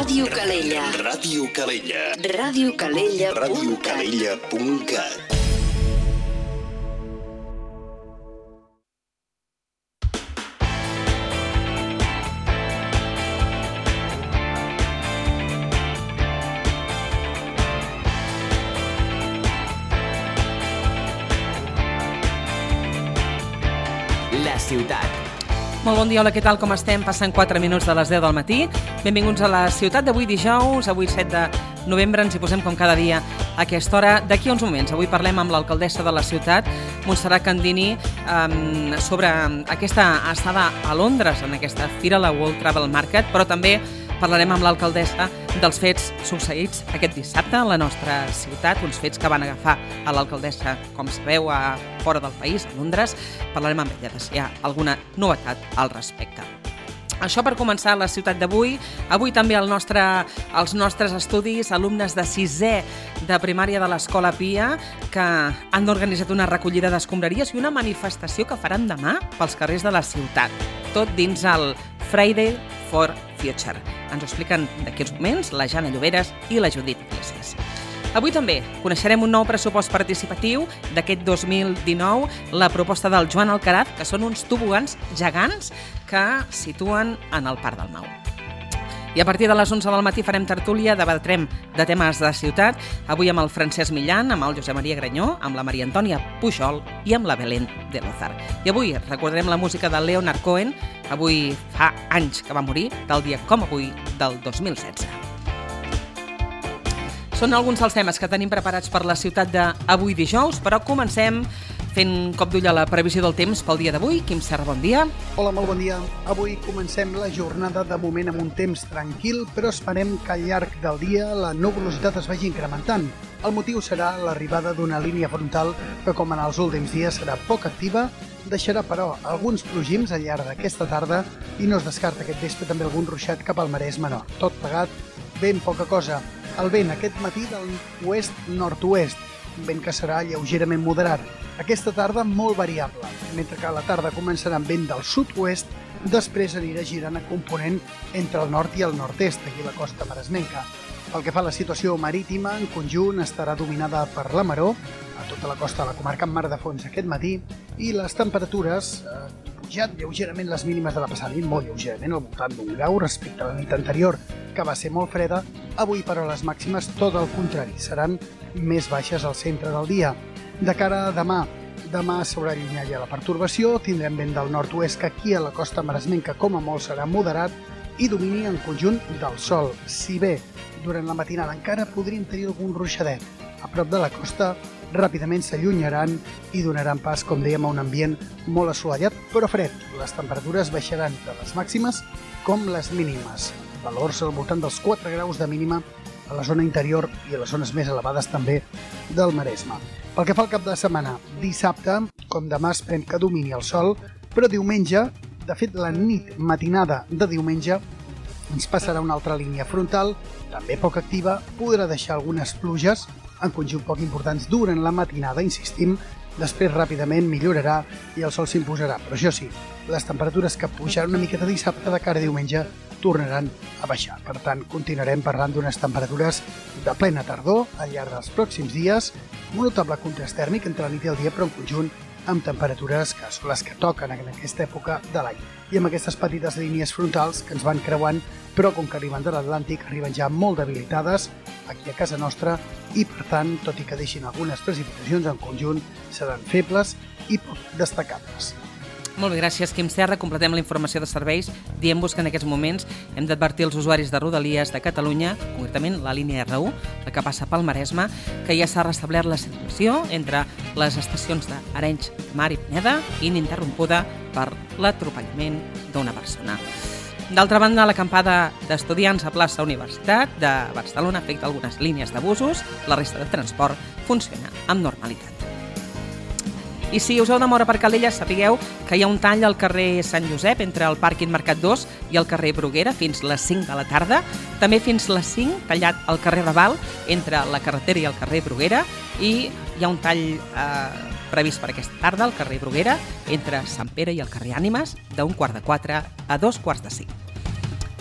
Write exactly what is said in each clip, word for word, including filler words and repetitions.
Ràdio Calella. Ràdio Calella. Ràdio Calella. Ràdio Calella punt cat. La ciutat. Molt bon dia, hola, què tal, com estem? Passen quatre minuts de les deu del matí. Benvinguts a la ciutat d'avui dijous, avui set de novembre, ens hi posem com cada dia a aquesta hora. D'aquí a uns moments, avui parlem amb l'alcaldessa de la ciutat, Montserrat Candini, um, sobre aquesta estada a Londres, en aquesta fira, la World Travel Market, però també parlarem amb l'alcaldessa dels fets succeïts aquest dissabte a la nostra ciutat, uns fets que van agafar a l'alcaldessa, com sabeu, a fora del país, a Londres. Parlarem amb ella de si hi ha alguna novetat al respecte. Això per començar la ciutat d'avui. Avui també el nostre, els nostres estudis, alumnes de sisè de primària de l'Escola Pia, que han organitzat una recollida d'escombraries i una manifestació que faran demà pels carrers de la ciutat. Tot dins el Friday for Future. Ens ho expliquen d'aquí uns moments la Jana Lloberes i la Judit Iglesias. Avui també coneixerem un nou pressupost participatiu d'aquest dos mil dinou, la proposta del Joan Alcaraz, que són uns tobogans gegants que situen en el Parc del Mau. I a partir de les onze del matí farem tertúlia, debatrem de temes de ciutat, avui amb el Francesc Millan, amb el Josep Maria Granyó, amb la Maria Antònia Pujol i amb la Belén de Lozar. I avui recordarem la música de Leonard Cohen, avui fa anys que va morir, tal dia com avui, del dos mil setze. Són alguns dels temes que tenim preparats per la ciutat d'avui dijous, però comencem fent cop d'ull a la previsió del temps pel dia d'avui. Quim Serra, bon dia. Hola, molt bon dia. Avui comencem la jornada de moment amb un temps tranquil, però esperem que al llarg del dia la nuvolositat es vagi incrementant. El motiu serà l'arribada d'una línia frontal que, com en els últims dies, serà poc activa, deixarà, però, alguns plogims al llarg d'aquesta tarda i no es descarta aquest vespre també algun ruixat cap al Maresme Nord. Tot plegat, ben poca cosa. El vent aquest matí del oest-nord-oest, un vent que serà lleugerament moderat. Aquesta tarda molt variable, mentre que a la tarda començarà amb vent del sud-oest, després anirà girant a component entre el nord i el nord-est, aquí a la costa maresmenca. Pel que fa a la situació marítima, en conjunt estarà dominada per la maror, a tota la costa de la comarca amb mar de fons aquest matí, i les temperatures eh, pujat lleugerament les mínimes de la passada nit, molt lleugerament, al voltant d'un grau respecte a la nit anterior, que va ser molt freda. Avui, però, les màximes tot el contrari, seran més baixes al centre del dia. De cara a demà, demà s'haurà allunyat ja la pertorbació, tindrem vent del nord-oest que aquí a la costa maresmenca com a molt serà moderat i domini en conjunt del sol. Si bé durant la matinada encara podrien tenir algun ruixadet a prop de la costa, ràpidament s'allunyaran i donaran pas, com dèiem, a un ambient molt assolellat però fred. Les temperatures baixaran de les màximes com les mínimes. Valors al voltant dels quatre graus de mínima a la zona interior i a les zones més elevades també del Maresme. Pel que fa al cap de setmana, dissabte, com demà esperem que domini el sol, però diumenge, de fet la nit matinada de diumenge, ens passarà una altra línia frontal, també poc activa, podrà deixar algunes pluges, en conjunt poc importants durant la matinada, insistim, després ràpidament millorarà i el sol s'imposarà. Però això sí, les temperatures que pujaran una miqueta dissabte de cara a diumenge tornaran a baixar. Per tant, continuarem parlant d'unes temperatures de plena tardor al llarg dels pròxims dies, un notable contrast tèrmic entre la nit i el dia, però en conjunt amb temperatures que són les que toquen en aquesta època de l'any. I amb aquestes petites línies frontals que ens van creuant, però com que arriben de l'Atlàntic, arriben ja molt debilitades aquí a casa nostra i, per tant, tot i que deixin algunes precipitacions en conjunt, seran febles i poc destacables. Molt bé, gràcies, Quim Serra. Completem la informació de serveis dient-vos que en aquests moments hem d'advertir els usuaris de Rodalies de Catalunya, concretament la línia erre u, la que passa pel Maresme, que ja s'ha restablert la circulació entre les estacions d'Arenys de Mar i Pineda, ininterrompuda per l'atropellament d'una persona. D'altra banda, l'acampada d'estudiants a plaça Universitat de Barcelona afecta algunes línies de busos, la resta de transport funciona amb normalitat. I si us heu de moure per Calella, sapigueu que hi ha un tall al carrer Sant Josep entre el pàrquing Mercat dos i el carrer Bruguera fins les cinc de la tarda. També fins les cinc, tallat al carrer Raval entre la carretera i el carrer Bruguera. I hi ha un tall eh, previst per aquesta tarda al carrer Bruguera entre Sant Pere i el carrer Ànimes d'un quart de quatre a dos quarts de cinc.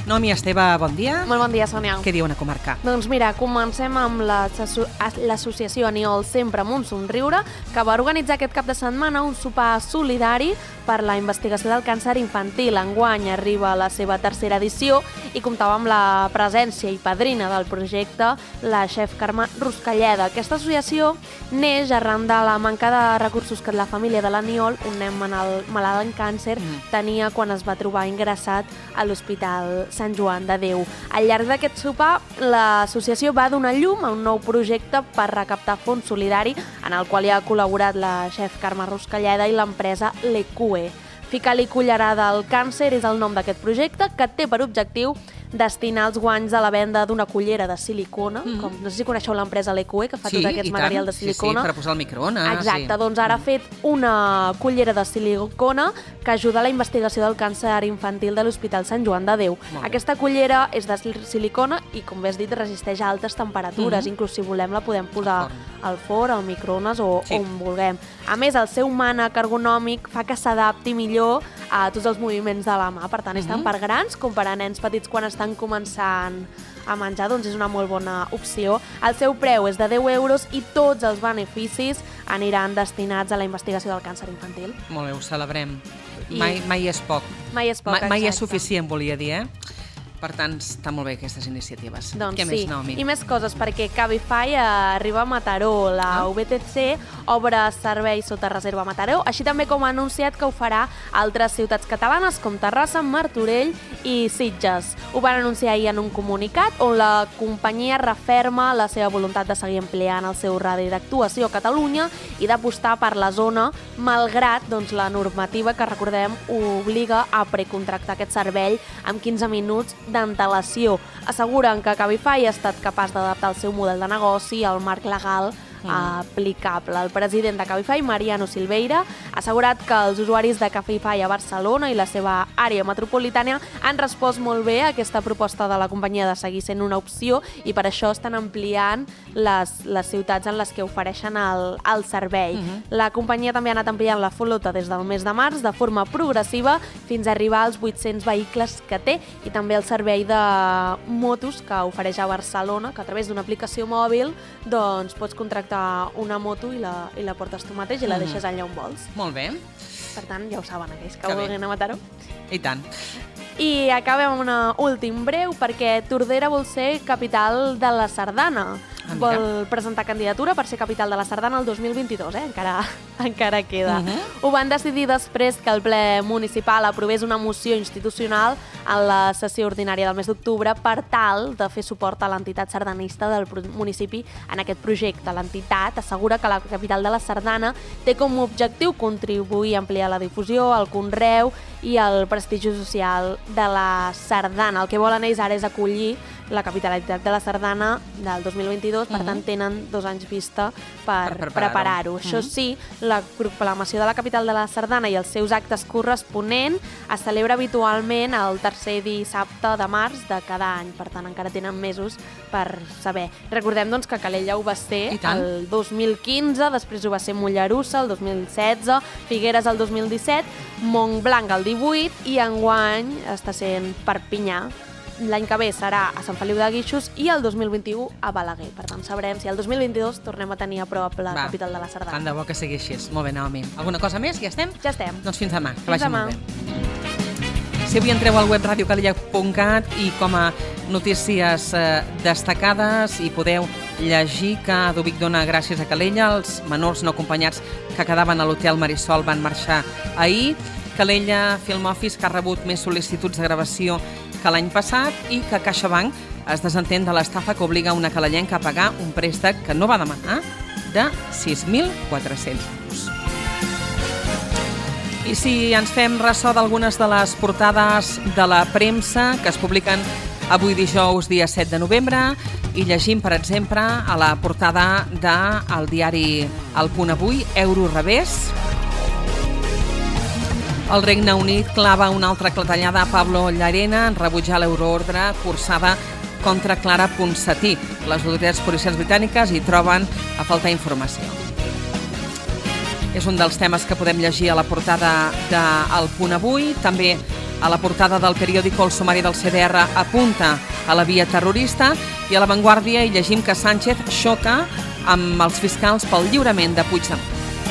Nomi Esteve, bon dia. Molt bon dia, Sònia. Què diu una comarca? Doncs mira, comencem amb l'associació Aniol Sempre amb un somriure, que va organitzar aquest cap de setmana un sopar solidari per la investigació del càncer infantil. Enguany arriba la seva tercera edició i comptava amb la presència i padrina del projecte, la xef Carme Ruscalleda. Aquesta associació neix arran de la manca de recursos que la família de l'Aniol, un nen malalt en càncer, mm. tenia quan es va trobar ingressat a l'Hospital Sant Joan de Déu. Al llarg d'aquest sopar, l'associació va donar llum a un nou projecte per recaptar fons solidari, en el qual hi ha col·laborat la xef Carme Ruscalleda i l'empresa Lecue. Ficar-li cullerada al càncer és el nom d'aquest projecte, que té per objectiu destinar els guanys de la venda d'una cullera de silicona, mm -hmm. com, no sé si coneixeu l'empresa Lecue, que fa sí, tots aquests materials de silicona. Sí, sí, per posar al microones. Exacte, sí. doncs ara ha fet una cullera de silicona que ajuda a la investigació del càncer infantil de l'Hospital Sant Joan de Déu. Aquesta cullera és de silicona i, com bé has dit, resisteix a altes temperatures. Mm -hmm. Inclús, si volem, la podem posar al forn, al microones o sí. on vulguem. A més, el seu mànec ergonòmic fa que s'adapti millor a tots els moviments de la mà. Per tant, és tant per grans com per a nens petits quan estan començant a menjar, doncs és una molt bona opció. El seu preu és de deu euros i tots els beneficis aniran destinats a la investigació del càncer infantil. Molt bé, ho celebrem. I... Mai, mai és poc. Mai és poc, Ma, Mai és exacte. suficient, volia dir, eh? Per tant, està molt bé aquestes iniciatives. Doncs Què sí, més, Naomi? I més coses, perquè Cabify arriba a Mataró. La ah. V T C obre servei sota reserva a Mataró, així també com ha anunciat que ho farà a altres ciutats catalanes com Terrassa, Martorell i Sitges. Ho van anunciar ahir en un comunicat on la companyia referma la seva voluntat de seguir ampliant el seu radi d'actuació a Catalunya i d'apostar per la zona, malgrat doncs, la normativa que, recordem, obliga a precontractar aquest servei amb quinze minuts d'antelació. Asseguren que Cabify ha estat capaç d'adaptar el seu model de negoci al marc legal mm. aplicable. El president de Cabify, Mariano Silveira, ha assegurat que els usuaris de Cabify a Barcelona i la seva àrea metropolitana han respost molt bé a aquesta proposta de la companyia de seguir sent una opció i per això estan ampliant les, les ciutats en les que ofereixen el, el servei. Mm-hmm. La companyia també ha anat ampliant la flota des del mes de març de forma progressiva fins a arribar als vuit-cents vehicles que té i també el servei de motos que ofereix a Barcelona, que a través d'una aplicació mòbil doncs, pots contractar una moto i la, i la portes tu mateix i la deixes allà on vols. Molt bé. Per tant, ja ho saben aquells que, que vulguin a Mataró. I tant. I acabem amb una últim breu, perquè Tordera vol ser capital de la Sardana. Ah, vol presentar candidatura per ser capital de la Sardana el dos mil vint-i-dos, eh? encara, encara queda. Uh -huh. Ho van decidir després que el ple municipal aprovés una moció institucional en la sessió ordinària del mes d'octubre per tal de fer suport a l'entitat sardanista del municipi en aquest projecte. L'entitat assegura que la capital de la Sardana té com a objectiu contribuir a ampliar la difusió, el conreu i el prestigi social de la Sardana. El que volen ells ara és acollir la capitalitat de la Sardana del dos mil vint-i-dos, per tant tenen dos anys vista per, per preparar-ho. Això sí, la proclamació de la capital de la Sardana i els seus actes corresponents es celebra habitualment el tercer dissabte de març de cada any, per tant encara tenen mesos per saber. Recordem doncs que Calella ho va ser el dos mil quinze, després ho va ser Mollerussa el dos mil setze, Figueres el dos mil disset, Montblanc el divuit i enguany està sent Perpinyà. L'any que ve serà a Sant Feliu de Guíxols i el dos mil vint-i-u a Balaguer. Per tant, sabrem si el dos mil vint-i-dos tornem a tenir a prop la Va, capital de la Sardana. Tant de bo que sigui així. Molt bé, Naomi. Alguna cosa més? Ja estem? Ja estem. Doncs fins demà. Que fins vagi demà. molt bé. Si avui entreu al web radio calella punt cat i com a notícies eh, destacades i podeu llegir que Adobic dona gràcies a Calella, els menors no acompanyats que quedaven a l'hotel Marisol van marxar ahir. Calella Film Office, que ha rebut més sol·licituds de gravació que l'any passat, i que CaixaBank es desentén de l'estafa que obliga una calellenca a pagar un préstec que no va demanar de sis mil quatre-cents euros. I si ens fem ressò d'algunes de les portades de la premsa que es publiquen avui dijous, dia set de novembre, i llegim, per exemple, a la portada del diari El Punt Avui, Euro revés. El Regne Unit clava una altra clatellada a Pablo Llarena en rebutjar l'euroordre cursada contra Clara Ponsatí. Les autoritats policials britàniques hi troben a faltar informació. És un dels temes que podem llegir a la portada de El Punt Avui. També A la portada del periòdico El Sumari del C D R apunta a la via terrorista i a La Vanguardia hi llegim que Sánchez xoca amb els fiscals pel lliurament de Puigdemont.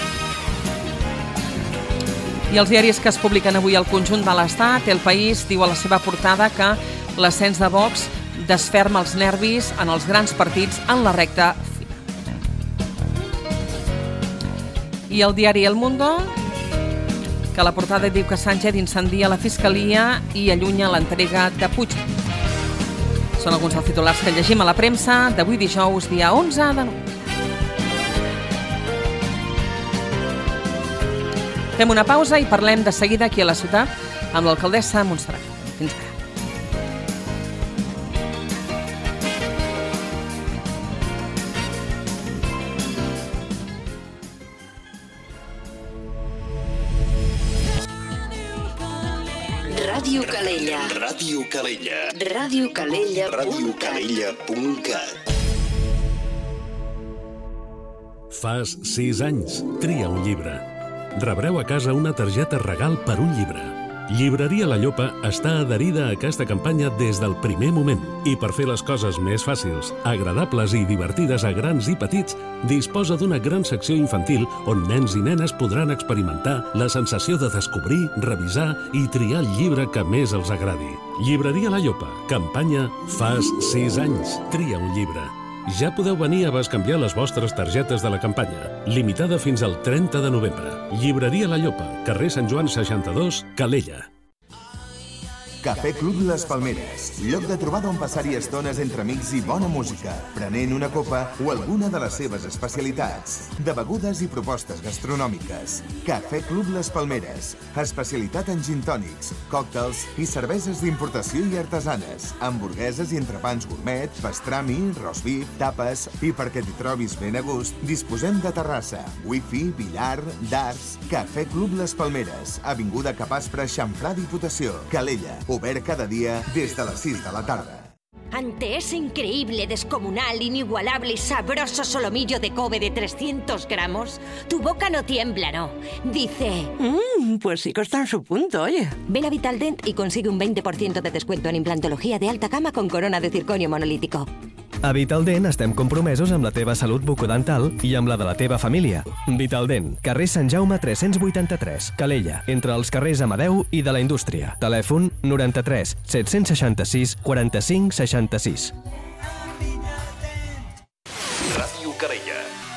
I els diaris que es publiquen avui al conjunt de l'Estat, El País diu a la seva portada que l'ascens de Vox desferma els nervis en els grans partits en la recta final. I el diari El Mundo, que a la portada diu que Sánchez incendia la Fiscalia i allunya l'entrega de Puigdemont. Són alguns dels titulars que llegim a la premsa d'avui dijous, dia onze de novembre. Fem una pausa i parlem de seguida aquí a la ciutat amb l'alcaldessa Montserrat. Fins ara. Ràdio Calella. Ràdio Calella. Ràdio Calella. Ràdio Calella punt cat. Fas sis anys. Tria un llibre. Rebreu a casa una targeta regal per un llibre. Llibreria La Llopa està adherida a aquesta campanya des del primer moment i per fer les coses més fàcils, agradables i divertides a grans i petits, disposa d'una gran secció infantil on nens i nenes podran experimentar la sensació de descobrir, revisar i triar el llibre que més els agradi. Llibreria La Llopa, campanya Fas sis anys. Tria un llibre. Ja podeu venir a bescanviar les vostres targetes de la campanya, limitada fins al trenta de novembre. Llibreria La Llopa, carrer Sant Joan seixanta-dos, Calella. Cafè Club Les Palmeres, lloc de trobada on passar-hi estones entre amics i bona música, prenent una copa o alguna de les seves especialitats, de begudes i propostes gastronòmiques. Cafè Club Les Palmeres, especialitat en gin tònics, còctels i cerveses d'importació i artesanes, hamburgueses i entrepans gourmet, pastrami, roast beef, tapes i perquè t'hi trobis ben a gust, disposem de terrassa, wifi, billar, darts. Cafè Club Les Palmeres, avinguda Capaspre, Xamfrà, Diputació, Calella. Obert cada día desde las seis de la tarde. Ante ese increíble, descomunal, inigualable y sabroso solomillo de Kobe de trescientos gramos, tu boca no tiembla, ¿no? Dice... Mmm, pues sí que está en su punto, oye. Ven a Vitaldent y consigue un veinte por ciento de descuento en implantología de alta gama con corona de circonio monolítico. A Vitaldent estem compromesos amb la teva salut bucodental i amb la de la teva família. Vitaldent, carrer Sant Jaume tres-cents vuitanta-tres, Calella, entre els carrers Amadeu i de la Indústria. Telèfon noranta-tres set-cents seixanta-sis quaranta-cinc seixanta-sis. Ràdio Calella.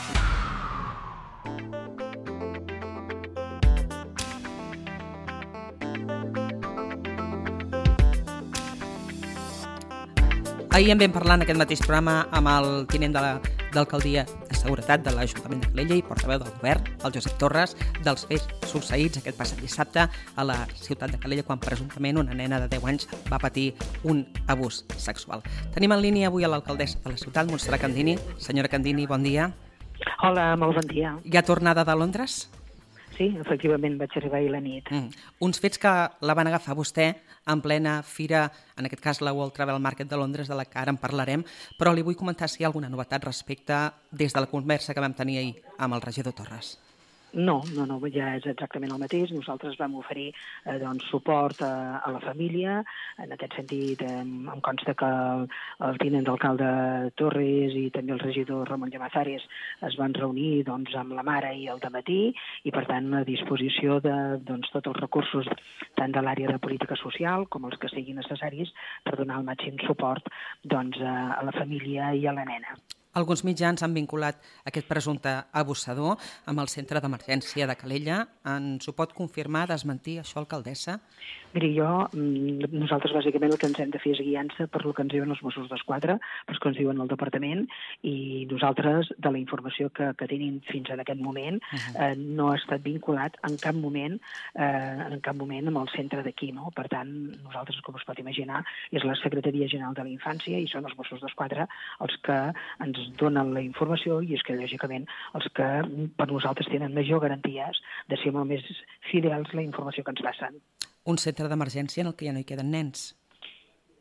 Ahir en vam parlar en aquest mateix programa amb el tinent de l'alcaldia de seguretat de l'Ajuntament de Calella i portaveu del govern, el Josep Torres, dels fets succeïts aquest passat dissabte a la ciutat de Calella quan presumptament una nena de deu anys va patir un abús sexual. Tenim en línia avui a l'alcaldessa de la ciutat, Montserrat Candini. Senyora Candini, bon dia. Hola, molt bon dia. Hi ha tornada de Londres? Sí, efectivament, vaig arribar ahir la nit. Mm. Uns fets que la van agafar vostè en plena fira, en aquest cas la World Travel Market de Londres, de la que ara en parlarem, però li vull comentar si hi ha alguna novetat respecte des de la conversa que vam tenir ahir amb el regidor Torres. No, no, no, ja és exactament el mateix. Nosaltres vam oferir eh, doncs, suport a, a la família. En aquest sentit, eh, em consta que el, el tinent d'alcalde Torres i també el regidor Ramon Llamazares es van reunir doncs, amb la mare i el dematí i, per tant, a disposició de doncs, tots els recursos tant de l'àrea de política social com els que siguin necessaris per donar el màxim suport doncs, a, a la família i a la nena. Alguns mitjans han vinculat aquest presumpte abusador amb el centre d'emergència de Calella. Ens ho pot confirmar, desmentir això, alcaldessa? Miri, jo, nosaltres bàsicament el que ens hem de fer és guiança per el que ens diuen els Mossos d'Esquadra, per que ens diuen el departament, i nosaltres, de la informació que, que tenim fins en aquest moment, uh-huh. eh, no ha estat vinculat en cap moment eh, en cap moment amb el centre d'aquí, no? Per tant, nosaltres, com us pot imaginar, és la Secretaria General de la Infància i són els Mossos d'Esquadra els que ens donen la informació i és que, lògicament, els que per nosaltres tenen major garanties de ser molt més fidels la informació que ens passen. Un centre d'emergència en el que ja no hi queden nens.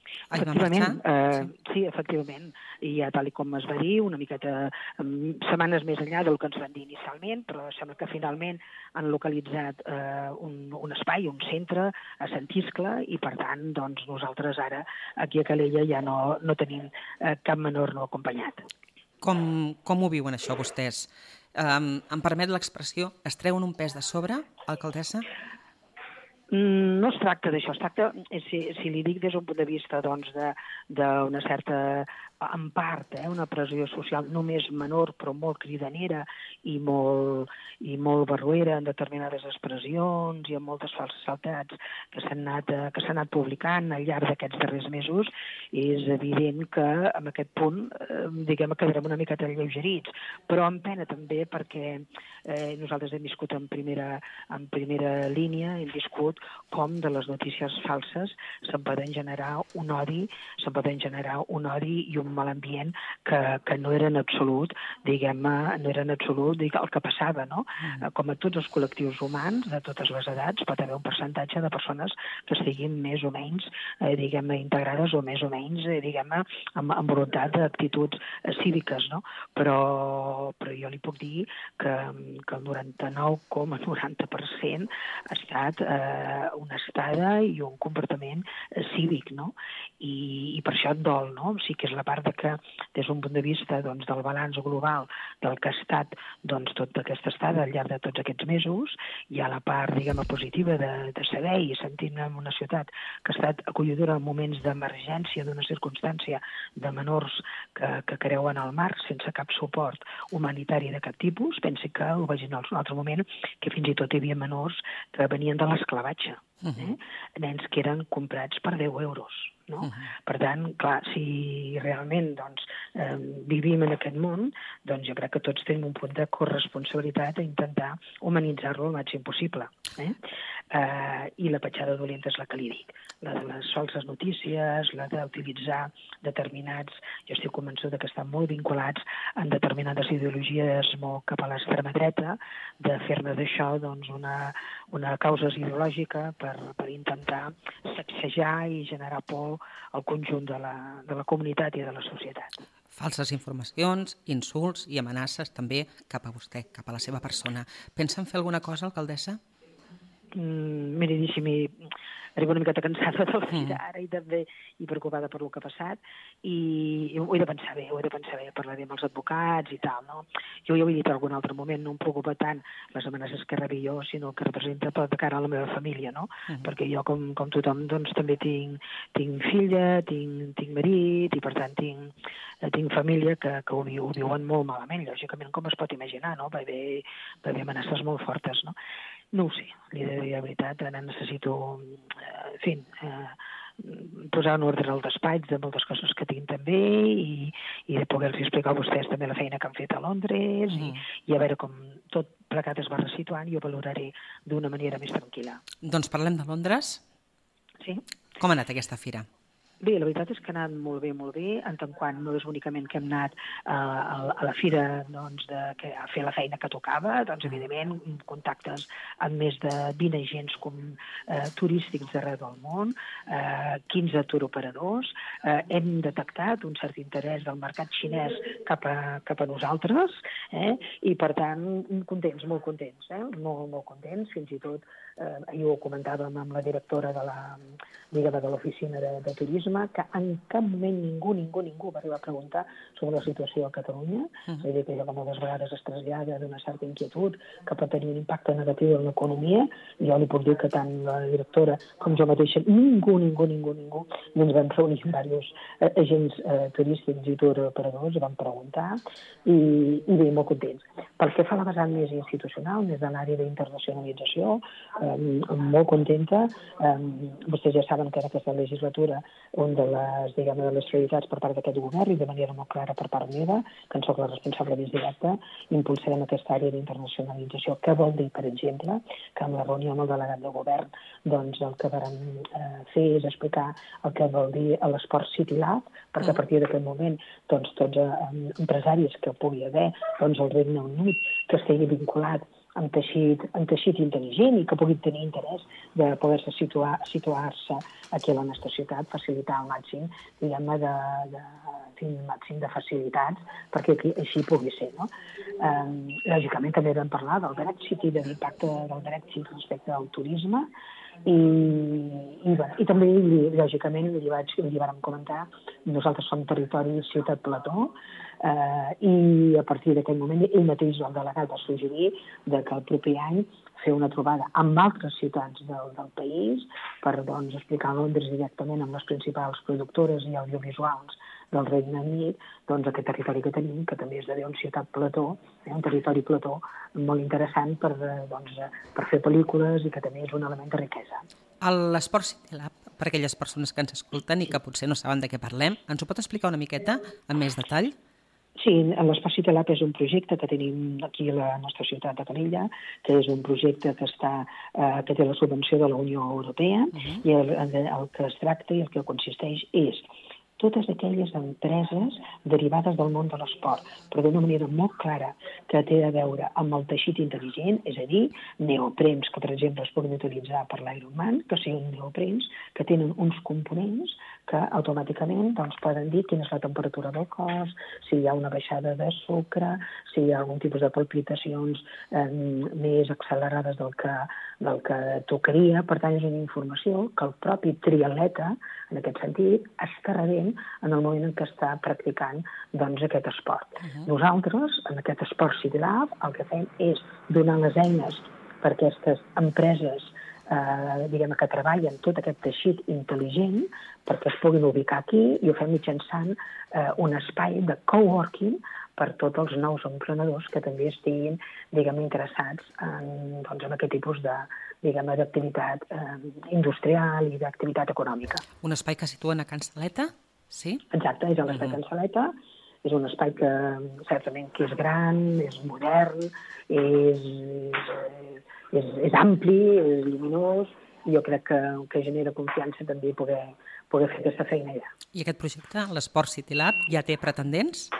Ai, va Efectivament, marxar? eh, sí. sí, efectivament. I ja tal com es va dir, una miqueta um, setmanes més enllà del que ens van dir inicialment, però sembla que finalment han localitzat eh, un, un espai, un centre a Sant Iscle, i per tant, doncs, nosaltres ara aquí a Calella ja no, no tenim eh, cap menor no acompanyat. Com, com ho viuen això vostès? Um, em permet l'expressió, es treuen un pes de sobre, alcaldessa? No es tracta d'això, es tracta, si, si li dic des d'un punt de vista doncs, d'una certa, en part, eh, una pressió social només menor però molt cridanera i molt, i molt barruera en determinades expressions i amb moltes falsedats que s'han anat, que s'han anat publicant al llarg d'aquests darrers mesos, és evident que en aquest punt eh, diguem que quedarem una miqueta lleugerits, però amb pena també perquè eh, nosaltres hem viscut en primera, en primera línia, hem viscut com de les notícies falses se'n poden generar un odi, se'n poden generar un odi i un mal ambient que, que no era en absolut, diguem-ne, no era en absolut digue, el que passava, no? Mm. Com a tots els col·lectius humans, de totes les edats, pot haver un percentatge de persones que estiguin més o menys, eh, diguem-ne, integrades o més o menys, eh, diguem-ne, amb, amb voluntat d'actituds eh, cíviques, no? Però, però jo li puc dir que, que el noranta-nou coma noranta per cent ha estat eh, una estada i un comportament eh, cívic, no? I, i per això et dol, no? O sigui que és la part de que, des d'un punt de vista doncs, del balanç global del que ha estat doncs, tota aquesta estada al llarg de tots aquests mesos, hi ha la part, diguem-ne, positiva de, de saber i sentir-ne en una ciutat que ha estat acollidora en moments d'emergència d'una circumstància de menors que, que creuen al mar sense cap suport humanitari de cap tipus. Pensi que ho vagin en un altre moment, que fins i tot hi havia menors que venien de l'esclavatge. Eh? Nens que eren comprats per deu euros. No? Uh-huh. Per tant, clar, si realment doncs, eh, vivim en aquest món, doncs jo crec que tots tenim un punt de corresponsabilitat a intentar humanitzar-lo el màxim possible. Eh? Eh, I la petjada dolenta és la que li dic. La de les falses notícies, la d'utilitzar determinats, jo estic convençuda que estan molt vinculats en determinades ideologies molt cap a l'extrema dreta, de fer-ne d'això doncs, una, una causa ideològica per, per intentar sacsejar i generar por al conjunt de la, de la comunitat i de la societat. Falses informacions, insults i amenaces també cap a vostè, cap a la seva persona. Pensen fer alguna cosa, alcaldessa? Mm, miri, deixi-m'hi... Arribo una miqueta cansada de la vida ara i també i preocupada per el que ha passat i ho he de pensar bé, ho he de pensar bé, parlaré amb els advocats i tal, no? Jo ja ho he dit en algun altre moment, no em preocupa tant les amenaces que rebi jo, sinó que representa per de cara a la meva família, no? Uh-huh. Perquè jo, com, com tothom, doncs també tinc, tinc filla, tinc, tinc marit i per tant tinc, tinc família que, que ho, viu, ho viuen molt malament, lògicament, com es pot imaginar, no? Va haver, va haver amenaces molt fortes, no? No ho sé, li he de dir la veritat, ara necessito, eh, en fi, eh, posar en ordre el despatx de moltes coses que tinc també i, i de poder-los explicar a vostès també la feina que han fet a Londres mm. i, i a veure com tot plegat es va resituant i ho valoraré d'una manera més tranquil·la. Doncs parlem de Londres. Sí. Com ha anat aquesta fira? Bé, la veritat és que ha anat molt bé, molt bé, en tant quant no és únicament que hem anat uh, a, a la fira doncs, de, que, a fer la feina que tocava, doncs evidentment contactes amb més de vint agents com, uh, turístics d'arreu del món, uh, quinze turoperadors, uh, hem detectat un cert interès del mercat xinès cap a, cap a nosaltres, eh? I per tant, contents, molt contents, eh? molt, molt contents, fins i tot, uh, ahir ho comentàvem amb la directora de la, diguem, de l'oficina de, de turisme, que en cap moment ningú, ningú, ningú va arribar a preguntar sobre la situació a Catalunya. Uh-huh. És a dir, que jo que moltes vegades es trasllada d'una certa inquietud que pot tenir un impacte negatiu en l'economia. Jo li puc dir que tant la directora com jo mateixa, ningú, ningú, ningú, ningú, i ens vam reunir amb diversos eh, agents eh, turístics i turoperadors, vam preguntar, i, i bé, molt contents. Pel que fa a la vessant més institucional, més de l'àrea d'internacionalització, eh, molt contenta. Eh, vostès ja saben que en aquesta legislatura una de les, diguem, de les prioritats per part d'aquest govern i de manera molt clara per part meva, que en soc la responsable més directa, impulsarem aquesta àrea d'internacionalització. Què vol dir, per exemple, que amb la reunió amb el delegat de govern doncs el que vam eh, fer és explicar el que vol dir l'esport City Lab, perquè a partir d'aquest moment doncs, tots eh, empresaris que pugui haver doncs, al Regne Unit que estigui vinculat amb teixit, amb teixit intel·ligent i que puguin tenir interès de poder-se situar, situar-se aquí a la nostra ciutat, facilitar al màxim, diguem-ne, de, de, de, màxim de facilitats perquè aquí, així pugui ser. No? Eh, lògicament també vam parlar del Brexit i de l'impacte del Brexit respecte al turisme i, i, bueno, i també, lògicament, li, vaig, li vam comentar, nosaltres som territori Ciutat Plató, eh, i a partir d'aquell moment ell mateix, el delegat, va suggerir de que el proper any fer una trobada amb altres ciutats del, del país per doncs, explicar a Londres directament amb les principals productores i audiovisuals del Regne Unit, doncs aquest territori que tenim, que també és de dir un ciutat plató, eh, un territori plató molt interessant per, doncs, per fer pel·lícules i que també és un element de riquesa. L'Esport City Lab, per aquelles persones que ens escolten i que potser no saben de què parlem, ens ho pot explicar una miqueta amb més detall? Sí, l'Esport City Lab és un projecte que tenim aquí a la nostra ciutat de Calella, que és un projecte que, està, eh, que té la subvenció de la Unió Europea, uh-huh. i el, el que es tracta i el que consisteix és totes aquelles empreses derivades del món de l'esport, però d'una manera molt clara que té a veure amb el teixit intel·ligent, és a dir, neoprens que, per exemple, es puguin utilitzar per l'Ironman, que siguin neoprens que tenen uns components que automàticament doncs, poden dir quina és la temperatura del cos, si hi ha una baixada de sucre, si hi ha algun tipus de palpitacions eh, més accelerades del que, del que tocaria. Per tant, és una informació que el propi triatleta, en aquest sentit, està rebent en el moment en què està practicant doncs, aquest esport. Uh-huh. Nosaltres, en aquest Esport City Lab, el que fem és donar les eines per a aquestes empreses eh, diguem que treballen tot aquest teixit intel·ligent perquè es puguin ubicar aquí, i ho fem mitjançant eh, un espai de coworking per tots els nous emprenedors que també estiguin, diguem, interessats en, doncs, en aquest tipus de, diguem, d'activitat eh, industrial i d'activitat econòmica. Un espai que situen a Can Saleta? Sí? Exacte, és l'espai uh-huh. Can Saleta. És un espai que certament que és gran, és modern, és, és, és, és ampli, és lluminós, i jo crec que, que genera confiança també poder, poder fer aquesta feina allà. I aquest projecte, l'Esport City Lab, ja té pretendents?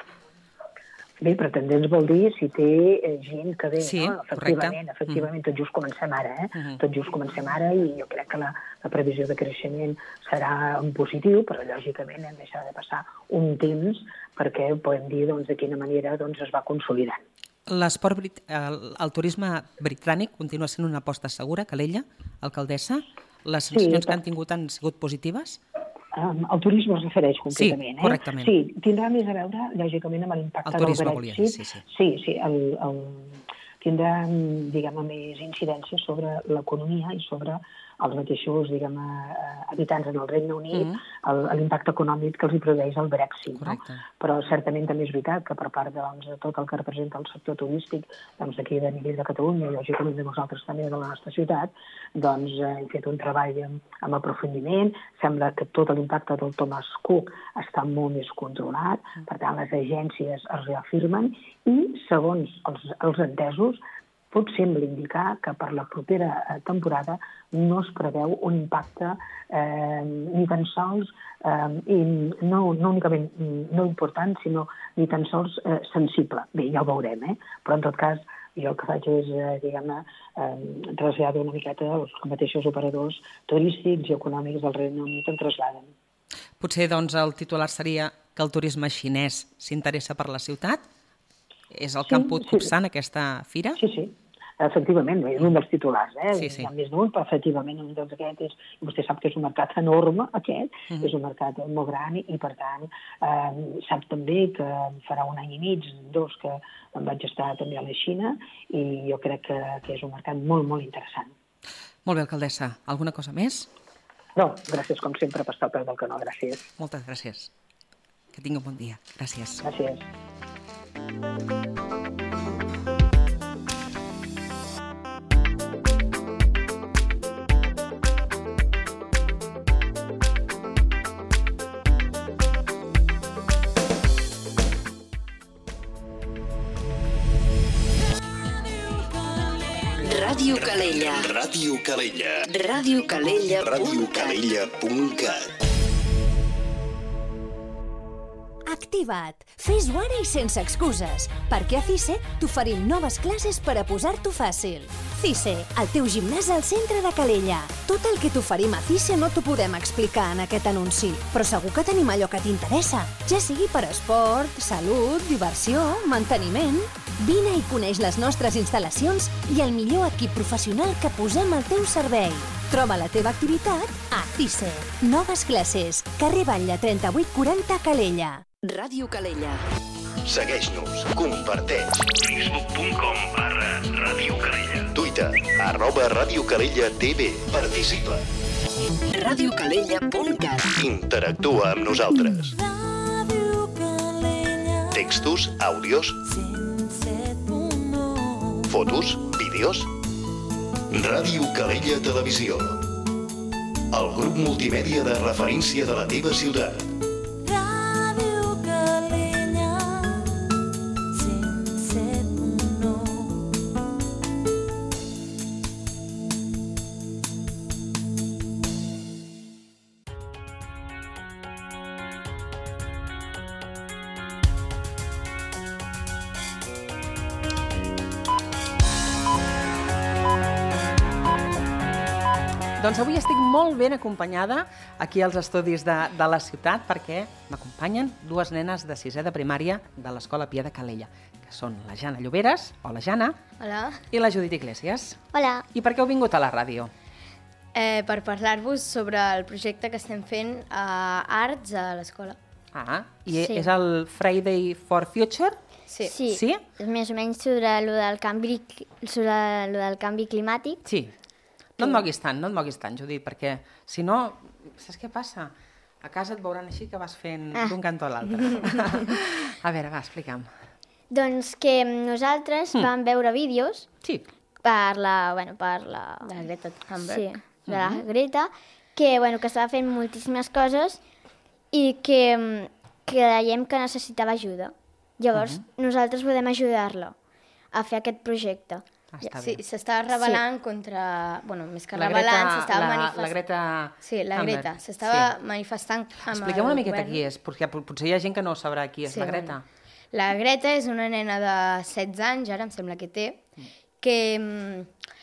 Bé, pretendents vol dir si té gent que ve, sí, no? Efectivament, correcte. efectivament, tot just comencem ara, eh? Uh-huh. Tot just comencem ara i jo crec que la, la previsió de creixement serà en positiu, però lògicament hem deixat de passar un temps perquè podem dir doncs, de quina manera doncs, es va consolidant. L'esport, el, el turisme britànic continua sent una aposta segura, Calella, alcaldessa? Les sensacions sí, que han tingut han sigut positives? Um, el turisme es refereix concretament. Sí, correctament. Eh? Sí, tindrà més a veure, lògicament, amb l'impacte del Brexit. Volia dir, sí, sí. Sí, sí, el, el, tindrà, diguem, més incidència sobre l'economia i sobre els mateixos, diguem, habitants en el Regne Unit, mm. l'impacte econòmic que els hi produeix el Brexit. No? Però certament també és veritat que per part de, doncs, de tot el que representa el sector turístic doncs, aquí a nivell de Catalunya i lògicament de nosaltres també de la nostra ciutat, doncs hem fet un treball amb, amb aprofundiment. Sembla que tot l'impacte del Thomas Cook està molt més controlat, mm. per tant les agències es reafirmen i segons els, els entesos pot sembla indicar que per la propera temporada no es preveu un impacte eh, ni tan sols, eh, i no, no únicament no important, sinó ni tan sols eh, sensible. Bé, ja ho veurem, eh? Però en tot cas jo el que faig és, eh, diguem-ne, eh, traslladar una miqueta els mateixos operadors turístics i econòmics del Regne Unit en trasladen. Potser doncs el titular seria que el turisme xinès s'interessa per la ciutat? És el que sí, han pogut copsar sí. en aquesta fira? Sí, sí. Efectivament, és un dels titulars, eh? Sí, sí. Hi ha més d'un, però efectivament un dels aquests és, vostè sap que és un mercat enorme, aquest, uh-huh. és un mercat molt gran i, per tant, eh, sap també que farà un any i mig, dos, que em vaig estar també a la Xina i jo crec que, que és un mercat molt, molt interessant. Molt bé, alcaldessa. Alguna cosa més? No, gràcies, com sempre, per estar al peu del canó. Gràcies. Moltes gràcies. Que tingui un bon dia. Gràcies. Gràcies. Ràdio Calella. Ràdio Calella. Ràdio Calella. Ràdio Calella punt cat. Activa't! Fes-ho ara i sense excuses, perquè a CICE t'oferim noves classes per a posar-t'ho fàcil. CICE, el teu gimnàs al centre de Calella. Tot el que t'oferim a CICE no t'ho podem explicar en aquest anunci, però segur que tenim allò que t'interessa, ja sigui per esport, salut, diversió, manteniment... Vine i coneix les nostres instal·lacions i el millor equip professional que posem al teu servei. Troba la teva activitat a CICE. Noves classes. Carrer Batlle trenta-vuit quaranta, Calella. Ràdio Calella. Segueix-nos, comparteix. facebook punt com barra Ràdio Calella. Twitter, arroba Ràdio Calella T V. Participa. ràdio calella punt cat. Interactua amb nosaltres. Textos, àudios, fotos, vídeos. Ràdio Calella Televisió. El grup multimèdia de referència de la teva ciutat. Ràdio Calella cent set punt nou. Doncs avui estic molt ben acompanyada aquí als estudis de, de la ciutat perquè m'acompanyen dues nenes de sisè de primària de l'Escola Pia de Calella, que són la Jana Lloberes, hola Jana, Hola. i la Judit Iglesias. Hola. I per què heu vingut a la ràdio? Eh, per parlar-vos sobre el projecte que estem fent a Arts a l'escola. Ah, i Sí. és el Friday for Future? Sí. Sí, Sí? és més o menys sobre lo del canvi, sobre lo del canvi climàtic. Sí. No et moguis tant, no et moguis tant, Judit, perquè si no, saps què passa? A casa et veuran així que vas fent Ah. d'un cantó a l'altre. A veure, va, explica'm. Doncs que nosaltres Mm. vam veure vídeos sí. per la, bueno, per la... De la Greta Thunberg. Sí, de la Mhm. Greta, que, bueno, que estava fent moltíssimes coses i que mm, creiem que necessitava ajuda. Llavors, Mhm. nosaltres podem ajudar-la a fer aquest projecte. Està Sí, bé. s'estava rebel·lant contra... Bueno, més que La rebel·lant, Greta- s'estava la- manifestant... la Greta Sí, la Thunberg. Greta. S'estava Sí. manifestant amb Expliquem el una miqueta govern. qui és, perquè potser hi ha gent que no sabrà qui és Sí, la Greta. bueno. La Greta és una nena de setze anys, ara em sembla que té, que mm,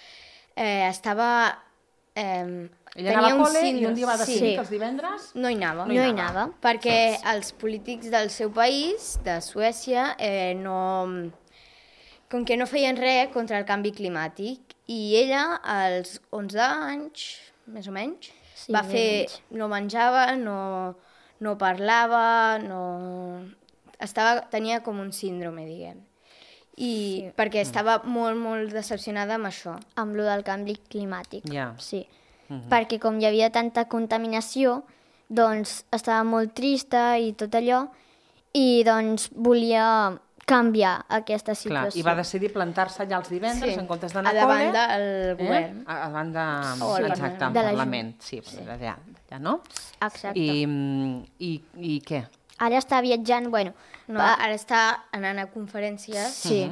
eh, estava... Eh, Ella anava al col·le i un dia va decidir que els divendres no hi anava. no hi No hi anava. anava. Perquè els polítics del seu país, de Suècia, eh, no... Com que no feien res contra el canvi climàtic. I ella, als onze anys, més o menys, Sí, va més o fer... menys. No menjava, no, no parlava, no... Estava, tenia com un síndrome, diguem. I sí. perquè estava molt, molt decepcionada amb això. Amb lo del canvi climàtic. Ja. Sí. Mhm. Perquè com hi havia tanta contaminació, doncs estava molt trista i tot allò, i doncs volia canviar aquesta Clar, situació. i va decidir plantar-se allà els divendres Sí, en comptes d'anar a a col·le. davant del govern. Eh? A davant de... O al Exacte, Parlament. al De la Parlament. Sí, sí. Allà, allà, no? Exacte. I, mm, i, I què? Ara està viatjant, bueno... No, va- ara està anant a conferències Sí.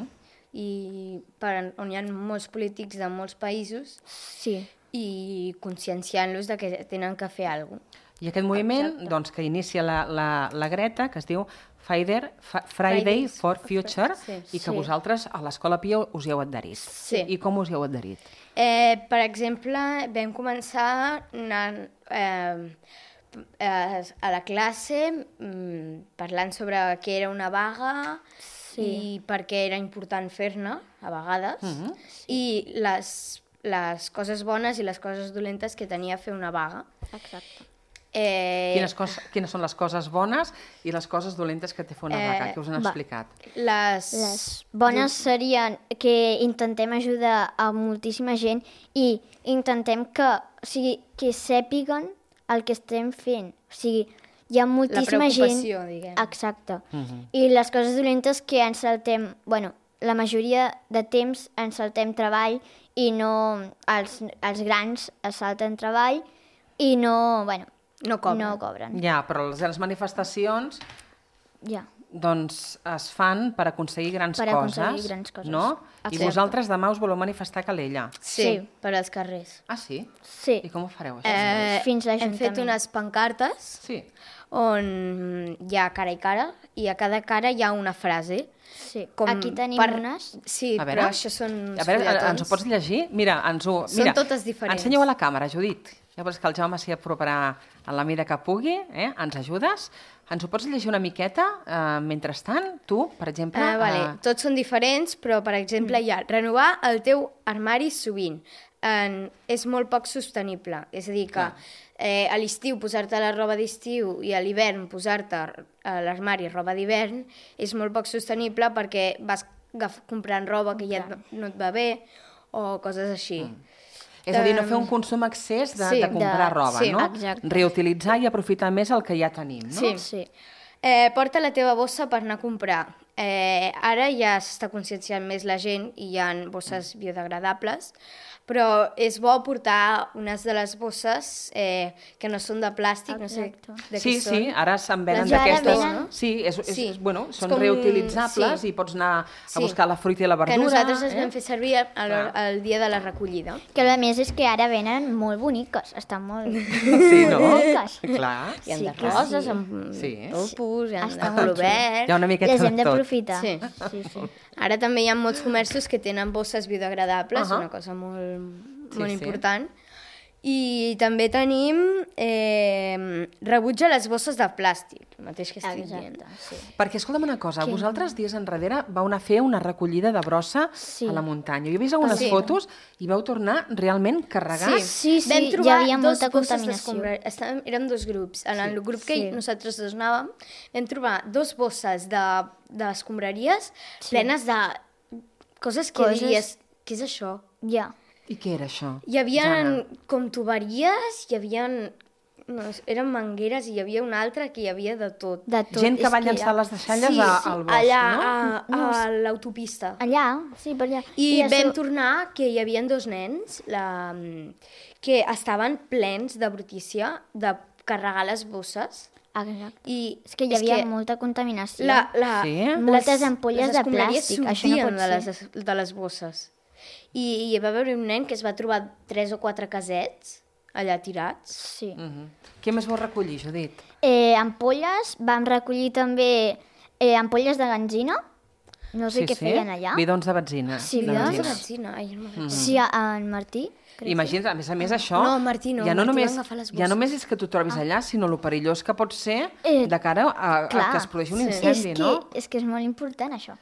i per, on hi ha molts polítics de molts països sí. i conscienciant-los de que tenen que fer alguna cosa. I aquest moviment Exacte. doncs, que inicia la, la, la Greta, que es diu Friday, Friday Fridays for Future, sí. i que Sí. vosaltres a l'Escola Pia us hi heu adherit. Sí. I com us hi heu adherit? Eh, per exemple, vam començar anant eh, eh, a la classe mm, parlant sobre què era una vaga Sí. i per què era important fer-ne, a vegades, Mhm. i les, les coses bones i les coses dolentes que tenia fer una vaga. Exacte. Eh, Quines, cos, quines són les coses bones i les coses dolentes que té fer una Eh, vaga, que us han va. explicat? Les... Les bones serien que intentem ajudar a moltíssima gent i intentem que, o sigui, que sàpiguen el que estem fent. O sigui, hi ha moltíssima gent... preocupació, diguem. Exacte. Mhm. I les coses dolentes que ens saltem... Bueno, la majoria de temps ens saltem treball i no... Els, els grans es salten treball i no... Bueno, no cobren. No cobren. Ja, però les, les manifestacions Ja. doncs es fan per aconseguir grans Per coses, aconseguir grans coses. no? I Exacte. vosaltres demà us voleu manifestar a Calella. Sí, sí, per als carrers. Ah, sí? Sí. I com ho fareu, això? Eh, Fins hem l'Ajuntament. fet unes pancartes sí. on hi ha cara i cara, i a cada cara hi ha una frase. Sí. Com Aquí tenim per... unes. Sí, A veure, però això són uns a veure, fulletons. ens ho pots llegir? Mira, ens ho... Són Mira, totes diferents. Ensenyeu a la càmera, Judit. Llavors que el Jaume s'hi aproparà en la mida que pugui, eh? Ens ajudes? Ens ho pots llegir una miqueta? Eh, mentrestant, tu, per exemple... Ah, vale. eh, Tots són diferents, però, per exemple, hi ha renovar el teu armari sovint. En, és molt poc sostenible. És a dir, que eh, a l'estiu posar-te la roba d'estiu i a l'hivern posar-te a l'armari roba d'hivern és molt poc sostenible perquè vas agaf- comprant roba que ja no, no et va bé o coses així. Mm. És a dir, no fer un consum excés de, Sí, de comprar de- roba, sí, no? exacte. Reutilitzar i aprofitar més el que ja tenim, no? Sí, sí. Eh, porta la teva bossa per anar a comprar. Eh, ara ja s'està conscienciant més la gent i hi ha bosses biodegradables, però és bo portar unes de les bosses eh, que no són de plàstic, no sé de Sí, què són. sí, ara se'n venen Les ara d'aquestes... venen- Sí, és, és, Sí. és, bueno, És són com- reutilitzables sí. i pots anar a Sí. buscar la fruita i la verdura. Que nosaltres es eh? vam fer servir el, el, el dia de la recollida. Que a més és que ara venen molt boniques, estan molt, Sí, no? molt boniques. Clar. Hi ha Sí de que roses, sí. amb Sí. topos, hi ha de Està molt color xulo. verd... Hi ha una miqueta Les hem de tot. d'aprofitar. Sí. Sí, sí. Ara també hi ha molts comerços que tenen bosses biodegradables, Ahà. una cosa molt, Sí, molt sí. important. I també tenim eh, rebuig a les bosses de plàstic, el mateix que estic dient. Sí. Perquè, escolta'm una cosa, Que- vosaltres dies enrere vau anar a fer una recollida de brossa Sí. a la muntanya. Jo he vist algunes Sí. fotos i vau tornar realment carregats. Sí, sí, Vam hi trobar havia dos molta bosses contaminació. d'escombra- Estàvem, érem dos grups. En el grup que Sí. nosaltres dos anàvem, vam trobar dos bosses de- d'escombraries Sí. plenes de coses que Coses- diries, què és això? Ja. I què era això? Hi havia Jana? com tuberies, hi havia... No, eren mangueres i hi havia una altra que hi havia de tot. De tot. Gent que És va llançar les deixalles sí, a- sí, al bosc, allà, no? a, No, a és- l'autopista. Allà, sí, per allà. I, a vam so- tornar que hi havia dos nens la, que estaven plens de brutícia de carregar les bosses. Exacte. I És que hi és havia que molta contaminació. La, la, Sí? Moltes ampolles les de escombraries plàstic, això no sortien pot de ser. les, de les bosses. I hi va haver un nen que es va trobar tres o quatre casets allà tirats. Sí. Mhm. Què més vau recollir, Judit? Eh, ampolles, vam recollir també eh, ampolles de benzina. No sé què feien allà. Bidons de benzina. Sí, de bidons De benzina. benzina. Ai, no Mhm. Sí, a- en Martí. crec Imagina't, a més a més, això... No, Martí no, ja no Martí va només, agafar les ja bosses. només és que tu trobis allà, sinó el perillós que pot ser Eh, de cara a, a Clar, que es produeixi un sí. incendi, és que, no? És que és molt important, això.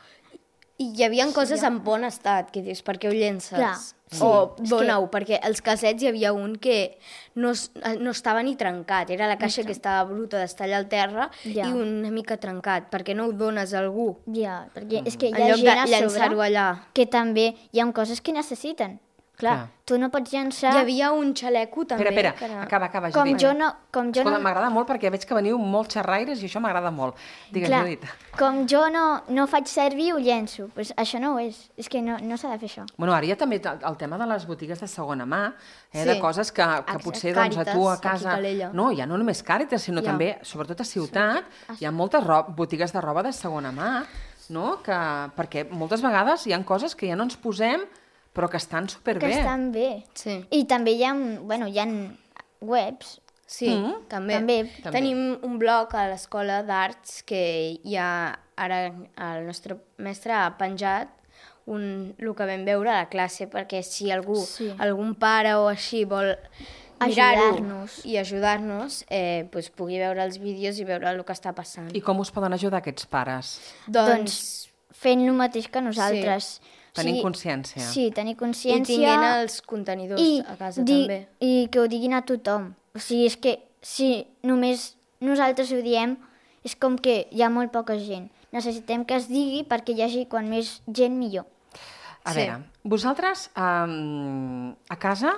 I hi havia coses en bon estat, que dius, per què ho llences? Clar, sí. O És dona-ho, perquè els casets hi havia un que no, es- no estava ni trencat, era la caixa que estava bruta d'estar allà al terra Ja. i una mica trencat, perquè no ho dones a algú. Ja, perquè és que hi En ha lloc de gent a llançar-ho sobre allà. que també hi ha coses que necessiten. Clar, Clar. tu no pots llançar... Hi havia un xaleco també. Espera, espera, que era- acaba, acaba, Com Judit. jo no... Com jo Escolta, no... m'agrada molt perquè veig que veniu molts xerraires i això m'agrada molt. Digues, Clar, Judit. com jo no, no faig servir, ho llenço. Pues això no ho és. És que no, no s'ha de fer això. Bueno, ara hi ha també el el tema de les botigues de segona mà, eh, Sí. de coses que, que Exacte. potser doncs, a tu a Càritas, aquí a casa... Calella. No, ja no només Càritas, sinó Ja. també, sobretot a ciutat, hi ha moltes ro botigues de roba de segona mà, no? Que, perquè moltes vegades hi ha coses que ja no ens posem, però que estan superbé. Que estan bé. Sí. I també hi ha, bueno, hi ha webs. Sí, Mm. també. També. També. Tenim un blog a l'escola d'arts que hi ha, ara el nostre mestre ha penjat un, el que vam veure a la classe, perquè si algú, Sí. algun pare o així vol mirar-ho Ajudar-nos. i ajudar-nos, eh, pues pugui veure els vídeos i veure el que està passant. I com us poden ajudar aquests pares? Doncs fent el mateix que nosaltres. Tenint consciència. Sí, tenir I consciència. tinguent els contenidors I, a casa di- també. I que ho diguin a tothom. O sigui, és que si només nosaltres ho diem, és com que hi ha molt poca gent. Necessitem que es digui perquè hi hagi quan més gent millor. A Sí. veure, vosaltres um, a casa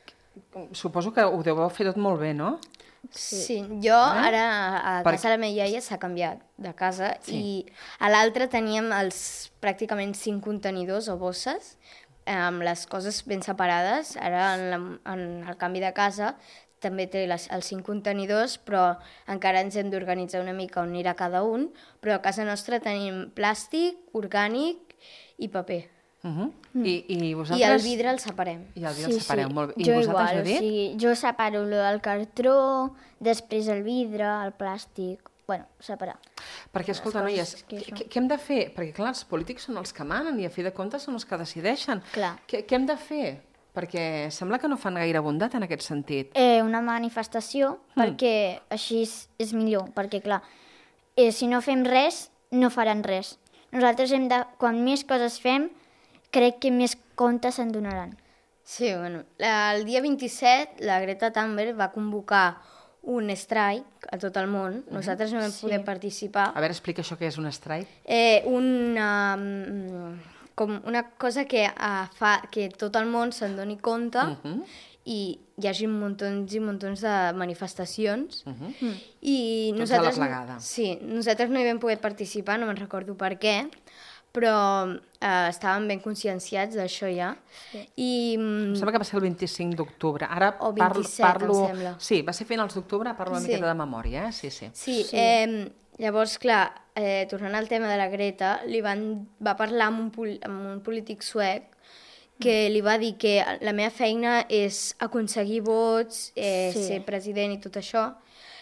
suposo que ho deveu fer tot molt bé, no? Sí, sí jo ara a Per- casa de la meva iaia s'ha canviat de casa Sí. i a l'altra teníem els pràcticament cinc contenidors o bosses eh, amb les coses ben separades. Ara en, la, en el canvi de casa també té les, els cinc contenidors, però encara ens hem d'organitzar una mica on anirà cada un, però a casa nostra tenim plàstic, orgànic i paper. Uh -huh. I, i, vosaltres... I el vidre el separem. I el vidre el separeu, molt bé. I jo vosaltres, igual, Judit? o sigui, jo separo el del cartró, després el vidre, el plàstic, bueno, separar. Perquè, escolta, noies, què, què hem de fer? Perquè, clar, els polítics són els que manen i a fi de comptes són els que decideixen. Clar. Què, què hem de fer? Perquè sembla que no fan gaire bondat en aquest sentit. Eh, una manifestació, mm. perquè així és, és millor, perquè, clar, eh, si no fem res, no faran res. Nosaltres hem de, quan més coses fem, crec que més comptes se'n donaran. Sí, bueno, el dia vint-i-set la Greta Thunberg va convocar un strike a tot el món. Nosaltres no vam Sí. poder participar. A veure, explica això, què és un strike. Eh, una, mm, com una cosa que uh, fa que tot el món se'n doni compte Uh -huh. i hi hagi muntons i muntons de manifestacions. Uh -huh. I Tots a la nosaltres, plegada. sí, nosaltres no hi vam poder participar, no me'n recordo per què, però eh, estàvem ben conscienciats d'això ja. Sí. I, Em sembla que va ser el vint-i-cinc d'octubre. Ara O parlo, vint-i-set, parlo... em sembla. Sí, va ser finals d'octubre, parlo una Sí. miqueta de memòria, eh? Sí, sí. Sí, sí. Eh, llavors, clar, eh, tornant al tema de la Greta, li van, va parlar amb un, pol, amb un polític suec que li va dir que la meva feina és aconseguir vots, eh, Sí. ser president i tot això,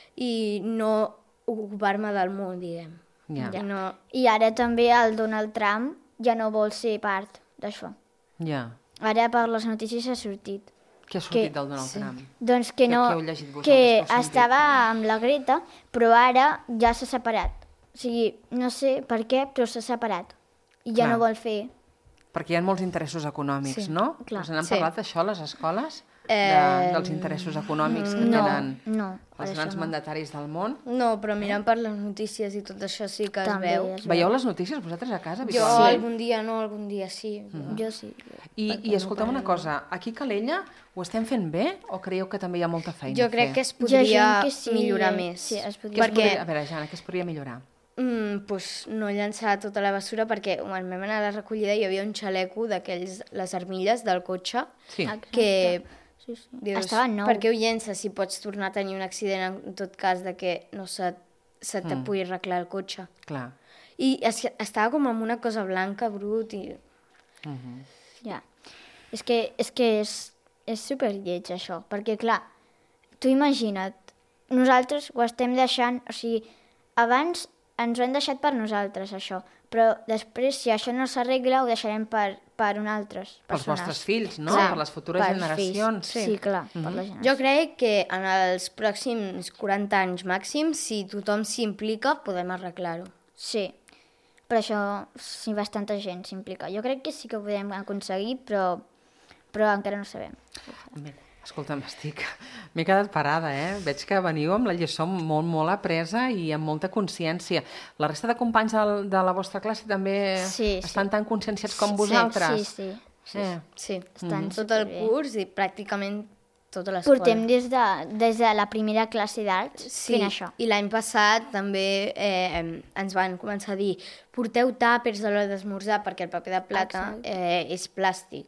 i no ocupar-me del món, diguem. Ja. I no... I ara també el Donald Trump ja no vol ser part d'això. Ja. Ara per les notícies ha sortit. Què ha sortit que, del Donald Trump? Doncs que Què- no, què heu llegit vosaltres? que Què heu sentit? estava amb la Greta, però ara ja s'ha separat. O sigui, no sé per què, però s'ha separat. I ja Clar. no vol fer... Perquè hi ha molts interessos econòmics, Sí, no? clar. Us n'han Sí. parlat d'això a les escoles? Eh, De, dels interessos econòmics que no, tenen no, els això grans no. mandataris del món? No, però mirant per les notícies i tot això sí que es També veu. es Veieu les notícies vosaltres a casa? Jo habitualment? algun dia no, algun dia sí. Mhm. Jo sí. I, i escolteu una cosa, aquí a Calella ho estem fent bé o creieu que també hi ha molta feina Jo a crec fer? que es Hi ha podria gent que sí, millorar eh, més. sí, es podria- Què es perquè podria, a veure, Jana, què es podria millorar? mm, pues, no llançar tota la basura, perquè quan vam anar a la recollida hi havia un xaleco d'aquells, les armilles del cotxe, Sí. que Sí, sí. dius, Estava nou. per què ho llences si pots tornar a tenir un accident en tot cas de que no se, se te Mm. pugui arreglar el cotxe. Clar. I es, estava com amb una cosa blanca, brut, i... Uh -huh. Ja. És que és, que és, és superlleig, això, perquè, clar, tu imagina't, nosaltres ho estem deixant, o sigui, abans ens ho hem deixat per nosaltres, això, però després, si això no s'arregla, ho deixarem per, per un altres Pels persones. vostres fills, no? Clar, Per les futures pels generacions. Fills. Sí, clar, per les generacions. Jo crec que en els pròxims quaranta anys màxims, si tothom s'implica, podem arreglar-ho. Sí, però això, si bastanta gent s'implica. Jo crec que sí que ho podem aconseguir, però, però encara no sabem. Bé, escolta'm, estic... M'he quedat parada, eh? Veig que veniu amb la lliçó molt, molt apresa i amb molta consciència. La resta de companys de, de la vostra classe també Sí, sí. estan tan conscienciats com Sí, vosaltres? Sí, sí. Sí, Eh. sí. Estan tot el superbé. curs i pràcticament tota l'escola. Portem des de, des de la primera classe d'arts Sí, fent això. i l'any passat també eh, ens van començar a dir porteu tàpers a l'hora d'esmorzar perquè el paper de plata eh, és plàstic.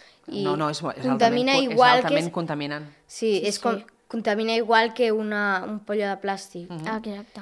I No, no, és, és contamina altament, igual és altament que... contaminant. Sí, Sí, és sí. com, contamina igual que una, un pollo de plàstic. Mhm. Ah, exacte.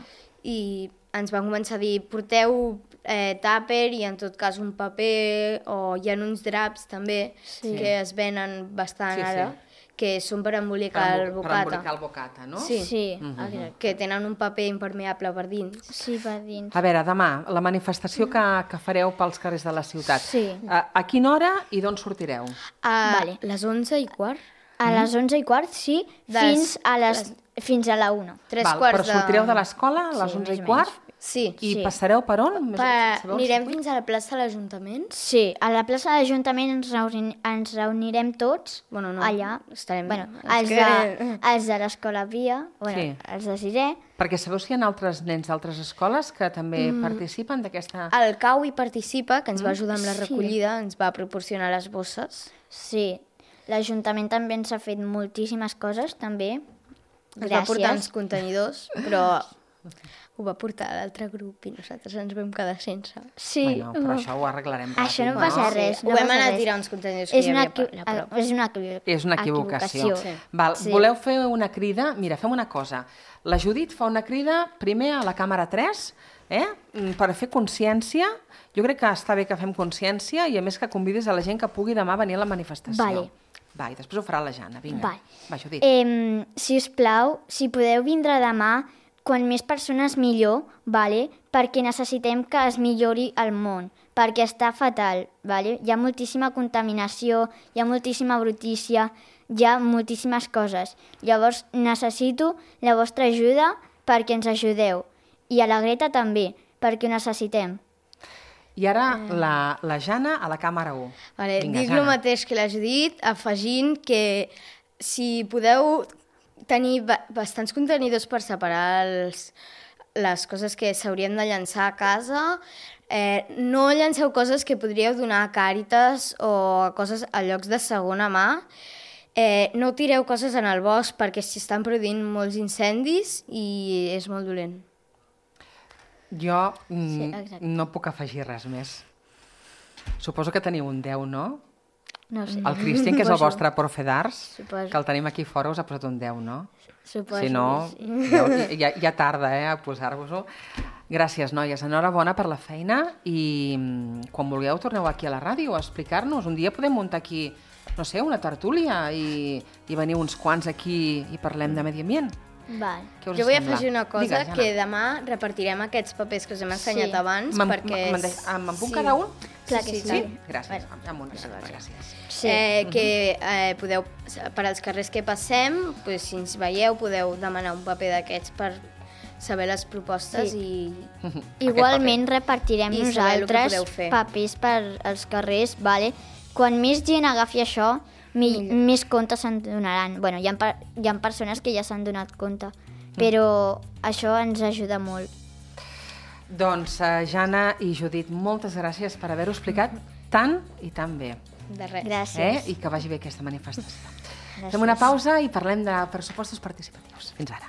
I ens van començar a dir porteu eh, tàper i en tot cas un paper o hi ha uns draps també Sí. que es venen bastant Sí, sí. ara que són per embolicar el Per bocata. embolicar el bocata, no? Sí, Sí, Mhm. exacte. que tenen un paper impermeable per dins. Sí, per dins. A veure, demà, la manifestació que, que fareu pels carrers de la ciutat. Sí. A, a quina hora i d'on sortireu? A Vale. les onze i quart? A les onze i quart, sí, De fins les- a, les, fins a la una. Tres Val, quarts però sortireu de l'escola a les Sí, onze més i o quart Sí. i Sí. passareu per on? Més- Pa... sabeu el Anirem circuit? fins a la plaça de l'Ajuntament? Sí, a la plaça de l'Ajuntament ens, reuni, ens reunirem tots Bueno, no. allà. Estarem... Bueno, ens els, de, quedarem- els de l'escola Via, bueno, Sí. els de sisè. Perquè sabeu si hi ha altres nens d'altres escoles que també Mm. participen d'aquesta... El Cau hi participa, que ens va ajudar amb la Sí. recollida, ens va proporcionar les bosses. Sí, l'Ajuntament també ens ha fet moltíssimes coses, també. Ens va portar uns Gràcies. contenidors, però ho va portar a l'altre grup i nosaltres ens vam quedar sense. Sí. Bueno, però això ho arreglarem ràpid. Això no passa res. Ho vam anar a tirar uns contenidors que hi havia per allà, però... És una equivocació. És una equivocació. Sí. Val, voleu fer una crida? Mira, fem una cosa. La Judit fa una crida primer a la càmera tres, eh? per fer consciència. Jo crec que està bé que fem consciència i a més que convidis a la gent que pugui demà venir a la manifestació. Vale. Va, i després ho farà la Jana, vinga. Vale. Va, Judit. Eh, si us plau, si podeu vindre demà, quan més persones millor, vale? Perquè necessitem que es millori el món, perquè està fatal. Vale? Hi ha moltíssima contaminació, hi ha moltíssima brutícia, hi ha moltíssimes coses. Llavors necessito la vostra ajuda perquè ens ajudeu. I a la Greta també, perquè ho necessitem. I ara la, la Jana a la càmera u. Vale, Vinga, dic Jana. el mateix que la Judit, afegint que si podeu tenir ba bastants contenidors per separar els, les coses que s'haurien de llançar a casa, eh, no llanceu coses que podríeu donar a Càritas o coses a llocs de segona mà. Eh, no tireu coses en el bosc perquè s'hi estan produint molts incendis i és molt dolent. Jo mm, Sí, exacte. no puc afegir res més. Suposo que teniu un deu, no? No ho sé. El Cristian, que és el Suposo. vostre profe d'arts, Suposo. que el tenim aquí fora, us ha posat un deu, no? Suposo Si no, que sí. ja, ja, ja tarda eh, a posar-vos-ho. Gràcies, noies. Enhorabona per la feina i mm, quan vulgueu torneu aquí a la ràdio a explicar-nos. Un dia podem muntar aquí, no sé, una tertúlia i, i venir uns quants aquí i parlem de medi ambient. Val. Què us Jo vull sembla? afegir una cosa, Digues, Jana. que demà repartirem aquests papers que us hem ensenyat Sí. abans, Me'n- perquè... me'n de- ah, me'n puc cada un? Clar que sí, sí. sí. Gràcies. Amb un, gràcies. Sí. Eh, que eh, podeu, per als carrers que passem, pues, si ens veieu, podeu demanar un paper d'aquests per saber les propostes Sí. i... Igualment repartirem I saber el que nosaltres podeu fer. papers per als carrers, vale? Quan més gent agafi això, mi, més compte se'n donaran. Bueno, hi ha, per- hi ha persones que ja s'han donat compte, però això ens ajuda molt. Doncs, uh, Jana i Judit, moltes gràcies per haver-ho explicat tan i tan bé. De res. Gràcies. Eh? I que vagi bé aquesta manifestació. Gràcies. Fem una pausa i parlem de pressupostos participatius. Fins ara.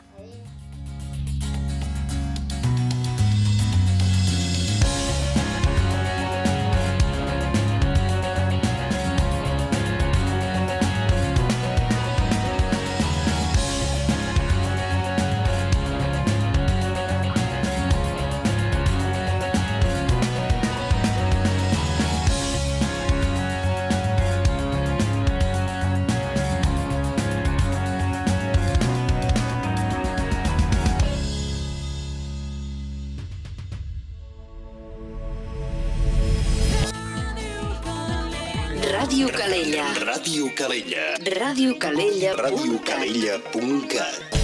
Ràdio Calella. Ràdio Calella. Ràdio Calella. ràdio calella punt cat.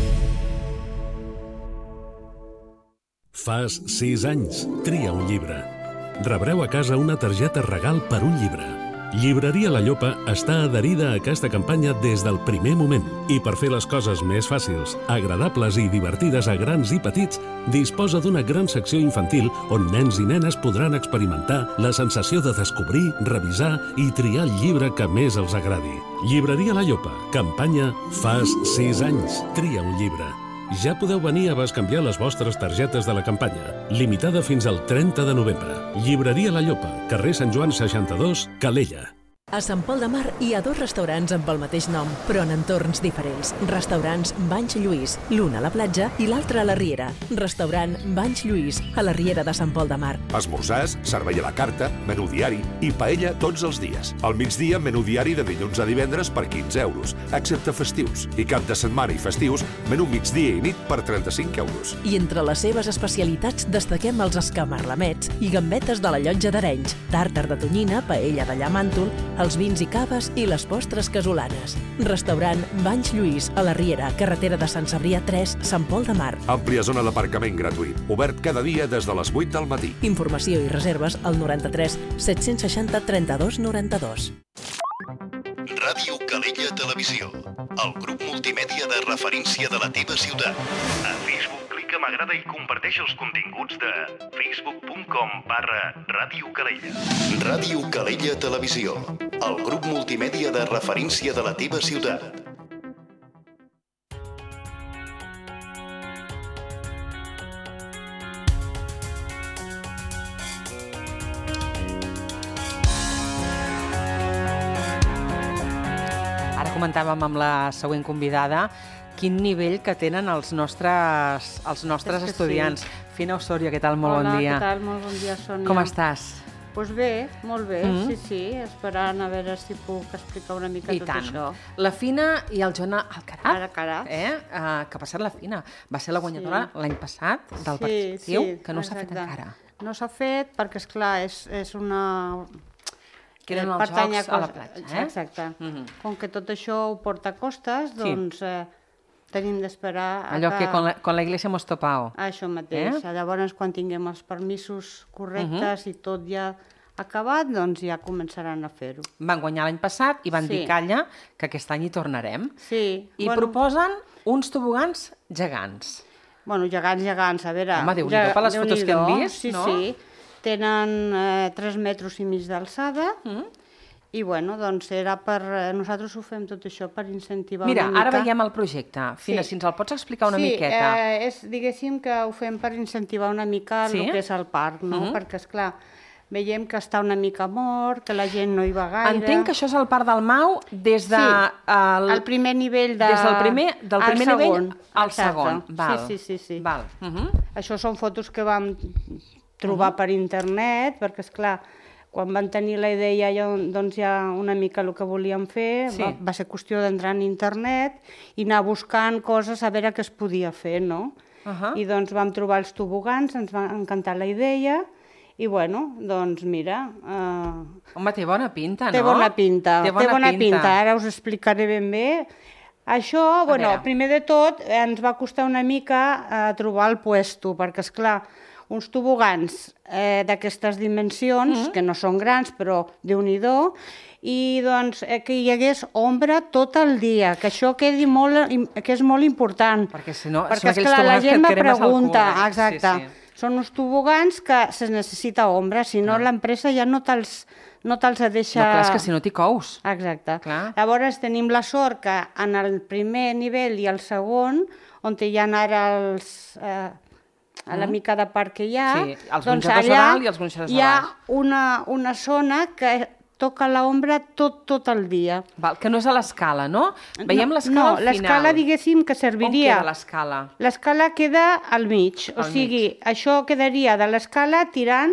Fas sis anys. Tria un llibre. Rebreu a casa una targeta regal per un llibre. Llibreria La Llopa està adherida a aquesta campanya des del primer moment i per fer les coses més fàcils, agradables i divertides a grans i petits, disposa d'una gran secció infantil on nens i nenes podran experimentar la sensació de descobrir, revisar i triar el llibre que més els agradi. Llibreria La Llopa, campanya Fas sis anys. Tria un llibre. Ja podeu venir a bescanviar les vostres targetes de la campanya, limitada fins al trenta de novembre. Llibreria La Llopa, carrer Sant Joan seixanta-dos, Calella. A Sant Pol de Mar hi ha dos restaurants amb el mateix nom, però en entorns diferents. Restaurants Banys Lluís, l'un a la platja i l'altre a la Riera. Restaurant Banys Lluís, a la Riera de Sant Pol de Mar. Esmorzars, servei a la carta, menú diari i paella tots els dies. Al migdia, menú diari de dilluns a divendres per quinze euros, excepte festius. I cap de setmana i festius, menú migdia i nit per trenta-cinc euros. I entre les seves especialitats destaquem els escamarlamets i gambetes de la Llotja d'Arenys, tàrtar de tonyina, paella de llamàntol, els vins i caves i les postres casolanes. Restaurant Banys Lluís, a la Riera, carretera de Sant Cebrià tres, Sant Pol de Mar. Àmplia zona d'aparcament gratuït, obert cada dia des de les vuit del matí. Informació i reserves al noranta-tres set-cents seixanta trenta-dos noranta-dos. Ràdio Calella Televisió, el grup multimèdia de referència de la teva ciutat. A Facebook, clica m'agrada i comparteix els continguts de facebook punt com barra Ràdio Calella. Ràdio Calella Televisió, el grup multimèdia de referència de la teva ciutat. comentàvem amb la següent convidada, quin nivell que tenen els nostres, els nostres estudiants. Sí. Fina Osorio, què tal? Molt Hola, bon dia. què tal? Molt bon dia, Sònia. Com estàs? Doncs pues bé, molt bé, mm -hmm. sí, sí, esperant a veure si puc explicar una mica I tot tant. això. La Fina i el Joan Alcaraz, Alcaraz. Eh? Uh, que ha passat la Fina. Va ser la guanyadora sí. l'any passat del sí, Perspectiu, sí, que no s'ha fet exacte. encara. No s'ha fet perquè, esclar, és, és una... Que eren els pertany jocs a, a la platja, eh? Exacte. Mm -hmm. Com que tot això ho porta a costes, doncs sí. eh, tenim d'esperar... Allò que, que con, la, con la iglesia hemos topado. Això mateix. Eh? Llavors, quan tinguem els permisos correctes uh -huh. i tot ja acabat, doncs ja començaran a fer-ho. Van guanyar l'any passat i van sí. dir, calla, que aquest any hi tornarem. Sí. I bueno, proposen uns tobogans gegants. Bueno, gegants, gegants, a veure... Home, Déu-n'hi-do, per les fotos que hem vist, sí, no? Sí, tenen eh, tres metres i mig d'alçada, mm. i bueno, doncs era per... Nosaltres ho fem tot això per incentivar Mira, una mica... Mira, ara veiem el projecte. Fina, sí. si ens el pots explicar una sí, miqueta. Sí, eh, és, diguéssim que ho fem per incentivar una mica sí? el que és el parc, no? Mm-hmm. Perquè, esclar, veiem que està una mica mort, que la gent no hi va gaire... Entenc que això és el Parc del Mau des de... Sí, el, el primer nivell de... Des del primer, del primer al nivell segon. al Exacte. segon. Val. Sí, sí, sí. sí. Val. Uh-huh. Això són fotos que vam trobar uh-huh. per internet, perquè, esclar, quan van tenir la idea ja, doncs ja una mica el que volíem fer, sí. va, va ser qüestió d'entrar en internet i anar buscant coses a veure què es podia fer, no? Uh-huh. I doncs vam trobar els tobogans, ens va encantar la idea, i bueno, doncs mira... Uh, Home, té bona pinta, no? Té bona pinta, té bona, té bona pinta. pinta. Ara us explicaré ben bé. Això, bueno, primer de tot, ens va costar una mica uh, trobar el puesto, perquè, esclar, uns tobogans eh, d'aquestes dimensions, mm-hmm. que no són grans, però Déu-n'hi-do, i doncs eh, que hi hagués ombra tot el dia, que això quedi molt, que és molt important. Perquè, si no, perquè són esclar, la gent me pregunta, cul, eh? exacte, sí, sí. són uns tobogans que se necessita ombra, si no, no. l'empresa ja no te'ls no te'ls deixa... No, clar, és que si no t'hi cous. Exacte. Clar. Llavors tenim la sort que en el primer nivell i el segon, on hi ha ara els... Eh, a la mica de parc que hi ha, sí, els doncs gronxadors allà a dalt i els gronxadors a baix. Hi ha una, una zona que toca l'ombra tot, tot el dia. Val, que no és a l'escala, no? Veiem no, l'escala no, al final. l'escala, diguéssim, que serviria... On queda l'escala? L'escala queda al mig, al o sigui, mig. Això quedaria de l'escala tirant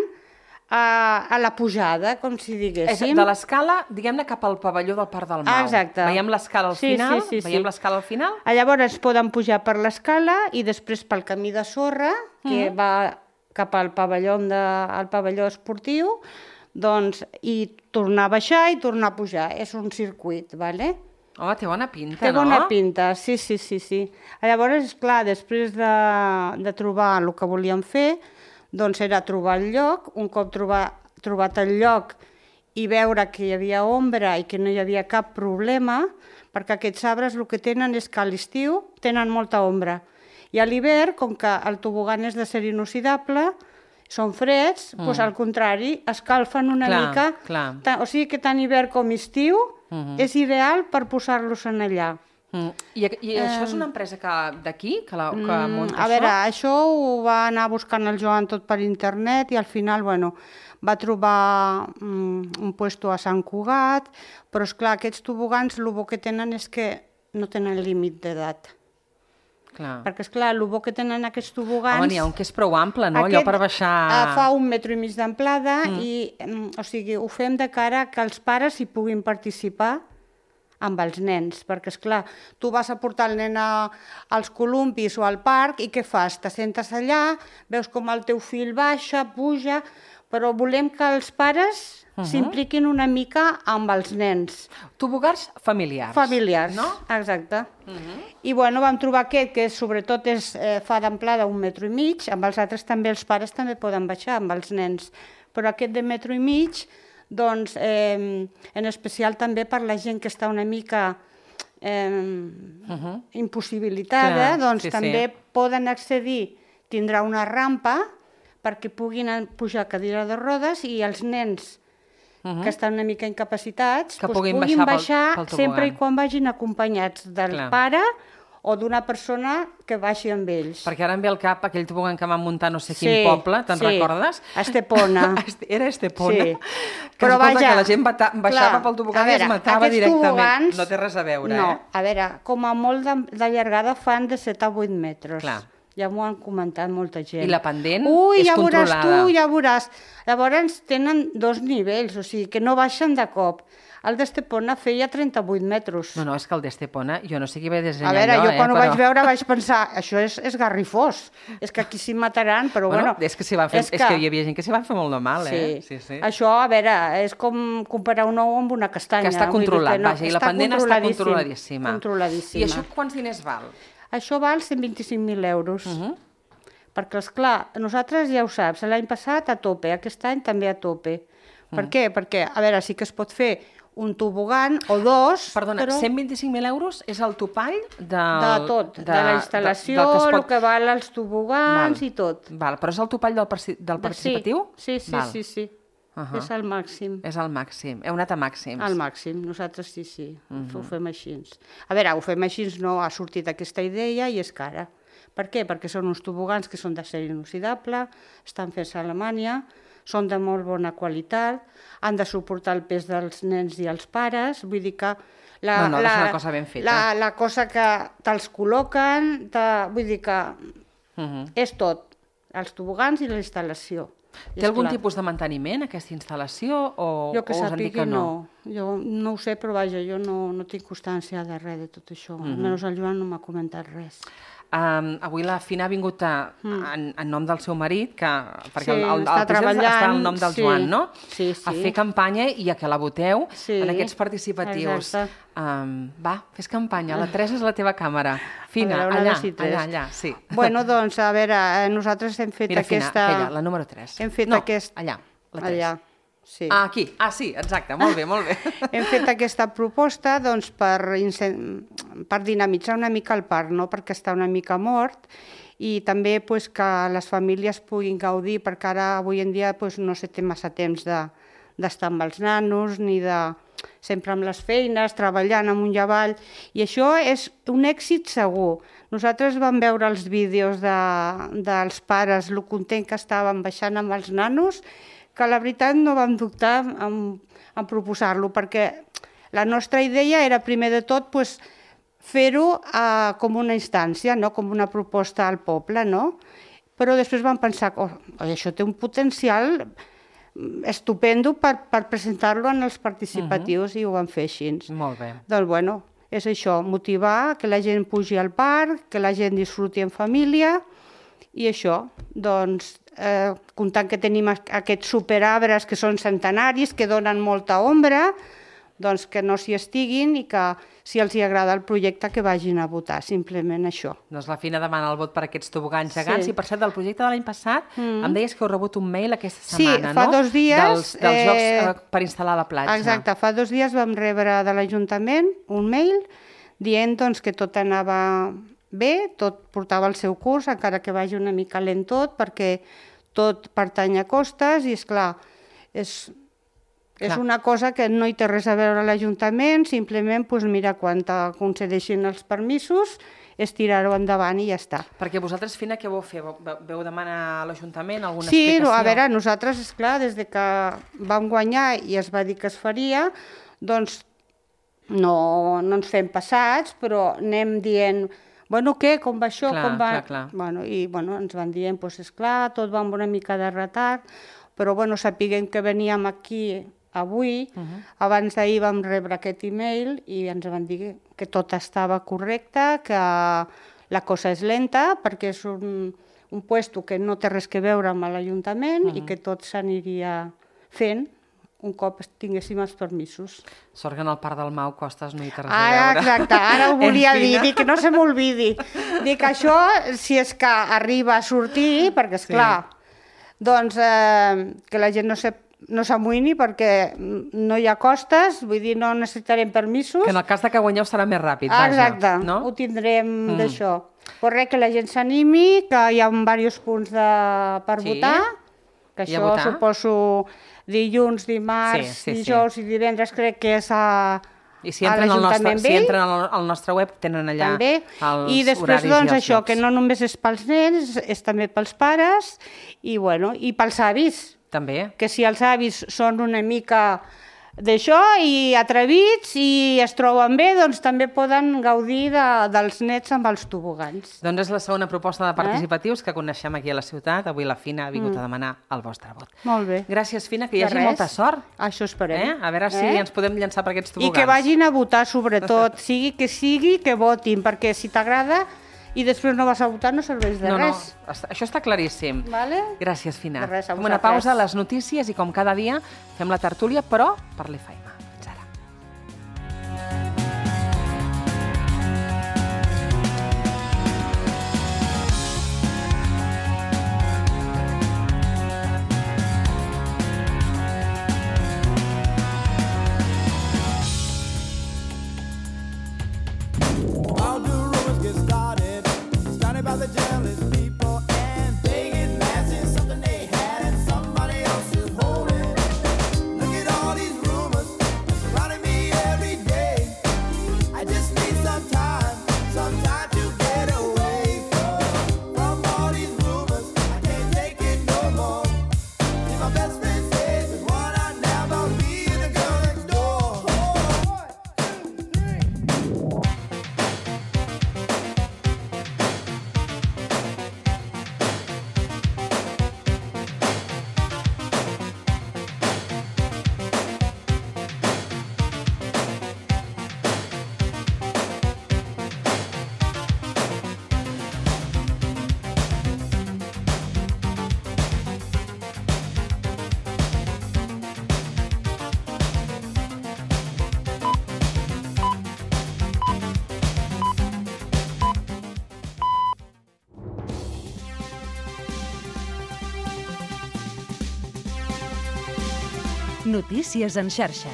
a, a la pujada, com si diguéssim. És de l'escala, diguem-ne, cap al pavelló del Parc del Mau. Exacte. Veiem l'escala al sí, final? Sí, sí, Veiem sí. l'escala al final? Llavors poden pujar per l'escala i després pel camí de sorra, que mm. va cap al pavelló, de, al pavelló esportiu, doncs, i tornar a baixar i tornar a pujar. És un circuit, vale? Home, té bona pinta, té no? Té bona pinta, sí, sí, sí. sí. Llavors, esclar, després de, de trobar el que volíem fer, doncs era trobar el lloc, un cop trobar, trobat el lloc i veure que hi havia ombra i que no hi havia cap problema, perquè aquests arbres el que tenen és que a l'estiu tenen molta ombra. I a l'hivern, com que el tobogan és d'acer inoxidable, són freds, mm. doncs al contrari, escalfen una clar, mica. Clar. O sigui que tant hivern com estiu mm-hmm. és ideal per posar-los en allà. Mm. I, i eh, això és una empresa d'aquí, que, la, que mm, munta a això? A veure, això ho va anar buscant el Joan tot per internet i al final, bueno, va trobar mm, un puesto a Sant Cugat, però esclar, aquests tobogans el bo que tenen és que no tenen límit d'edat. Clar. Perquè, esclar, el bo que tenen aquests tobogans... Home, n'hi ha un que és prou ample, no? Allò per baixar... Fa un metre i mig d'amplada mm. i, o sigui, ho fem de cara que els pares hi puguin participar amb els nens, perquè, esclar, tu vas a portar el nen a, als columpis o al parc i què fas? Te sentes allà, veus com el teu fill baixa, puja, però volem que els pares uh-huh. s'impliquin una mica amb els nens. Tobogars familiars. Familiars, no? Exacte. Uh-huh. I bueno, vam trobar aquest, que sobretot és, eh, fa d'amplada un metro i mig, amb els altres també, els pares també poden baixar amb els nens, però aquest de metro i mig, doncs, eh, en especial també per la gent que està una mica eh, uh-huh. impossibilitada, clar, doncs sí, també sí. poden accedir, tindrà una rampa perquè puguin pujar a cadira de rodes i els nens uh-huh. que estan una mica incapacitats que doncs puguin, puguin baixar, baixar pel, pel sempre i quan vagin acompanyats del clar. Pare o d'una persona que baixi amb ells. Perquè ara em ve al cap aquell tobogan que van muntar no sé quin Sí, poble, te'n sí. recordes? Estepona. Era Estepona. Sí. Que, Però escolta, vaja, que la gent bata, baixava clar, pel tobogan a i es veure, matava aquests directament. tobogans- No té res a veure, no, eh? a veure, com a molt de, de llargada fan de set a vuit metres. Clar. Ja m'ho han comentat molta gent. I la pendent Ui, és ja veuràs controlada. tu, ja veuràs. Llavors tenen dos nivells, o sigui, que no baixen de cop. El d'Estepona feia trenta-vuit metres. No, no, és que el d'Estepona, jo no sé qui va dissenyar A veure, allò, jo quan eh, ho però... vaig veure vaig pensar, això és, és garrifós, és que aquí s'hi mataran, però bueno... bueno és, que s'hi van fer, és, que... és que hi havia gent que s'hi van fer molt de mal, eh? Sí. Sí, sí. Això, a veure, és com comparar un ou amb una castanya. Que està controlat, no, vaja, i la pendent està controladíssima. Controladíssima. I això quants diners val? Això val cent vint-i-cinc mil euros. Uh -huh. Perquè, esclar, nosaltres ja ho saps, l'any passat a tope, aquest any també a tope. Per Mm. què? Perquè, a veure, sí que es pot fer un tobogan o dos... Perdona, però... cent vint-i-cinc mil euros és el topall del... De tot, de, de la instal·lació, de, del que el pot... que val els tobogans Val. i tot. Val, però és el topall del, parci... del participatiu? Sí, sí, Val. sí, sí. Uh -huh. És el màxim. És el màxim. Heu anat a màxims. Al màxim, nosaltres sí, sí, uh Mhm. -huh. ho fem així. A veure, ho fem així, no, ha sortit aquesta idea i és cara. Per què? Perquè són uns tobogans que són d'acer inoxidable, estan fets a Alemanya, són de molt bona qualitat, han de suportar el pes dels nens i els pares, vull dir que... La, no, no, la, és una cosa ben feta. La, la cosa que te'ls col·loquen, te, vull dir que Uh -huh. és tot, els tobogans i la instal·lació. Té És algun clar. tipus de manteniment, aquesta instal·lació, o, Jo que o us han dit sàpiga que no? no. Jo no ho sé, però vaja, jo no, no tinc constància de res de tot això. Mhm. Almenys el Joan no m'ha comentat res. Um, avui la Fina ha vingut a, en, en nom del seu marit, que, perquè Sí, el, el, el està projecte treballant, està en nom del sí. Joan, no? Sí, sí. A fer campanya i a que la voteu Sí, en aquests participatius. exacte. Um, va, fes campanya. La Teresa és la teva càmera. Fina, A veure, una, allà, dos i tres. allà, allà, sí. Bueno, doncs, a veure, eh, nosaltres hem fet Mira, Fina, aquesta... aquella, la número tres. Hem fet no, aquest... allà, la tres. Allà, sí. Ah, aquí. Ah, sí, exacte, molt bé, molt bé. Hem fet aquesta proposta doncs, per, incen... per dinamitzar una mica el parc, no? Perquè està una mica mort, i també pues, que les famílies puguin gaudir, perquè ara, avui en dia, pues, no se té massa temps de, d'estar amb els nanos, ni de sempre amb les feines, treballant amunt i avall, i això és un èxit segur. Nosaltres vam veure els vídeos de, dels pares, el content que estaven baixant amb els nanos, que la veritat no vam dubtar en, en proposar-lo, perquè la nostra idea era, primer de tot, pues, fer-ho eh, com una instància, no? Com una proposta al poble, no? Però després vam pensar que oh, això té un potencial estupendo per, per presentar-lo en els participatius uh-huh. i ho vam fer així. Molt bé. Doncs bueno, és això, motivar que la gent pugi al parc, que la gent disfruti en família i això, doncs, eh, comptant que tenim aquests superarbres que són centenaris, que donen molta ombra, doncs que no s'hi estiguin i que si els hi agrada el projecte que vagin a votar, simplement això. Doncs la Fina demana el vot per aquests tobogans gegants Sí. i per cert, del projecte de l'any passat Mm. em deies que heu rebut un mail aquesta Sí, setmana, fa no? dos dies, Dels, dels eh, jocs eh, per instal·lar a la platja. Exacte, fa dos dies vam rebre de l'Ajuntament un mail dient doncs, que tot anava bé, tot portava el seu curs, encara que vagi una mica lent tot, perquè tot pertany a costes i, és clar, és, és Clar. una cosa que no hi té res a veure a l'Ajuntament, simplement, doncs, mira, quan concedeixin els permisos, és tirar-ho endavant i ja està. Perquè vosaltres, Fina, què vau fer? Vau, vau demanar a l'Ajuntament alguna Sí, explicació? a veure, nosaltres, esclar, des de que vam guanyar i es va dir que es faria, doncs no, no ens fem passats, però anem dient, bueno, què, com va això, Clar, com va... clar, clar. Bueno, i bueno, ens van dient, doncs esclar, tot va amb una mica de retard, però bueno, sapiguem que veníem aquí avui, Uh -huh. abans d'ahir vam rebre aquest e-mail i ens van dir que tot estava correcte, que la cosa és lenta, perquè és un, un puesto que no té res que veure amb l'Ajuntament uh -huh. i que tot s'aniria fent un cop tinguéssim els permisos. Sort que en el Parc del Mau Costes no hi té res a Ah, veure. exacte, ara ho volia En dir, Fina. dir que no se m'olvidi. Dic que això, si és que arriba a sortir, perquè és Sí. clar, doncs eh, que la gent no se no s'amoïni perquè no hi ha costes, vull dir, no necessitarem permisos. Que en el cas de que guanyeu serà més ràpid, Ah, vaja. exacte, no? ho tindrem Mm. d'això. Però res, que la gent s'animi, que hi ha diversos punts de, per Sí? votar, que I a això votar? suposo dilluns, dimarts, Sí, sí, sí. dijous i divendres crec que és a, I si entren, al nostre, si entren al, al nostre web tenen allà també. els I després, horaris doncs, i els això, llocs. que no només és pels nens, és també pels pares i, bueno, i pels avis. També. Que si els avis són una mica d'això i atrevits i es troben bé, doncs també poden gaudir de, dels nets amb els tobogans. Doncs és la segona proposta de participatius eh? que coneixem aquí a la ciutat. Avui la Fina ha vingut mm. a demanar el vostre vot. Molt bé. Gràcies, Fina, que hi hagi res. molta sort. Això esperem. Eh? A veure si eh? ens podem llançar per aquests tobogans. I que vagin a votar, sobretot. Sigui que sigui, que votin, perquè si t'agrada i després no vas a votar no serveix de no, res. No, això està claríssim. Vale? Gràcies, Fina. De res, a fem una pausa a les notícies i com cada dia fem la tertúlia, però per l'E F A I M A. Fins ara. How do rumors get started? Started by the jealous people, and they get mad since something they had and somebody else is holding. Look at all these rumors surrounding me every day. I just need some time, some time to get away from, from all these rumors. I can't take it no more. See, my best friend says there's one I never be and the girl next door. Notícies en xarxa.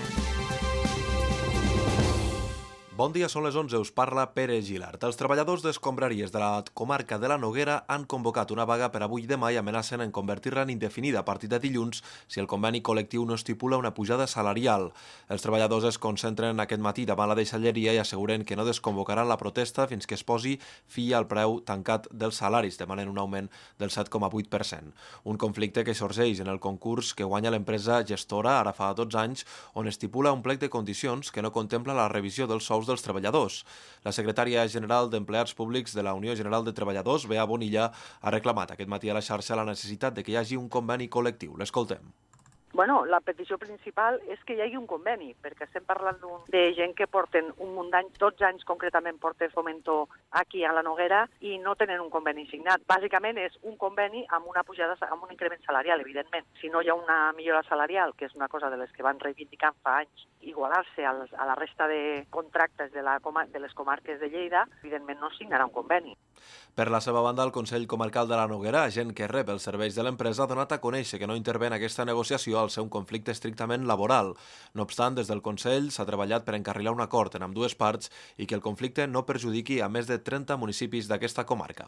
Bon dia, són les onze, us parla Pere Gilart. Els treballadors d'escombraries de la comarca de la Noguera han convocat una vaga per avui i demà i amenacen en convertir-la en indefinida a partir de dilluns si el conveni col·lectiu no estipula una pujada salarial. Els treballadors es concentren aquest matí davant la deixalleria i asseguren que no desconvocaran la protesta fins que es posi fi al preu tancat dels salaris, demanen un augment del set coma vuit per cent. Un conflicte que sorgeix en el concurs que guanya l'empresa gestora ara fa dotze anys, on estipula un plec de condicions que no contempla la revisió dels sous dels treballadors. La secretària general d'Empleats Públics de la Unió General de Treballadors, Bea Bonilla, ha reclamat aquest matí a la xarxa la necessitat de que hi hagi un conveni col·lectiu. L'escoltem. Bueno, la petició principal és que hi hagi un conveni, perquè estem parlant de gent que porten un munt d'anys, dotze anys concretament porten Fomento aquí a la Noguera i no tenen un conveni signat. Bàsicament és un conveni amb una pujada, amb un increment salarial, evidentment. Si no hi ha una millora salarial, que és una cosa de les que van reivindicant fa anys, igualar-se a la resta de contractes de, la, de les comarques de Lleida, evidentment no signarà un conveni. Per la seva banda, el Consell Comarcal de la Noguera, gent que rep els serveis de l'empresa, ha donat a conèixer que no intervé en aquesta negociació al ser un conflicte estrictament laboral. No obstant, des del Consell s'ha treballat per encarrilar un acord en ambdues parts i que el conflicte no perjudiqui a més de trenta municipis d'aquesta comarca.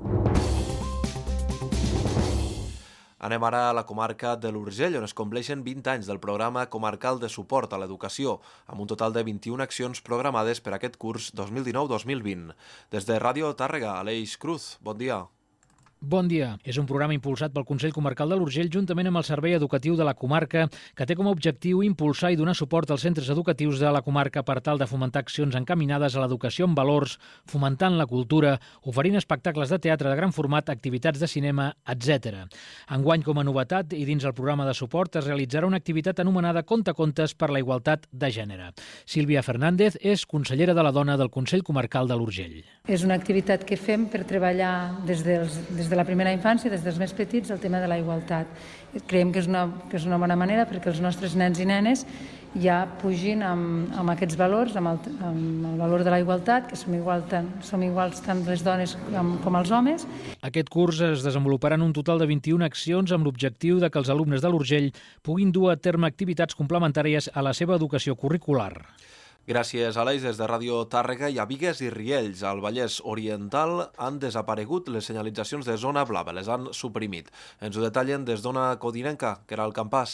Anem ara a la comarca de l'Urgell, on es compleixen vint anys del programa comarcal de suport a l'educació, amb un total de vint-i-una accions programades per aquest curs dos mil dinou dos mil vint. Des de Ràdio Tàrrega, Aleix Cruz, bon dia. Bon dia. És un programa impulsat pel Consell Comarcal de l'Urgell juntament amb el Servei Educatiu de la comarca, que té com a objectiu impulsar i donar suport als centres educatius de la comarca per tal de fomentar accions encaminades a l'educació amb valors, fomentant la cultura, oferint espectacles de teatre de gran format, activitats de cinema, etcètera. Enguany, com a novetat, i dins el programa de suport, es realitzarà una activitat anomenada Contacontes per la igualtat de gènere. Sílvia Fernández és consellera de la dona del Consell Comarcal de l'Urgell. És una activitat que fem per treballar des dels, des de la primera infància, des dels més petits, el tema de la igualtat. Creiem que és una, que és una bona manera perquè els nostres nens i nenes ja pugin amb, amb aquests valors, amb el, amb el valor de la igualtat, que som, igual, tant, som iguals tant les dones com, com els homes. Aquest curs es desenvoluparà en un total de vint-i-una accions amb l'objectiu de que els alumnes de l'Urgell puguin dur a terme activitats complementàries a la seva educació curricular. Gràcies, Aleix. Des de Ràdio Tàrrega i a Bigues i Riells, al Vallès Oriental, han desaparegut les senyalitzacions de zona blava, les han suprimit. Ens ho detallen des d'Ona Codinenca, que era el Campàs.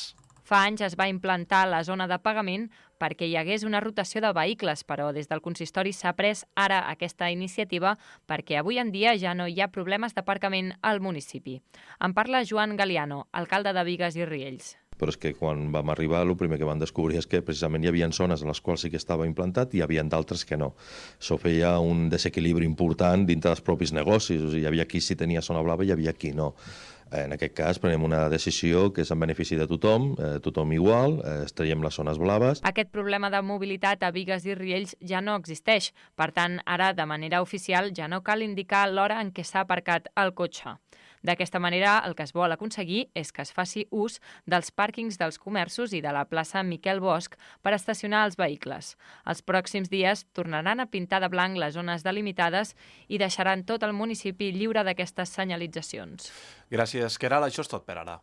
Fa anys es va implantar la zona de pagament perquè hi hagués una rotació de vehicles, però des del consistori s'ha pres ara aquesta iniciativa perquè avui en dia ja no hi ha problemes d'aparcament al municipi. En parla Joan Galiano, alcalde de Bigues i Riells. Però és que quan vam arribar el primer que vam descobrir és que precisament hi havia zones en les quals sí que estava implantat i hi havia d'altres que no. Això feia un desequilibri important dintre dels propis negocis, o sigui, hi havia qui sí tenia zona blava i hi havia qui no. En aquest cas prenem una decisió que és en benefici de tothom, eh, tothom igual, eh, extraiem les zones blaves. Aquest problema de mobilitat a Bigues i Riells ja no existeix. Per tant, ara, de manera oficial, ja no cal indicar l'hora en què s'ha aparcat el cotxe. D'aquesta manera, el que es vol aconseguir és que es faci ús dels pàrquings dels comerços i de la plaça Miquel Bosch per estacionar els vehicles. Els pròxims dies tornaran a pintar de blanc les zones delimitades i deixaran tot el municipi lliure d'aquestes senyalitzacions. Gràcies, Queralt. Això és tot per ara.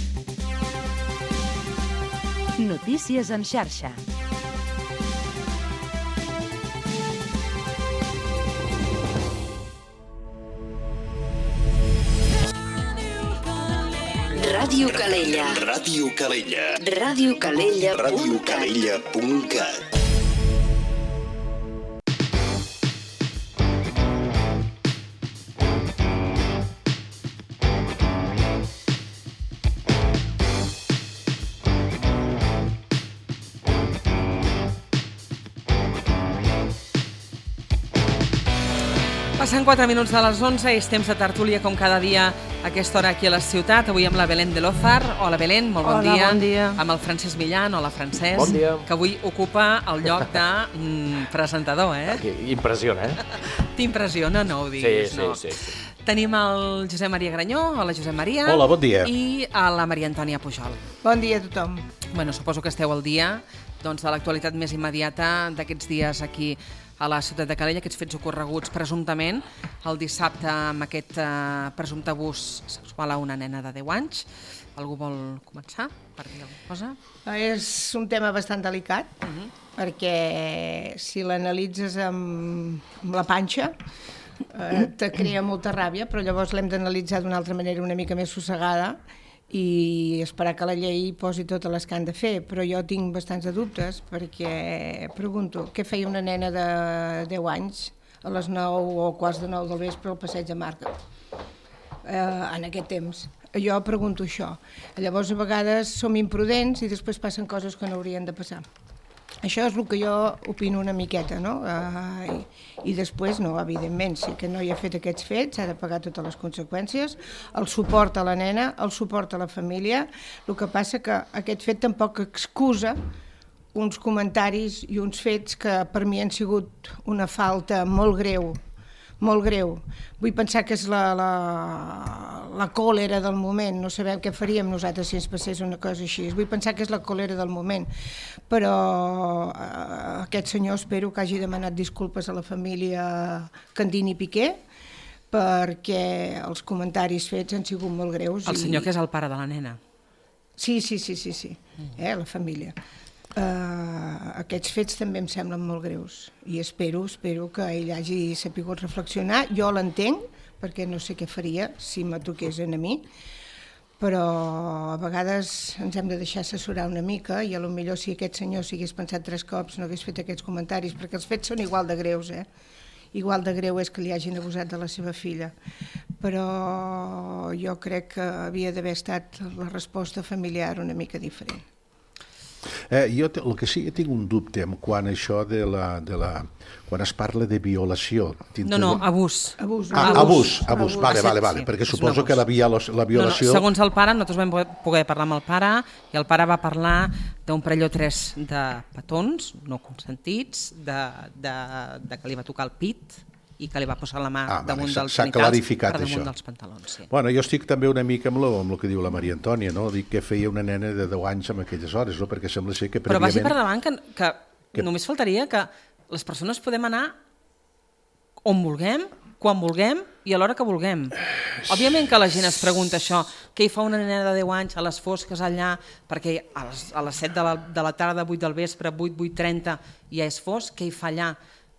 Notícies en xarxa. Ràdio Calella. Ràdio Calella. Ràdio Calella. Ràdio Calella punt cat. Passen quatre minuts de les onze, és temps de tertúlia com cada dia a aquesta hora aquí a la ciutat. Avui amb la Belén de Lózar. Hola Belén, molt bon Hola, dia. bon dia. Amb el Francesc Millan. Hola Francesc. Bon dia. Que avui ocupa el lloc de mm, presentador, eh? Impressiona, eh? T'impressiona, no ho diguis, Sí, no. sí, sí, sí. Tenim el Josep Maria Granyó. Hola Josep Maria. Hola, bon dia. I a la Maria Antònia Pujol. Bon dia a tothom. Bueno, suposo que esteu al dia doncs, de l'actualitat més immediata d'aquests dies aquí a la ciutat de Calella, aquests fets ocorreguts presumptament el dissabte amb aquest eh, presumpte abús sexual a una nena de deu anys. Algú vol començar per dir alguna cosa? És un tema bastant delicat, uh -huh. perquè si l'analitzes amb, amb la panxa eh, te crea molta ràbia, però llavors l'hem d'analitzar d'una altra manera una mica més sossegada i esperar que la llei posi totes les que han de fer, però jo tinc bastants de dubtes perquè pregunto, què feia una nena de deu anys a les nou o quarts de nou del vespre al passeig de Marca eh, en aquest temps? Jo pregunto això. Llavors a vegades som imprudents i després passen coses que no haurien de passar. Això és el que jo opino una miqueta, no? Uh, i, I després, no, evidentment, si que no hi ha fet aquests fets, ha de pagar totes les conseqüències, el suport a la nena, el suport a la família. El que passa que aquest fet tampoc excusa uns comentaris i uns fets que per mi han sigut una falta molt greu, molt greu. Vull pensar que és la, la, la còlera del moment, no sabem què faríem nosaltres si ens passés una cosa així. Vull pensar que és la còlera del moment, però eh, aquest senyor espero que hagi demanat disculpes a la família Candini Piqué, perquè els comentaris fets han sigut molt greus. El senyor que és el pare de la nena. Sí, sí, sí, sí, sí. Eh, la família. Uh, aquests fets també em semblen molt greus i espero, espero que ell hagi sapigut reflexionar. Jo l'entenc, perquè no sé què faria si me toqués a mi, però a vegades ens hem de deixar assessorar una mica i a lo millor si aquest senyor s'hagués pensat tres cops no hagués fet aquests comentaris, perquè els fets són igual de greus, eh? Igual de greu és que li hagin abusat de la seva filla, però jo crec que havia d'haver estat la resposta familiar una mica diferent. Eh, jo el que sí que tinc un dubte amb quan això de la, de la quan es parla de violació. No, no, abús. Abús, ah, abús, abús, abús. vale, vale, vale, sí, perquè suposo que la, violació, la violació... No, no, segons el pare, nosaltres vam poder parlar amb el pare i el pare va parlar d'un parell o tres de petons no consentits, de, de, de que li va tocar el pit i que li va posar la mà ah, damunt vale, dels genitals per damunt això. Dels pantalons. Sí. Bueno, jo estic també una mica amb, lo, amb el que diu la Maria Antònia, no? Dic que feia una nena de deu anys en aquelles hores, no? Perquè sembla ser que prèviament... Però vagi per davant que, que, que només faltaria que les persones podem anar on vulguem, quan vulguem i a l'hora que vulguem. Òbviament que la gent es pregunta això, què hi fa una nena de deu anys a les fosques allà, perquè a les, a les set de la, de la tarda, vuit del vespre, vuit, vuit trenta, ja és fosc, què hi fa allà?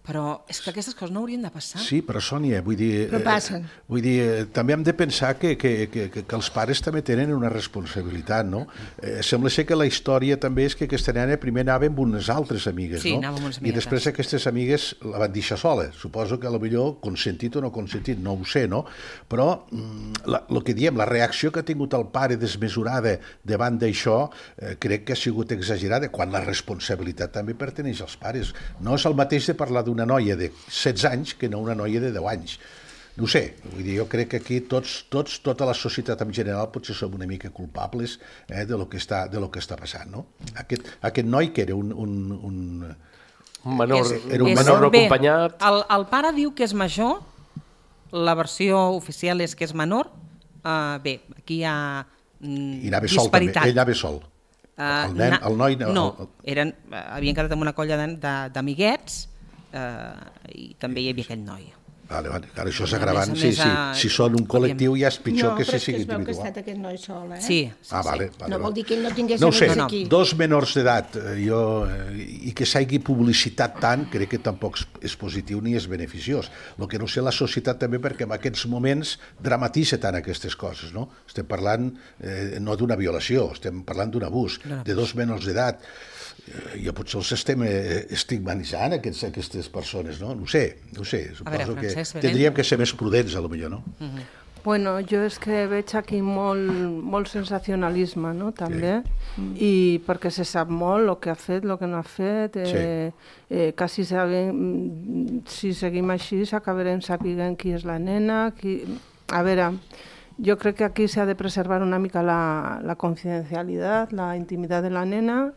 Però és que aquestes coses no haurien de passar. Sí, però Sònia, vull dir... Però passen. Eh, vull dir, eh, també hem de pensar que, que, que, que els pares també tenen una responsabilitat, no? Eh, sembla ser que la història també és que aquesta nena primer anava amb unes altres amigues, sí, no? anava amb unes I amiguetes. després aquestes amigues la van deixar sola. Suposo que potser consentit o no consentit, no ho sé, no? Però el que diem, la reacció que ha tingut el pare desmesurada davant d'això, eh, crec que ha sigut exagerada, quan la responsabilitat també perteneix als pares. No és el mateix de parlar d'una una noia de setze anys que no una noia de deu anys. No ho sé, vull dir, jo crec que aquí tots, tots, tota la societat en general potser som una mica culpables eh, de, lo que està, de lo que està passant, no? Aquest, aquest noi que era un... un, un un menor, era un és, menor no acompanyat. Bé, el, el pare diu que és major, la versió oficial és que és menor. Uh, bé, aquí hi ha mm, I anava sol també, ell anava sol. Uh, el, nen, na, el noi... No, el, eren, havien quedat amb una colla d'amiguets uh, i també hi havia aquell noi. Vale, vale. Ara això és agravant. Sí, sí. Si són un col·lectiu ja és pitjor no, que si sigui individual. No, però és que es veu que ha individual. estat aquest noi sol, eh? Sí. sí ah, vale, sí. vale, no vale. vol dir que ell no tingués no sé, aquí. Dos menors d'edat jo, i que s'hagi publicitat tant, crec que tampoc és positiu ni és beneficiós. El que no sé la societat també, perquè en aquests moments dramatitza tant aquestes coses, no? Estem parlant eh, no d'una violació, estem parlant d'un abús de dos menors d'edat. Ja potser els estem estigmatitzant, aquests, aquestes persones, no? No ho sé, no ho sé. Suposo veure, Francesc, que tindríem que ser més prudents, a lo millor, no? Uh -huh. Bueno, jo és que veig aquí molt, molt sensacionalisme, no?, també, sí. I perquè se sap molt el que ha fet, el que no ha fet, eh, sí. eh, quasi sabem, si seguim així s'acabarem sapiguent qui és la nena, qui... A veure, jo crec que aquí s'ha de preservar una mica la, la confidencialitat, la intimitat de la nena,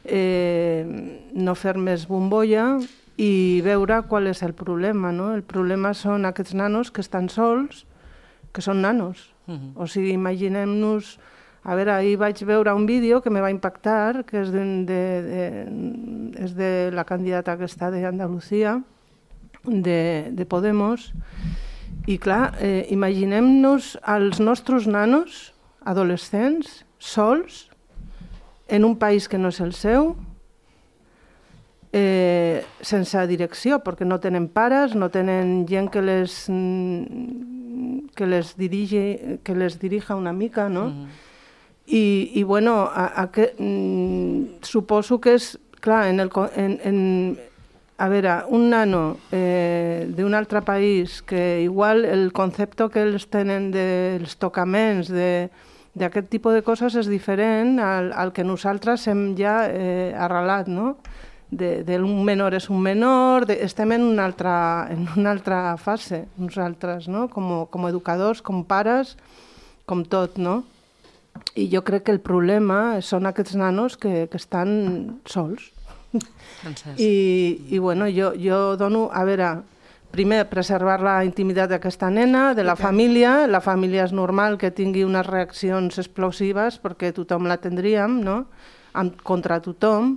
Eh, no fer més bombolla i veure qual és el problema, no? El problema són aquests nanos que estan sols, que són nanos. Uh -huh. O sigui, imaginem-nos... A veure, ahir vaig veure un vídeo que me va impactar, que és de, de, de, és de la candidata que està d'Andalusia, de, de Podemos, i clar, eh, imaginem-nos els nostres nanos, adolescents, sols, en un país que no és el seu, eh, sense direcció, perquè no tenen pares, no tenen gent que les, que les, dirigi, que les dirija una mica, no? Mm-hmm. I, i bueno, a, a que, mm, suposo que és, clar, en el, en, en, a veure, un nano eh, d'un altre país que igual el concepte que ells tenen dels tocaments, de d'aquest tipus de coses és diferent al, al que nosaltres hem ja eh, arrelat, no? De, de un menor és un menor, de, estem en una altra, en una altra fase, nosaltres, no? Com, com educadors, com pares, com tot, no? I jo crec que el problema són aquests nanos que, que estan sols. I, i bueno, jo, jo dono, a veure, primer, preservar la intimitat d'aquesta nena, de la família. La família és normal que tingui unes reaccions explosives perquè tothom la tindríem, no? Contra tothom.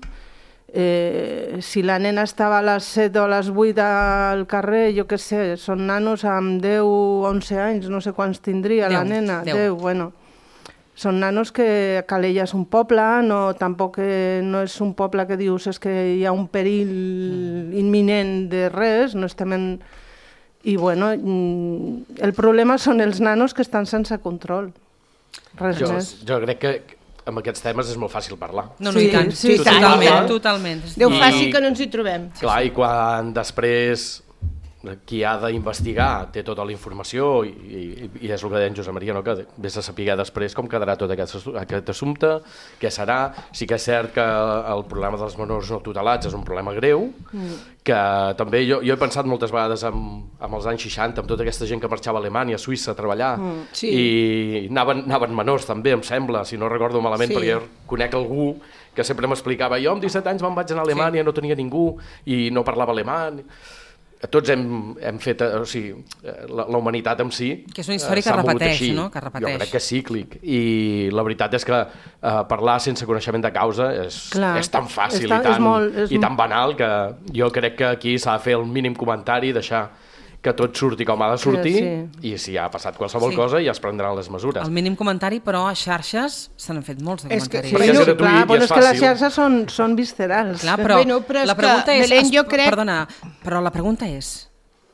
Eh, si la nena estava a les set o a les vuit al carrer, jo què sé, són nanos amb deu o onze anys, no sé quants tindria la nena. deu, bueno. Són nanos que Calella és un poble, no, tampoc no és un poble que dius és que hi ha un perill mm. imminent de res, no estem en... I bueno, el problema són els nanos que estan sense control. Res jo, més. Jo crec que amb aquests temes és molt fàcil parlar. No, no, sí, i tant, sí, sí, totalment, totalment. Déu faci que no ens hi trobem. Clar, i quan després qui ha d'investigar té tota la informació i, i, i és el que deia en Josep Maria, no? Que vés a saber després com quedarà tot aquest, aquest assumpte, què serà. Sí que és cert que el problema dels menors no tutelats és un problema greu, mm. que també jo, jo he pensat moltes vegades amb, amb els anys seixanta, amb tota aquesta gent que marxava a Alemanya, a Suïssa, a treballar, mm, sí. i anaven, anaven menors també, em sembla, si no recordo malament, sí. perquè jo conec algú que sempre m'explicava, jo amb disset anys me'n vaig anar a Alemanya, sí. no tenia ningú i no parlava alemany. Tots hem, hem fet, o sigui, la, la humanitat en si que és una història que repeteix, no? Que repeteix. Jo crec que és cíclic i la veritat és que eh, parlar sense coneixement de causa és, Clar, és tan fàcil està, i, tan, molt, és... i tan banal que jo crec que aquí s'ha de fer el mínim comentari i deixar que tot surti com ha de sortir, sí. i si ha passat qualsevol Sí. cosa ja es prendran les mesures. El mínim comentari, però a xarxes se n'han fet molts de És que, comentaris. sí, bueno, clar, bueno, és que les xarxes són, són viscerals. Clar, però, bueno, però és la pregunta que, és... Belén, es- jo crec... Perdona, però la pregunta és...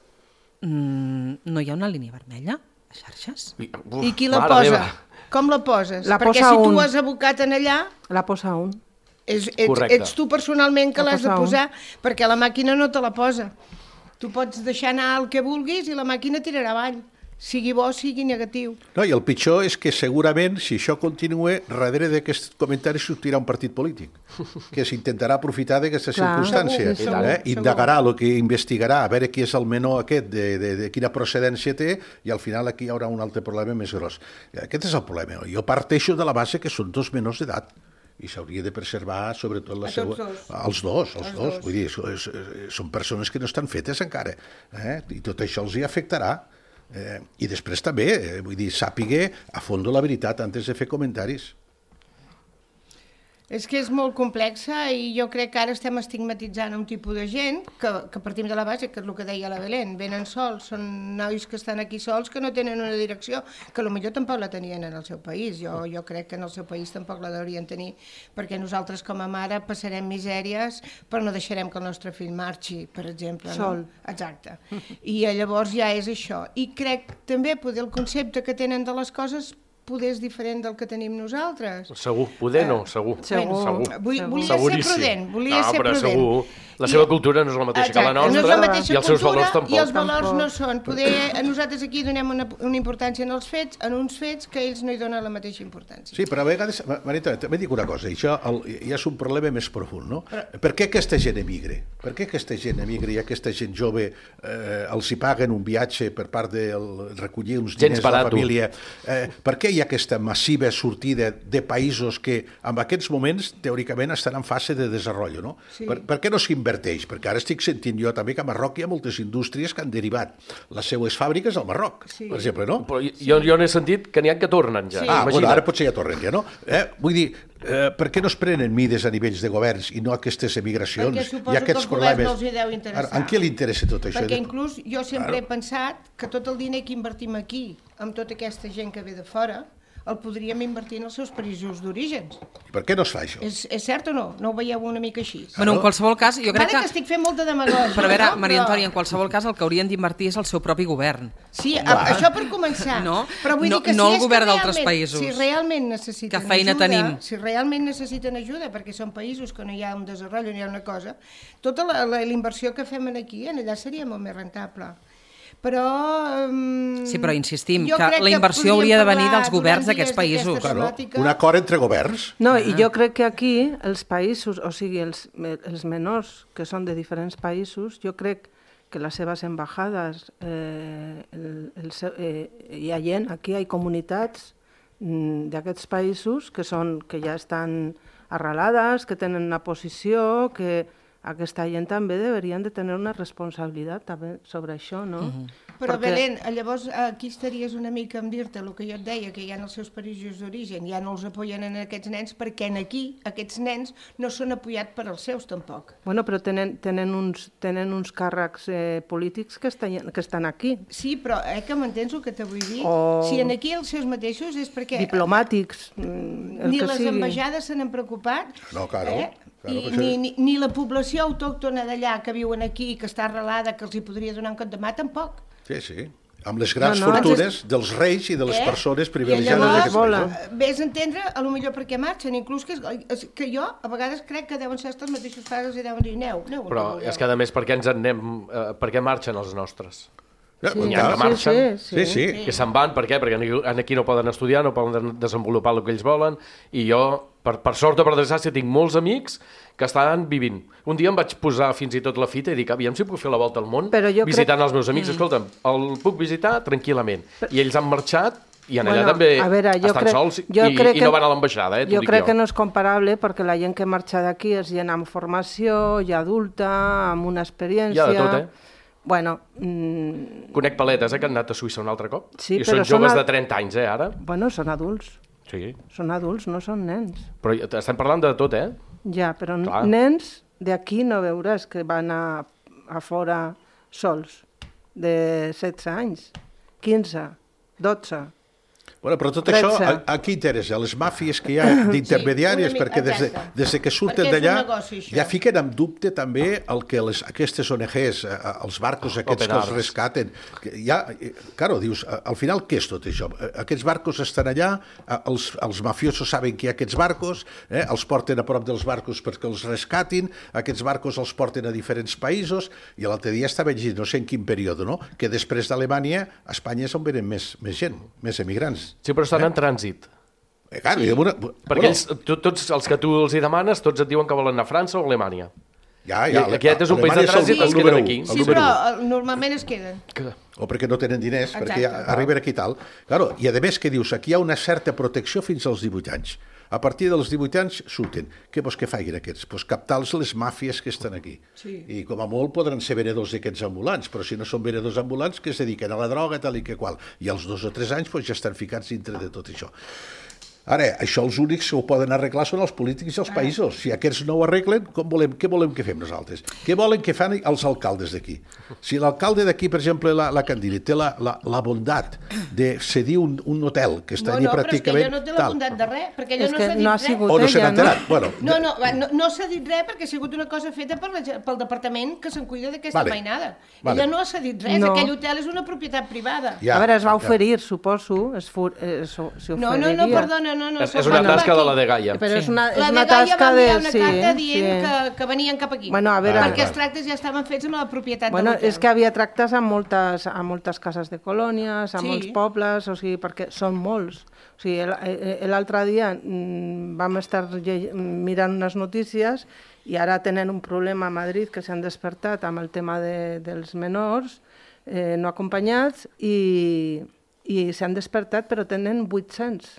Mm, no hi ha una línia vermella a xarxes? Uf, I qui la mare posa? meva. Com la poses? La Perquè posa si tu un. has abocat en allà, La posa un. és, ets, Correcte. ets tu personalment que La l'has de posa un. posar, perquè la màquina no te la posa. Tu pots deixar anar el que vulguis i la màquina tirarà avall, sigui bo, sigui negatiu. No, i el pitjor és que segurament, si això continua, darrere d'aquests comentaris sortirà un partit polític que s'intentarà aprofitar d'aquesta Clar, circumstància. segur, segur, eh? segur. Indagarà el que investigarà, a veure qui és el menor aquest, de, de, de quina procedència té, i al final aquí hi haurà un altre problema més gros. Aquest és el problema. Jo parteixo de la base que són dos menors d'edat i s'hauria de preservar sobretot la A tots seva... dos. Els dos, els, Els dos. dos. Vull dir, so- és- és- són persones que no estan fetes encara, eh? I tot això els hi afectarà. Eh, I després també, eh, vull dir, sàpiga a fons la veritat antes de fer comentaris. És que és molt complexa i jo crec que ara estem estigmatitzant un tipus de gent que, que partim de la base, que és el que deia la Belén, venen sols, són nois que estan aquí sols, que no tenen una direcció, que potser tampoc la tenien en el seu país. Jo, jo crec que en el seu país tampoc la deurien tenir, perquè nosaltres com a mare passarem misèries, però no deixarem que el nostre fill marxi, per exemple. Sol. No? Exacte. I eh, llavors ja és això. I crec també poder el concepte que tenen de les coses poder és diferent del que tenim nosaltres. Segur, poder no, segur. Segur. segur. Vull- volia ser Seguríssim. prudent, volia no, ser però prudent. segur. La I- seva cultura no és la mateixa que la Exacte, nostra, no és la mateixa i els seus cultura, valors tampoc. I els valors no són. Poder, a nosaltres aquí donem una, una importància en els fets, en uns fets que ells no hi donen la mateixa importància. Sí, però a vegades, Marita, també dic una cosa, això el, ja és un problema més profund, no? Per què aquesta gent emigra? Per què aquesta gent emigra i aquesta gent jove eh, els hi paguen un viatge per part de el, recollir uns Gens diners de la barato. família? Eh, per què hi ha aquesta massiva sortida de països que en aquests moments teòricament estan en fase de desenvolupament, no? Sí. Per, per què no s'inverteix? Perquè ara estic sentint jo també que a Marroc hi ha moltes indústries que han derivat les seues fàbriques al Marroc, Sí. per exemple, no? Però jo, jo n'he sentit que n'hi ha que tornen ja. Sí. Ah, Imagina't. bueno, ara potser ja tornen, ja, no? Eh? Vull dir, eh, per què no es prenen mides a nivells de governs i no aquestes emigracions Perquè suposo i aquests que al govern problemes? no els hi deu interessar. Ara, en què li interessa tot això? Perquè inclús jo sempre Claro. he pensat que tot el diner que invertim aquí, amb tota aquesta gent que ve de fora, el podríem invertir en els seus països d'orígens. I per què no es fa això? És, és cert o no? No ho veieu una mica així? Bueno, en qualsevol cas, jo crec Vale que que... estic fent molta demagògia. Però a veure, no? Maria Però- Antònia, en qualsevol cas el que haurien d'invertir és el seu propi govern. Sí, a, això per començar. No, Però vull no- dir que no si el és que govern d'altres realment- països. Si realment necessiten Que feina ajuda, tenim. si realment necessiten ajuda, perquè són països que no hi ha un desenvolupament, no hi ha una cosa, tota la, la, la inversió que fem aquí, en allà seria molt més rentable. Però... Um, Sí, però insistim, jo que crec la inversió podríem hauria de venir parlar dels governs durant d'aquests dies països. d'aquesta Claro, temàtica. un acord entre governs. No, Ah. i jo crec que aquí els països, o sigui, els, els menors que són de diferents països, jo crec que les seves embajades, eh, el, el, seu- eh, hi ha gent, aquí hi ha comunitats mm, d'aquests països que, són, que ja estan arrelades, que tenen una posició, que aquesta gent també deurien de tenir una responsabilitat també sobre això, no? Mhm. Però, Perquè- Belén, llavors aquí estaries una mica en dir-te el que jo et deia, que hi ha els seus països d'origen, ja no els apoyen en aquests nens, perquè en aquí aquests nens no són apoyats per als seus tampoc. Bueno, però tenen, tenen, uns, tenen uns càrrecs eh, polítics que estan, que estan aquí. Sí, però eh, que m'entens el que te vull dir? O- Si en aquí els seus mateixos és perquè Diplomàtics, mm, el ni que les sigui. ambaixades se n'han preocupat, No, claro. eh? claro I, que ni, sí. ni, ni la població autòctona d'allà que viuen aquí, que està arrelada, que els hi podria donar un cop de mà, tampoc. Sí, sí. Amb les grans No, no. fortunes dels reis i de les Eh? persones I privilegiades llavors, d'aquest país. no? eh, Ves a entendre, a lo millor per què marxen, inclús que, és, que jo a vegades crec que deuen ser els mateixos pares i deuen dir aneu, aneu. Però aneu, és que, a més, per què ens en anem... Eh, per què marxen els nostres? Sí, N'hi ha que sí, marxen, sí, sí. Sí. que se'n van, per què? Perquè aquí- aquí no poden estudiar, no poden desenvolupar el que ells volen, i jo, per, per sort o per desgràcia, tinc molts amics que estan vivint. Un dia em vaig posar fins i tot la fita i dic, aviam si puc fer la volta al món Però jo visitant crec- els meus amics. Mm. Escolta'm, el puc visitar tranquil·lament. I ells han marxat i en allà Bueno, també a veure, jo estan crec- sols jo i, crec i que- no van a l'ambaixada, eh, t'ho Jo dic crec jo. que no és comparable perquè la gent que marxa d'aquí és gent amb formació, ja adulta, amb una experiència... Hi ha de tot, eh? Bueno, mm, Conec paletes, eh, que han anat a Suïssa un altre cop. Sí, I però són són joves a- de trenta anys, eh, ara. bueno, són adults. Sí. Són adults, no són nens. Però estem parlant de tot, eh? Ja, però Clar. nens d'aquí no veuràs que van a, a fora sols. de setze anys, quinze, dotze. Bueno, però tot això, a, a qui interessa? Les màfies que hi ha d'intermediàries, Sí, una perquè des de, mica, des de que surten Perquè és un d'allà negoci, això. ja fiquen en dubte també el que les, aquestes O N Ges, eh, els barcos aquests que els rescaten, que ja, eh, claro, dius, eh, al final què és tot això? Eh, Aquests barcos estan allà, eh, els, els mafiosos saben que hi ha aquests barcos, eh, els porten a prop dels barcos perquè els rescatin, aquests barcos els porten a diferents països, i l'altre dia estava llegint, no sé en quin període, no? Que després d'Alemanya, a Espanya és on venen més, més gent, més emigrants. Sí, però estan en trànsit. Eh, clar, sí. una... Perquè bueno. ells, to, tots els que tu els hi demanes, tots et diuen que volen anar a França o a Alemanya. Ja, ja. I aquest és un país de trànsit, es queden aquí. Sí, però eh, normalment es queden. O perquè no tenen diners, Exacte. perquè ja arriben aquí i tal. Claro, i a més que dius, aquí hi ha una certa protecció fins als divuit anys. A partir dels divuit anys surten. Què vols que facin aquests? Pues captar-los les màfies que estan aquí. Sí. I com a molt podran ser venedors d'aquests ambulants, però si no són venedors ambulants, que es dediquen a la droga, tal i que qual. I als dos o tres anys pues, ja estan ficats dintre de tot això. Ara, això els únics que ho poden arreglar són els polítics i els països. Si aquests no ho arreglen, com volem, què volem que fem nosaltres? Què volen que fan els alcaldes d'aquí? Si l'alcalde d'aquí, per exemple, la, la Candili, té la, la, la bondat de cedir un, un hotel que està No, allí no, però és que pràcticament... ella no té la tal. bondat de res, perquè ella És no que s'ha dit no ha res. sigut O no se n'ha ella, no? enterat. Bueno, No, no, va, no, no s'ha dit res perquè ha sigut una cosa feta per la, pel departament que se'n cuida d'aquesta Vale. mainada. Vale. Ella no s'ha dit res, No. aquell hotel és una propietat privada. Ja, a veure, es va ja. oferir, suposo, es fu- eh, s'ho- s'hi No, no, no, oferiria. perdona, no, no. És, és una tasca de la de Gaia. Però és una, és La una de Gaia tasca va de... enviar una sí, carta dient sí. que, que venien cap aquí. Bueno, a veure- perquè Ah, els tractes ja estaven fets amb la propietat Bueno, de l'hotel. és que havia tractes amb moltes, amb moltes cases de colònies, amb Sí. molts pobles, o sigui, perquè són molts. O sigui, el- el- l'altre dia mm, vam estar lle- mirant unes notícies i ara tenen un problema a Madrid que s'han despertat amb el tema de, dels menors eh, no acompanyats i, i s'han despertat però tenen vuit-cents.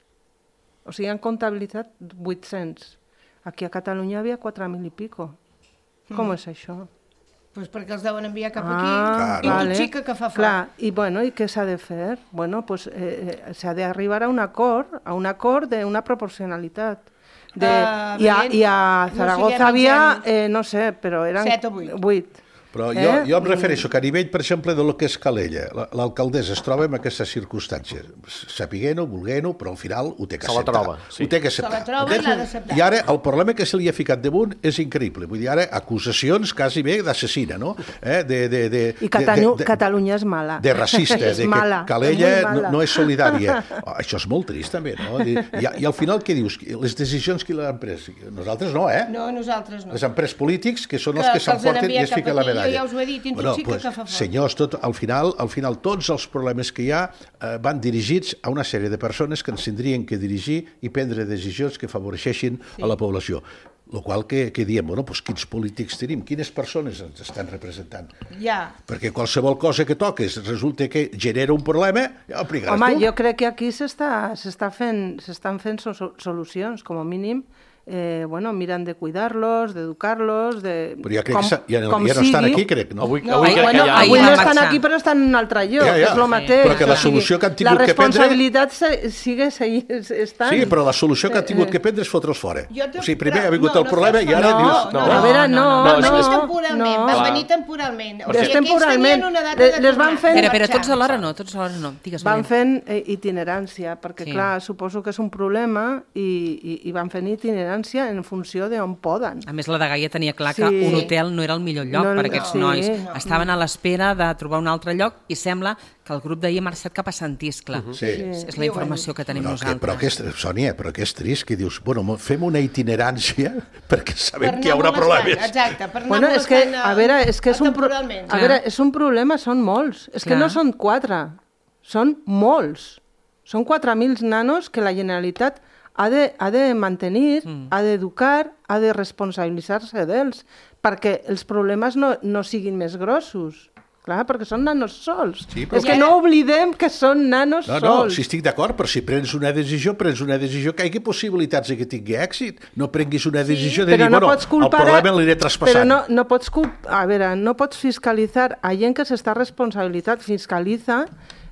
O sigui, han comptabilitzat vuit-cents. Aquí a Catalunya hi havia quatre mil i pico. Com Mm. és això? Pues perquè els deuen enviar cap Ah, aquí. I vale. tu xica que fa fort. Clar, i bueno, i què s'ha de fer? Bueno, pues eh, eh, s'ha d'arribar a un acord, a un acord d'una proporcionalitat. De, Ah, i, a, Belén, I a no Zaragoza siguem havia, ingenus. eh, no sé, però eren Set o vuit. vuit. Però jo, Eh? jo em refereixo que a nivell, per exemple, de lo que és Calella, la- l'alcaldessa es troba en aquestes circumstàncies, sapiguent-ho, volguent-ho, però al final ho té que Se la acceptar. troba, sí. Ho té que Se acceptar. la troba i l'ha d'acceptar. I ara el problema que se li ha ficat damunt és increïble. Vull dir, ara acusacions quasi bé d'assassina, no? Eh? De, de, de, I Catalu de, de, Catalunya és mala. de racista, és de que mala, Calella és no, molt mala. no és solidària. Oh, això és molt trist, també, no? I, i al final què dius? Les decisions qui les han pres? Nosaltres no, eh? No, nosaltres no. Les han pres polítics, que són els Que- que que els han s'emporten i enviat es cap fiquen la aquí. Jo medalla. ja us ho he dit, i tu sí que fa fort. Senyors, tot, al, final, al final tots els problemes que hi ha eh, van dirigits a una sèrie de persones que ens tindrien que dirigir i prendre decisions que favoreixessin sí. a la població. Lo qual que, que diem, bueno, doncs quins polítics tenim, quines persones ens estan representant. Ja. Perquè qualsevol cosa que toques resulta que genera un problema, ja ho aplicaràs Home, tu. jo crec que aquí s'està s'està fent, s'estan fent so solucions, com a mínim, eh, bueno, miren de cuidar-los, d'educar-los, de... Però jo crec que sa- ja no- ja no estan aquí, crec, no? Avui, No, avui crec bueno, que ja... avui no van estan marxar. aquí, però estan en un altre lloc, Ja, ja. és el mateix. Però que la O sigui, solució que han tingut la que prendre- responsabilitat se- sigue seguir estant. Sí, però la solució que han tingut Eh, que prendre és fotre'ls fora. Jo te- O sigui, primer però- ha vingut no, el no problema fas i ara no, dius... no, a veure, no, Van no, venir no, temporalment, no. van venir temporalment. O Des sigui, aquells temporalment. tenien una data de Les van tornar. fent- Espera, però marxar. tots alhora no, tots alhora no. Digues, Van Belén. fent eh, itinerància, perquè Sí. clar, suposo que és un problema i, i, i van fent itinerància en funció d'on poden. A més, la de Gaia tenia clar que Sí. un hotel no era el millor lloc No, per no, aquests sí, nois. no. Estaven a l'espera de trobar un altre lloc i sembla que el grup d'ahir ha marxat cap a Sant Iscle. Sí. És, és la informació que tenim Però que, nosaltres. però que és, Sònia, però que és trist que dius, bueno, mo- fem una itinerància perquè sabem Per que hi anar haurà molestant, problemes. Exacte, per anar Bueno, és que, molestant, a veure, és que és un, pro... temporalment. a veure, és un problema, són molts. És que Clar. no són quatre, són molts. Són quatre mil nanos que la Generalitat ha de, ha de mantenir, mm. ha d'educar, ha de responsabilitzar-se d'ells, perquè els problemes no, no siguin més grossos. Clar, perquè són nanos sols. Sí, però- És que no oblidem que són nanos No, no, sols. si estic d'acord, però si prens una decisió, prens una decisió que hi hagi possibilitats de que tingui èxit. No prenguis una decisió de Però dir, no bueno, pots culpar, el problema l'aniré però traspassant. no, no pots culp... a veure, no pots fiscalitzar a gent que s'està responsabilitat, fiscalitza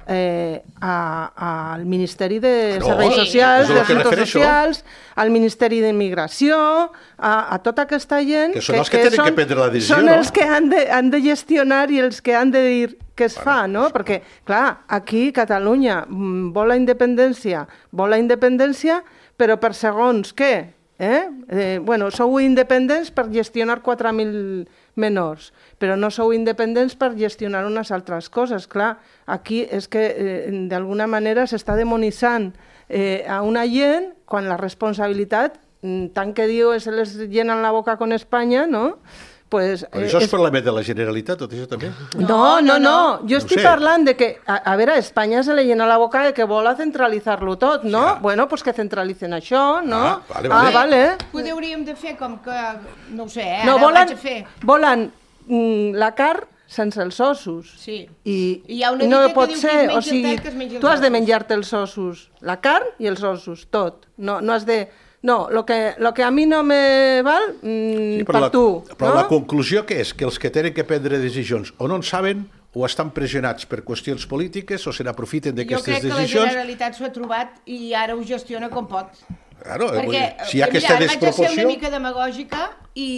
eh, a, al Ministeri de No, Serveis sí, Socials, és el de que Assumptes refereixo. Socials, al Ministeri d'Immigració, a, a tota aquesta gent... Que són els que tenen que prendre la decisió, són no? els que han de, han de gestionar i els que han de dir què es fa, no? Perquè, clar, aquí Catalunya mm, vol la independència, vol la independència, però per segons què? Eh? Eh, bueno, sou independents per gestionar quatre mil menors, però no sou independents per gestionar unes altres coses. Clar, aquí és que eh, d'alguna manera s'està demonitzant eh, a una gent quan la responsabilitat, tant que diu se les llena la boca con Espanya, no? Pues, Però eh, això és és... problema de la Generalitat, tot això també? No, no, no. Jo No estic sé. parlant de que, a, a veure, a Espanya se le llena la boca de que vol a centralitzar-lo tot, no? Ja. Bueno, pues que centralicen això, no? Ah, vale, Ah, vale. vale. Ho hauríem de fer com que, no ho sé, eh? No, ara volen, vaig a fer. volen mm, la carn sense els ossos. Sí. I, I hi ha una no dita que pot diu ser, qui es menja o el sigui, pet, que es mengi els tu has de ossos. menjar-te els ossos, la carn i els ossos, tot. No, no has de... No, lo que, lo que a mi no me val, mm, Sí, per però la, tu. però no? la conclusió què és? Que els que tenen que prendre decisions o no en saben o estan pressionats per qüestions polítiques o se n'aprofiten Jo d'aquestes crec que la decisions. Generalitat s'ho ha trobat i ara ho gestiona com pot. Claro, vull Perquè, dir, si hi ha mira, aquesta ara vaig a ser desproporció... una mica demagògica i,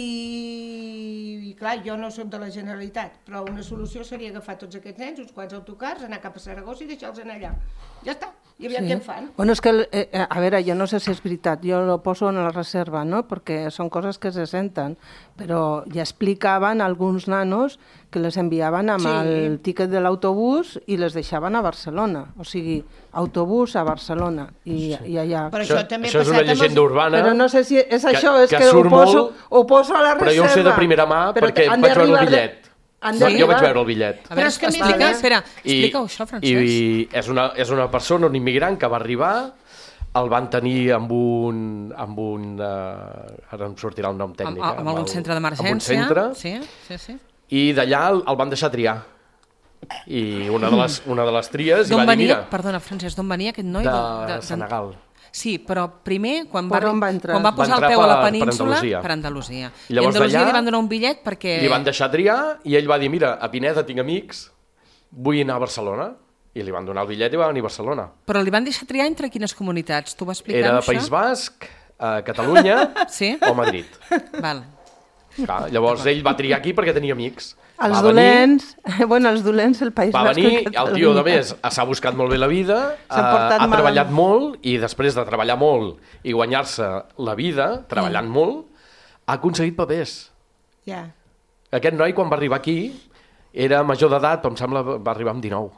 i, clar, jo no soc de la Generalitat, però una solució seria agafar tots aquests nens, uns quants autocars, anar cap a Saragossa i deixar-los anar allà. Ja està, i aviam què en fan. Bueno, és que, eh, a veure, jo no sé si és veritat, jo ho poso en la reserva, no?, perquè són coses que se senten, però ja explicaven alguns nanos que les enviaven amb Sí. el tíquet de l'autobús i les deixaven a Barcelona, o sigui, autobús a Barcelona, i, i allà... Però això, també ha això és una passat amb els- llegenda urbana. Però no sé si és que- això, és que que, ho, surt poso, molt, ho poso a la reserva. Però jo ho sé de primera mà Però perquè han vaig veure el d'arribar de- bitllet. han Jo, jo d'arribar- vaig veure el bitllet. A veure, és que a més a explica, més- espera, I, explica això, Francesc. I és una, és una persona, un immigrant que va arribar, el van tenir amb un... Amb un uh, ara em sortirà el nom tècnic. Amb, amb algun el- centre Amb un d'emergència. centre, Sí, sí, sí. i d'allà el, el van deixar triar. I una de les, una de les tries i D'on va dir, venia, mira, perdona, Francesc, d'on venia aquest noi? de, Senegal. Sí, però primer, quan Per va, on va entrar? quan va posar Va el entrar peu a la per- per península... Andalusia. Per Andalusia. I llavors I a Andalusia d'allà li van donar un bitllet perquè... Li van deixar triar i ell va dir, mira, a Pineda tinc amics, vull anar a Barcelona. I li van donar el bitllet i va venir a Barcelona. Però li van deixar triar entre quines comunitats? Tu vas explicar Era això? País Basc, eh, Catalunya Sí? o Madrid. Val. Clar, llavors ell va triar aquí perquè tenia amics. Els Va dolents, bueno, els dolents, el País Va Basc i venir, el Catalunya. tio, de més, s'ha buscat molt bé la vida, S'ha eh, portat ha mal treballat amb- molt i després de treballar molt i guanyar-se la vida, treballant Mm. molt, ha aconseguit papers. Ja. Aquest noi, quan va arribar aquí, era major d'edat, però em sembla que va arribar amb dinou.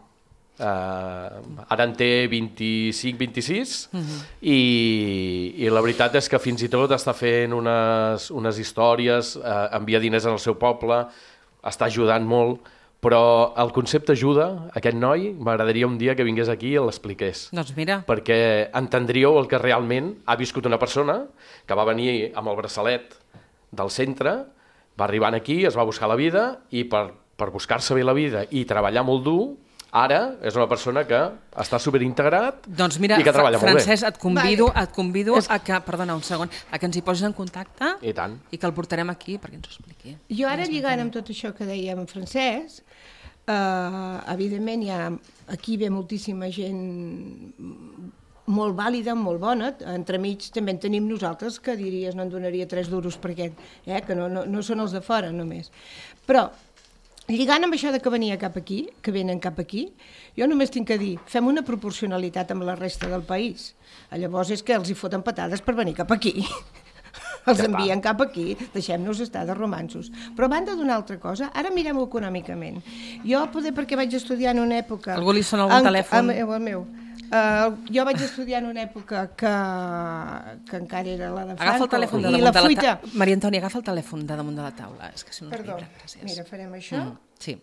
Uh, ara en té vint-i-cinc vint-i-sis Mhm. i, i la veritat és que fins i tot està fent unes, unes històries, uh, envia diners al seu poble, està ajudant molt, però el concepte ajuda, aquest noi, m'agradaria un dia que vingués aquí i l'expliqués. Doncs mira. Perquè entendríeu el que realment ha viscut una persona que va venir amb el braçalet del centre, va arribant aquí, es va buscar la vida i per, per buscar-se bé la vida i treballar molt dur, ara és una persona que està superintegrat Doncs mira, i que treballa Fra- molt bé. Francesc, et convido, et convido a que, perdona un segon, a que ens hi posis en contacte I tant. i que el portarem aquí perquè ens ho expliqui. Jo ara, lligant amb tot això que deia en Francesc, eh, evidentment hi ha, aquí ve moltíssima gent molt vàlida, molt bona, entremig també en tenim nosaltres, que diries no en donaria tres duros per aquest, eh? que no, no, no són els de fora només. Però, lligant amb això de que venia cap aquí, que venen cap aquí, jo només tinc que dir, fem una proporcionalitat amb la resta del país. Llavors és que els hi foten patades per venir cap aquí. Els Ja està. envien cap aquí, deixem-nos estar de romansos. Però a banda d'una altra cosa, ara mirem-ho econòmicament. Jo, poder, perquè vaig estudiar en una època... Algú li sona algun en- telèfon? El meu, el meu. Uh, jo vaig estudiar en una època que, que encara era la de Franco. Agafa el telèfon de i damunt la de la fuita... taula. Maria Antònia, agafa el telèfon de damunt de la taula. És que si no és Perdó, llibre, gràcies. mira, farem això. Mm, sí.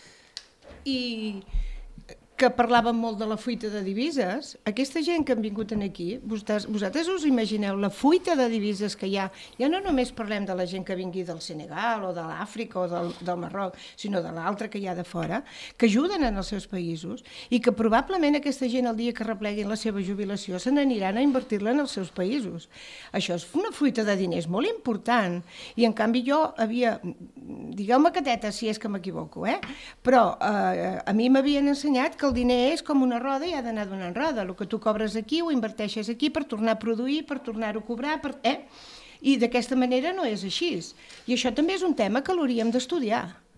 I que parlàvem molt de la fuita de divises, aquesta gent que han vingut aquí, vosaltres, vosaltres us imagineu la fuita de divises que hi ha, ja no només parlem de la gent que vingui del Senegal o de l'Àfrica o del, del Marroc, sinó de l'altra que hi ha de fora, que ajuden en els seus països i que probablement aquesta gent el dia que repleguin la seva jubilació se n'aniran a invertir-la en els seus països. Això és una fuita de diners molt important i en canvi jo havia, digueu-me cateta si és que m'equivoco, eh? però eh, a mi m'havien ensenyat que el diner és com una roda i ha d'anar donant roda. El que tu cobres aquí ho inverteixes aquí per tornar a produir, per tornar-ho a cobrar, per... eh? I d'aquesta manera no és així. I això també és un tema que l'hauríem d'estudiar.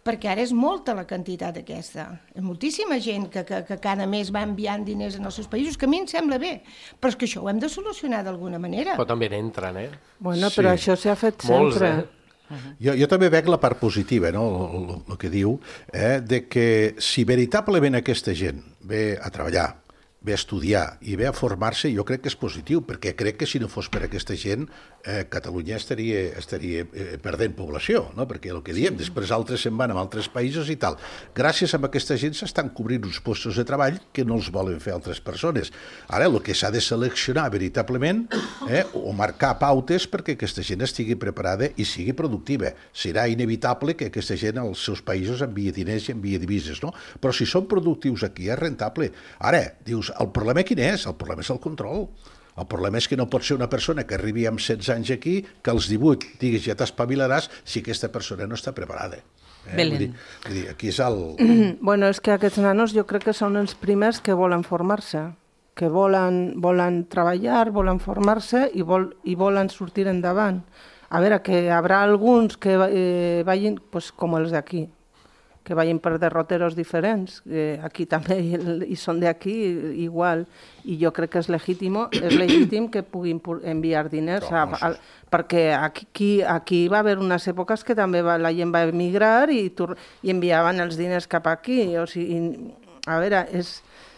perquè ara és molta la quantitat aquesta. És moltíssima gent que, que, que cada mes va enviant diners en els seus països, que a mi em sembla bé, però és que això ho hem de solucionar d'alguna manera. Però també n'entren, eh? Bueno, però Sí. això s'ha fet Molts, sempre. eh? Jo, jo també veig la part positiva, no? el, el que diu, eh? de que si veritablement aquesta gent ve a treballar, ve a estudiar i ve a formar-se, jo crec que és positiu, perquè crec que si no fos per aquesta gent, eh, Catalunya estaria, estaria eh, perdent població, no? Perquè el que diem, després altres se'n van a altres països i tal. Gràcies a aquesta gent s'estan cobrint uns postos de treball que no els volen fer altres persones. Ara, el que s'ha de seleccionar veritablement eh, o marcar pautes perquè aquesta gent estigui preparada i sigui productiva. Serà inevitable que aquesta gent als seus països envia diners i envia divises, no? Però si són productius aquí és rentable. Ara, dius, el problema quin és? El problema és el control. El problema és que no pot ser una persona que arribi amb setze anys aquí, que als divuit diguis ja t'espavilaràs si aquesta persona no està preparada. Eh? Belén. Vull dir, vull dir, aquí és el... Bueno, és que aquests nanos jo crec que són els primers que volen formar-se, que volen, volen treballar, volen formar-se i, vol, i volen sortir endavant. A veure, que hi haurà alguns que eh, vagin, pues, com els d'aquí, que vagin per derroteros diferents, eh, aquí també i, i són d'aquí igual, i jo crec que és legítim, és legítim que puguin enviar diners, a, a, perquè aquí, aquí va haver unes èpoques que també va, la gent va emigrar i, i enviaven els diners cap aquí, o sigui, a veure, és...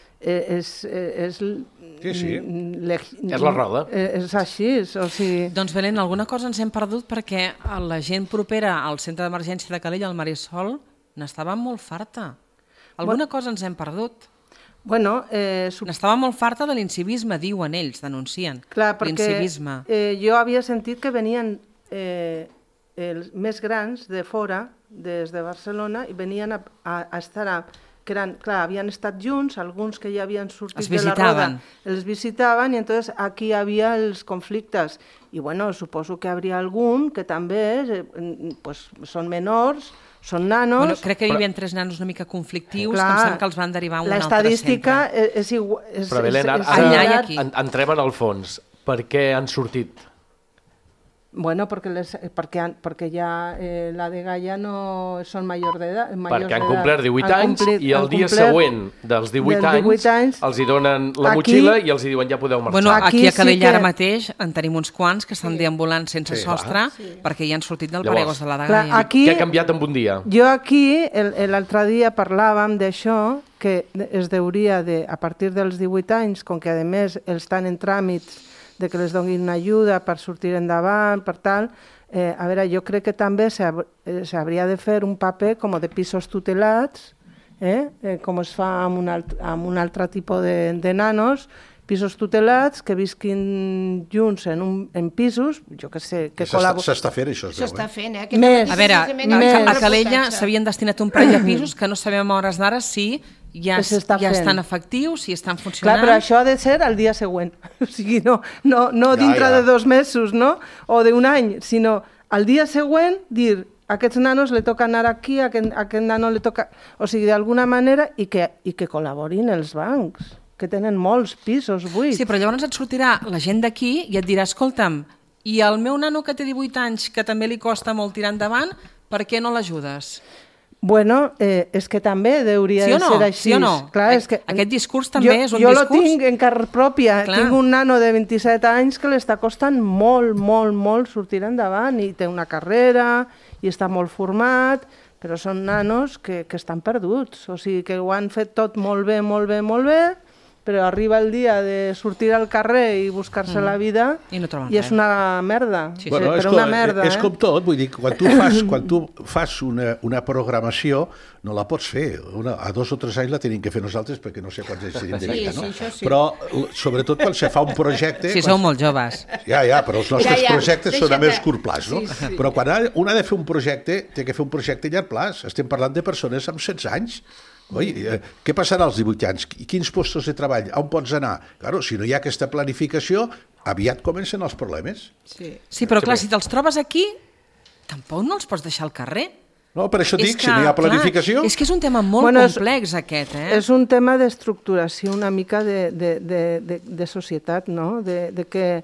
és, és sí, sí. Leg... És la roda. És així, o sigui... Doncs, Belén, alguna cosa ens hem perdut perquè la gent propera al centre d'emergència de Calella, al Marisol, n'estava molt farta. Alguna bueno, cosa ens hem perdut. Bueno, eh, sub... N'estava molt farta de l'incivisme, diuen ells, denuncien. Clar, perquè eh, jo havia sentit que venien eh, els més grans de fora, des de Barcelona, i venien a, a, a estar a... que eren, clar, havien estat junts, alguns que ja havien sortit de la roda, els visitaven, i entonces aquí hi havia els conflictes. I bueno, suposo que hi hauria algun que també eh, pues, són menors, són nanos... Bueno, crec que hi havia tres nanos una mica conflictius, clar, que em sembla que els van derivar a un altre centre. L'estadística és igual... És, Però, Belén, ara, ara en, entrem en el fons. Per què han sortit? Bueno, perquè, les, perquè, han, perquè ja eh, la de Gaia no són major d'edat. Perquè han complert divuit anys complit, i el dia següent dels divuit, dels divuit anys, anys els hi donen la aquí, motxilla i els hi diuen ja podeu marxar. Bueno, aquí, aquí a Calella sí que... ara mateix en tenim uns quants que estan sí. deambulant sense sí, sostre sí. perquè ja han sortit del paregós de la de Gaia. Aquí, Què ha canviat en un dia? Jo aquí, l'altre dia parlàvem d'això, que es deuria de, a partir dels divuit anys, com que a més els estan en tràmits de que les donin una ajuda per sortir endavant, per tal. Eh, a veure, jo crec que també s'hauria de fer un paper com de pisos tutelats, eh? Eh, com es fa amb un, alt, amb un altre tipus de, de nanos, pisos tutelats que visquin junts en, un, en pisos, jo que sé... que col·labor... S'està fent això, es veu, S'està fent, eh? Més, a veure, a, a Calella s'havien destinat un parell de pisos que no sabem a hores d'ara si ja, ja estan efectius, si estan funcionant... Clar, però això ha de ser al dia següent. O sigui, no, no, no ja, dintre ja. de dos mesos, no? O d'un any, sinó al dia següent dir a aquests nanos li toca anar aquí, a aquest, a aquest nano li toca... O sigui, d'alguna manera, i que, i que col·laborin els bancs, que tenen molts pisos buits. Sí, però llavors et sortirà la gent d'aquí i et dirà, escolta'm, i el meu nano que té divuit anys, que també li costa molt tirar endavant, per què no l'ajudes? Bueno, eh, és que també hauria sí de no? ser així. Sí o no? Clar, és que aquest discurs també jo, és un jo discurs... Jo lo tinc en carn pròpia. Clar. Tinc un nano de vint-i-set anys que li està costant molt, molt, molt sortir endavant i té una carrera i està molt format, però són nanos que, que estan perduts. O sigui, que ho han fet tot molt bé, molt bé, molt bé, però arriba el dia de sortir al carrer i buscar-se mm. la vida i, no i és una merda, sí, bueno, però és com, una merda. És eh? com tot, vull dir, quan tu fas, quan tu fas una, una programació no la pots fer, una, a dos o tres anys la tenim que fer nosaltres perquè no sé quants anys tenim de vida, no? Sí, sí, sí. Però sobretot quan se fa un projecte... Si quan... sou molt joves. Ja, ja, però els nostres ja, ja. projectes Deixa són a més que... curt plaç, no? Sí, sí. Però quan un ha de fer un projecte, té que fer un projecte a llarg plaç. Estem parlant de persones amb setze anys. Oi, eh, què passarà als divuit anys? Quins postos de treball? On pots anar? Claro, si no hi ha aquesta planificació, aviat comencen els problemes. Sí, sí però clar, si te'ls trobes aquí, tampoc no els pots deixar al carrer. No, per això és dic, que, si no hi ha planificació... Clar, és que és un tema molt bueno, complex, és, aquest, eh? És un tema d'estructuració una mica de, de, de, de, de societat, no? De, de que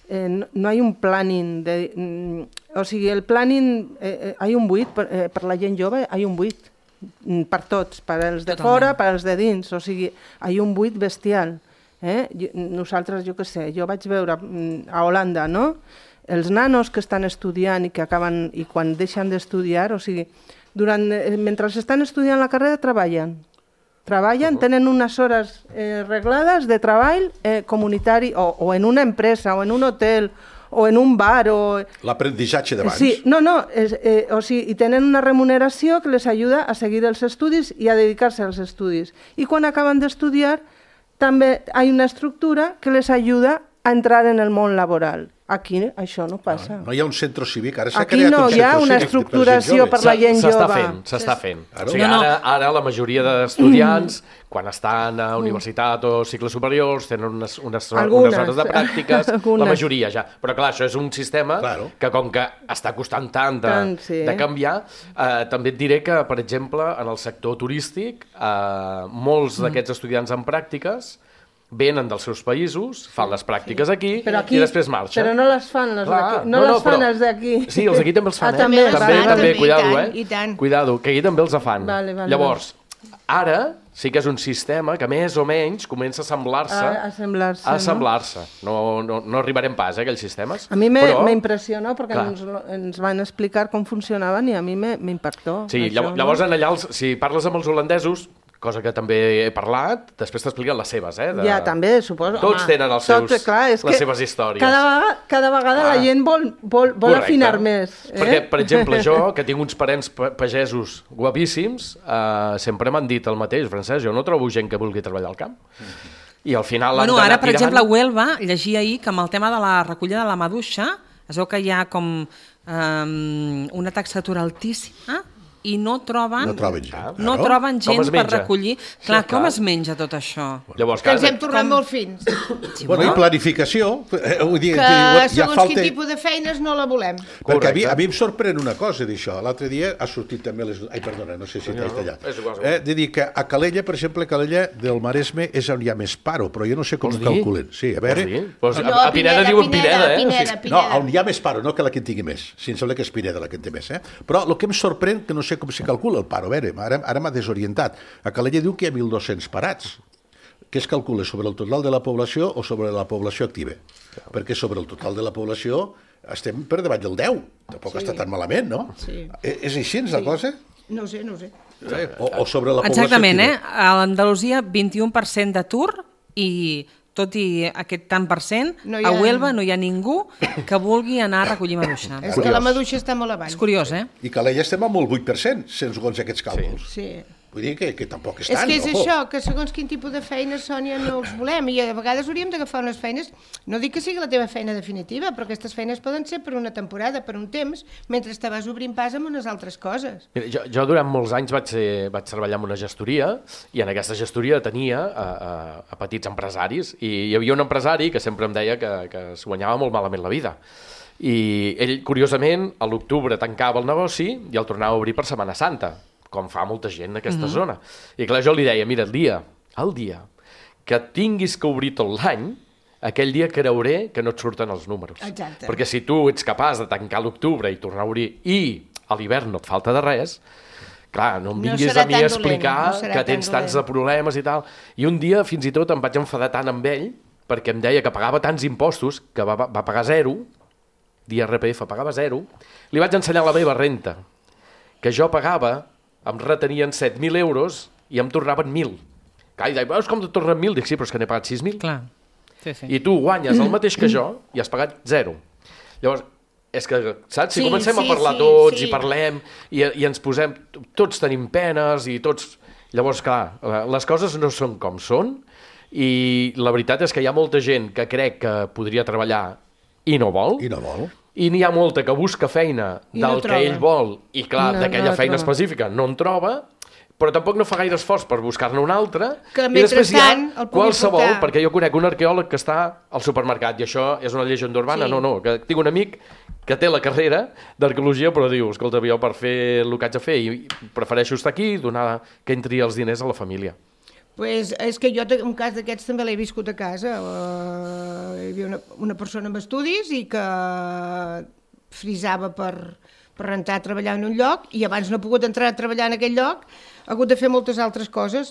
eh, no, no hi ha un planning. De, mm, o sigui, el planning, eh, hi ha un buit, per, eh, per la gent jove hi ha un buit, mm, per tots, per als de Totalment. fora, per als de dins, o sigui, hi ha un buit bestial. Eh? Jo, nosaltres, jo què sé, jo vaig veure mm, a Holanda, no?, els nanos que estan estudiant i que acaben, i quan deixen d'estudiar, o sigui, durant, eh, mentre estan estudiant la carrera treballen. Treballen, uh -huh. tenen unes hores eh, reglades de treball eh, comunitari o, o en una empresa o en un hotel o en un bar o... L'aprendissatge d'abans. Sí, no, no, és, eh, o sigui, i tenen una remuneració que les ajuda a seguir els estudis i a dedicar-se als estudis. I quan acaben d'estudiar també hi ha una estructura que les ajuda a entrar en el món laboral. Aquí això no passa. No, no hi ha un centre cívic, ara s'ha Aquí creat no un hi ha centre una cívic estructuració per la gent jove. S'està fent, s'està fent. O sigui, ara, ara la majoria d'estudiants, quan estan a universitat o cicles superiors, tenen unes, unes, Algunes. unes hores de pràctiques, Algunes. la majoria ja. Però clar, això és un sistema claro. que com que està costant tant de, Tant, sí. de canviar, eh, també et diré que, per exemple, en el sector turístic, eh, molts Mm. d'aquests estudiants en pràctiques venen dels seus països, fan les pràctiques aquí, Però aquí i després marxen. Però no les fan les Clar, d'aquí. No, no, no, les fan però- els d'aquí. Sí, els d'aquí també els fan, Ah, eh? també, també, els també, fan, també, i cuidado, tant, eh? i tant. Cuidado, que aquí també els fan. Vale, vale, Llavors, ara sí que és un sistema que més o menys comença a assemblar-se A, a semblar-se, a assemblar-se. No? No, no arribarem pas, eh, aquells sistemes. A mi però... m'impressiona perquè Clar. ens, ens van explicar com funcionaven i a mi m'impactó. Sí, això, llavors, llavors en allà, els, si parles amb els holandesos, cosa que també he parlat, després t'expliquen les seves, eh? De... Ja, també, suposo. Tots home, tenen els seus, tot, clar, és les que seves històries. Cada vegada, cada vegada Ah. la gent vol, vol, vol Correcte. afinar més. Eh? Perquè, per exemple, jo, que tinc uns parents pa- pagesos guapíssims, eh, sempre m'han dit el mateix, Francesc, jo no trobo gent que vulgui treballar al camp. I al final l'han Bueno, d'anar ara, per tirant. exemple, a Huelva, llegia ahir que amb el tema de la recollida de la maduixa es veu que hi ha com um, una taxatura altíssima i no troben, No troben gent. no Claro. troben Com gent es per menja? recollir. Sí, Clar, com clar. es menja tot això? Llavors, Que ens clar, hem tornat molt fins. Sí, bueno, i planificació. Eh, vull dir, Que ja segons falta... quin tipus de feines no la volem. Perquè a mi, a mi em sorprèn una cosa d'això. L'altre dia ha sortit també... Les... Ai, perdona, no sé si t'he tallat. és igual, és igual. Eh, de dir que a Calella, per exemple, a Calella del Maresme és on hi ha més paro, però jo no sé com ho Vols dir? calculen. Sí, a veure... Vols dir? Pues No, a, a Pineda, Pineda, diuen Pineda, Pineda, eh? Pineda, Sí. Pineda. No, on hi ha més paro, no que la que en tingui més. Si em sembla que és Pineda la que en té més. Eh? Però el que em sorprèn, que no sé com se calcula el paro, a veure, ara, ara m'ha desorientat. A Calella diu que hi ha mil dos-cents parats. Què es calcula, sobre el total de la població o sobre la població activa? Perquè sobre el total de la població estem per davant del deu. Tampoc Sí. està tan malament, no? Sí. Eh, És així, la cosa? No ho sé, no ho sé. Eh, O, o sobre la població Exactament, eh? activa. A l'Andalusia, vint-i-un per cent d'atur i tot i aquest tant per cent, No hi a ha- Huelva no hi ha ningú que vulgui anar a recollir maduixa. És que la maduixa està molt avall. És curiós, eh? I Calella estem amb el vuit per cent, segons aquests càlculs. Sí. Vull dir que, que tampoc és És tant. que és ojo. això, que segons quin tipus de feines, Sònia, no els volem. I a vegades hauríem d'agafar unes feines, no dic que sigui la teva feina definitiva, però aquestes feines poden ser per una temporada, per un temps, mentre te vas obrint pas amb unes altres coses. Mira, jo, jo durant molts anys vaig, ser, vaig treballar en una gestoria i en aquesta gestoria tenia a, a, a petits empresaris i hi havia un empresari que sempre em deia que, que es guanyava molt malament la vida. I ell, curiosament, a l'octubre tancava el negoci i el tornava a obrir per Setmana Santa, com fa molta gent en aquesta Mhm. zona. I clar, jo li deia, mira, el dia, el dia que tinguis que obrir tot l'any, aquell dia creuré que no et surten els números. Exacte. Perquè si tu ets capaç de tancar l'octubre i tornar a obrir i a l'hivern no et falta de res, clar, no em No vinguis serà a mi tan a dolent, explicar no serà que tan tens tants dolent. de problemes i tal. I un dia, fins i tot, em vaig enfadar tant amb ell perquè em deia que pagava tants impostos, que va, va pagar zero, d'I R P F pagava zero, li vaig ensenyar la meva renta, que jo pagava, em retenien set mil euros i em tornaven mil. Clar, i deia, veus com te tornen mil? Dic, sí, però és que n'he pagat sis mil. Clar. Sí, sí. I tu guanyes el mateix que jo i has pagat zero. Llavors, és que, saps? Si Sí, comencem sí, a parlar sí, tots sí. i parlem i, i ens posem... Tots tenim penes i tots... Llavors, clar, les coses no són com són i la veritat és que hi ha molta gent que crec que podria treballar i no vol. I no vol. I n'hi ha molta que busca feina I del no que troba. ell vol i, clar, No, d'aquella no feina troba. específica no en troba, però tampoc no fa gaire esforç per buscar-ne una altra. Que I després hi ha mentrestant el pugui qualsevol, portar. perquè jo conec un arqueòleg que està al supermercat i això és una llegenda urbana. Sí. No, no, que tinc un amic que té la carrera d'arqueologia però diu, escolta, jo per fer el que haig de fer i prefereixo estar aquí i donar que entri els diners a la família. Pues és que jo un cas d'aquests també l'he viscut a casa. Uh, hi havia una, una persona amb estudis i que frisava per, per entrar a treballar en un lloc i abans no ha pogut entrar a treballar en aquell lloc, ha hagut de fer moltes altres coses.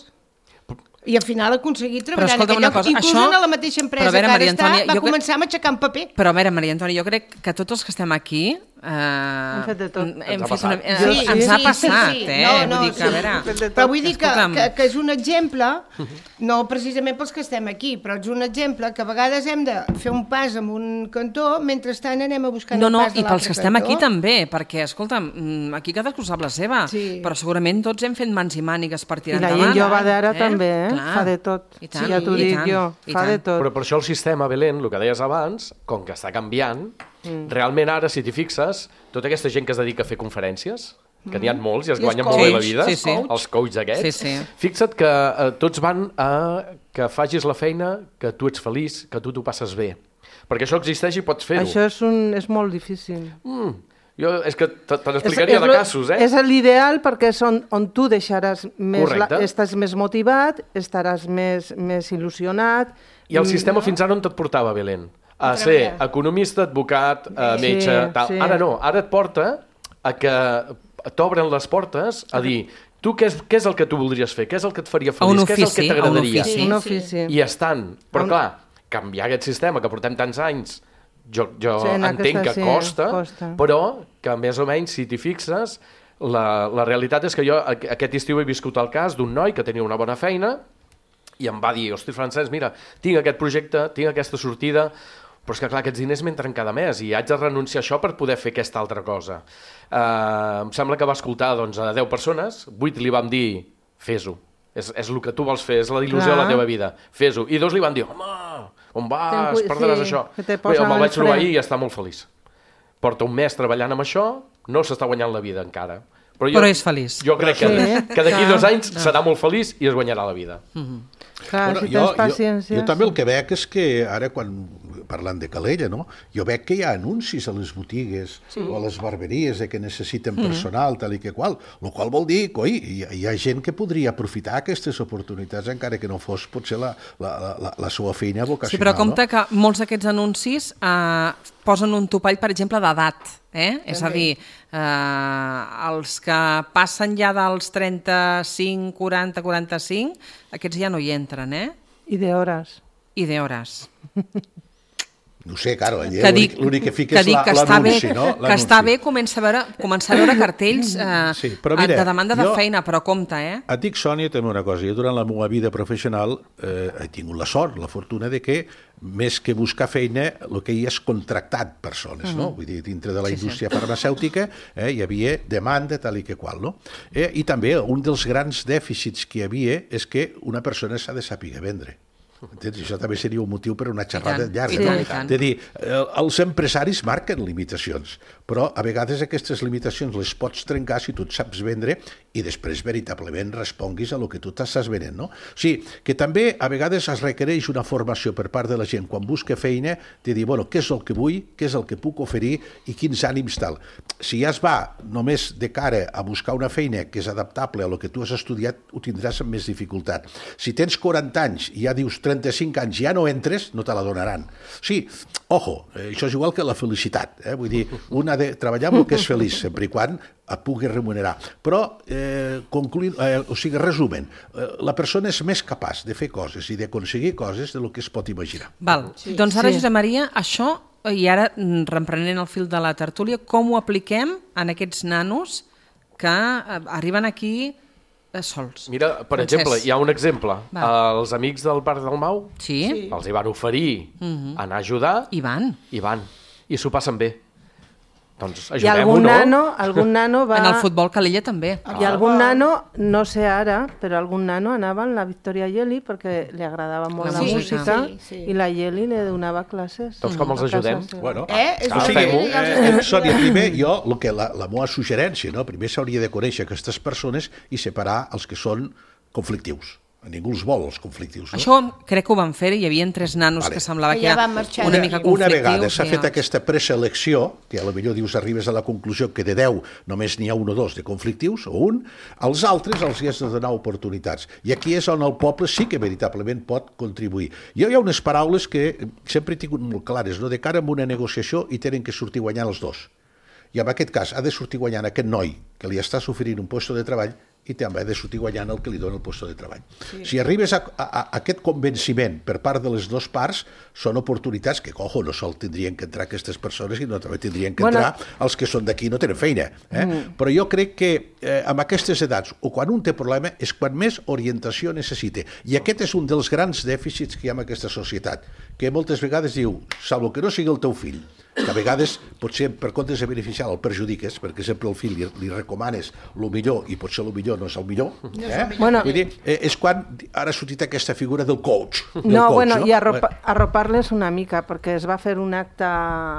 I al final ha aconseguit treballar en aquell lloc, cosa, inclús això... en la mateixa empresa veure, que ara està, va començar crec... a matxacar en paper. Però a veure, Maria Antònia, jo crec que tots els que estem aquí eh, hem fet de tot. Hem fet una... eh, sí, ens sí, ha passat, sí, sí. eh? No, no, vull dir que, sí. a veure... Però vull dir que, que, que és un exemple, no precisament pels que estem aquí, però és un exemple que a vegades hem de fer un pas en un cantó, mentrestant anem a buscar no, no, un pas de l'altre cantó. No, i pels que estem aquí també, perquè, escolta'm, aquí cadascú sap la seva, sí. però segurament tots hem fet mans i mànigues per tirar endavant. I la gent jove d'ara eh? també, eh? Clar. Fa de tot. I tant, ja t'ho dic tant, jo, fa de tot. Però per això el sistema, Belén, el que deies abans, com que està canviant, mm. realment ara, si t'hi fixes, tota aquesta gent que es dedica a fer conferències, que n'hi ha molts i es guanyen molt bé la vida, sí, sí. els coachs aquests, sí, sí. fixa't que eh, tots van a que facis la feina, que tu ets feliç, que tu t'ho passes bé. Perquè això existeix i pots fer-ho. Això és, un, és molt difícil. Mm. Jo, és que te n'explicaria de casos, eh? És l'ideal perquè és on, on tu deixaràs més... La, estàs més motivat, estaràs més, més il·lusionat... I el sistema no? fins ara on et portava, Belén? A ser economista, advocat, metge, sí, tal. Sí. Ara no, ara et porta a que t'obren les portes a dir tu què és, què és el que tu voldries fer, què és el que et faria feliç, què és el que t'agradaria. Un ofici. I estan. Però un... clar, canviar aquest sistema que portem tants anys, jo, jo sí, entenc que sí, costa, costa, però que més o menys, si t'hi fixes, la, la realitat és que jo aquest estiu he viscut el cas d'un noi que tenia una bona feina i em va dir, hosti, Francesc, mira, tinc aquest projecte, tinc aquesta sortida, però és que clar, aquests diners m'entren cada mes i haig de renunciar a això per poder fer aquesta altra cosa. Uh, em sembla que va escoltar doncs, a deu persones, vuit li vam dir, fes-ho, és, és el que tu vols fer, és la il·lusió de la teva vida, fes-ho. I dos li van dir, home, on vas, perdràs sí, això. Bé, me'l vaig trobar ahir i està molt feliç. Porta un mes treballant amb això, no s'està guanyant la vida encara. Però, jo, però és feliç. Jo crec que, sí, que d'aquí dos anys no. serà molt feliç i es guanyarà la vida. Mm-hmm. Clar, bueno, si jo, tens paciència... Jo, jo també el que veig és que ara, quan parlant de Calella, no? Jo veig que hi ha anuncis a les botigues sí. o a les barberies de que necessiten personal, mm. tal i que qual, el qual vol dir que hi, hi ha gent que podria aprofitar aquestes oportunitats encara que no fos potser la, la, la, la seva feina vocacional. Sí, però compte no? que molts d'aquests anuncis eh, posen un topall, per exemple, d'edat. Eh? És a dir, eh, els que passen ja dels trenta-cinc, quaranta, quaranta-cinc, aquests ja no hi entren, eh? I d'hores. I d'hores. No sé, claro, allà l'únic que fica és l'anunci, no? Que està bé començar a veure, començar a veure cartells eh, sí, mira, de demanda de feina, però compte, eh? Et dic, Sònia, també una cosa. Jo durant la meva vida professional eh, he tingut la sort, la fortuna de que més que buscar feina, el que hi ha és contractat persones, no? Vull dir, dintre de la indústria sí, sí. farmacèutica eh, hi havia demanda tal i que qual, no? Eh, I també un dels grans dèficits que hi havia és que una persona s'ha de saber vendre. Entens? Això també seria un motiu per una xerrada llarga. No? De dir, els empresaris marquen limitacions, però a vegades aquestes limitacions les pots trencar si tu et saps vendre i després veritablement responguis a el que tu t'estàs venent. No? O sigui, que també a vegades es requereix una formació per part de la gent quan busca feina de dir, bueno, què és el que vull, què és el que puc oferir i quins ànims tal. Si ja es va només de cara a buscar una feina que és adaptable a el que tu has estudiat, ho tindràs amb més dificultat. Si tens quaranta anys i ja dius trenta-cinc anys ja no entres, no te la donaran. Sí, ojo, això és igual que la felicitat. Eh? Vull dir, un ha de treballar amb el que és feliç, sempre i quan et pugui remunerar. Però, eh, concluint, eh, o sigui, resumen, eh, la persona és més capaç de fer coses i d'aconseguir coses del que es pot imaginar. Val. Sí. Doncs ara, sí. Josep Maria, això, i ara reprenent el fil de la tertúlia, com ho apliquem en aquests nanos que arriben aquí sols. Mira, per Francesc. exemple, hi ha un exemple. Va. Els amics del Parc del Mau sí. els hi van oferir uh-huh. anar a ajudar. I van. I van. I s'ho passen bé. Doncs I algun nano, algun nano va... En el futbol Calella també. I algun nano, no sé ara, però algun nano anava amb la Victoria Yeli perquè li agradava molt la, la música sí, sí. i la Yeli li donava classes. Doncs com els ajudem? Bueno, eh? O sigui, eh, Sònia, primer jo, el que la, la meva suggerència, no? Primer s'hauria de conèixer aquestes persones i separar els que són conflictius. ningú els vol, els conflictius. No? Això crec que ho van fer, hi havia tres nanos vale. que semblava que, que ja era una mica conflictius. Una vegada s'ha ja. fet aquesta preselecció, que a lo millor dius arribes a la conclusió que de deu només n'hi ha un o dos de conflictius, o un, als altres els hi has de donar oportunitats. I aquí és on el poble sí que veritablement pot contribuir. Hi ha unes paraules que sempre he tingut molt clares, no? De cara a una negociació i tenen que sortir guanyant els dos. I en aquest cas ha de sortir guanyant aquest noi que li està oferint un lloc de treball i també ha de sortir guanyant el que li dona el lloc de treball. Sí. Si arribes a, a, a aquest convenciment per part de les dues parts, són oportunitats que, cojo, no sol tindrien que entrar aquestes persones i no també tindrien que bueno. entrar els que són d'aquí no tenen feina. Eh? Mm. Però jo crec que eh, amb aquestes edats, o quan un té problema, és quan més orientació necessita. I aquest és un dels grans dèficits que hi ha en aquesta societat, que moltes vegades diu, salvo que no sigui el teu fill, que a vegades potser per comptes de beneficiar el perjudiques, perquè sempre al fill li, li recomanes el millor i potser el millor no és el millor. Eh? No és, el millor. Bueno, Vull dir, eh, és quan ara ha sortit aquesta figura del coach. Del no, coach, bueno, no? i arropa, arropar-les una mica, perquè es va fer un acte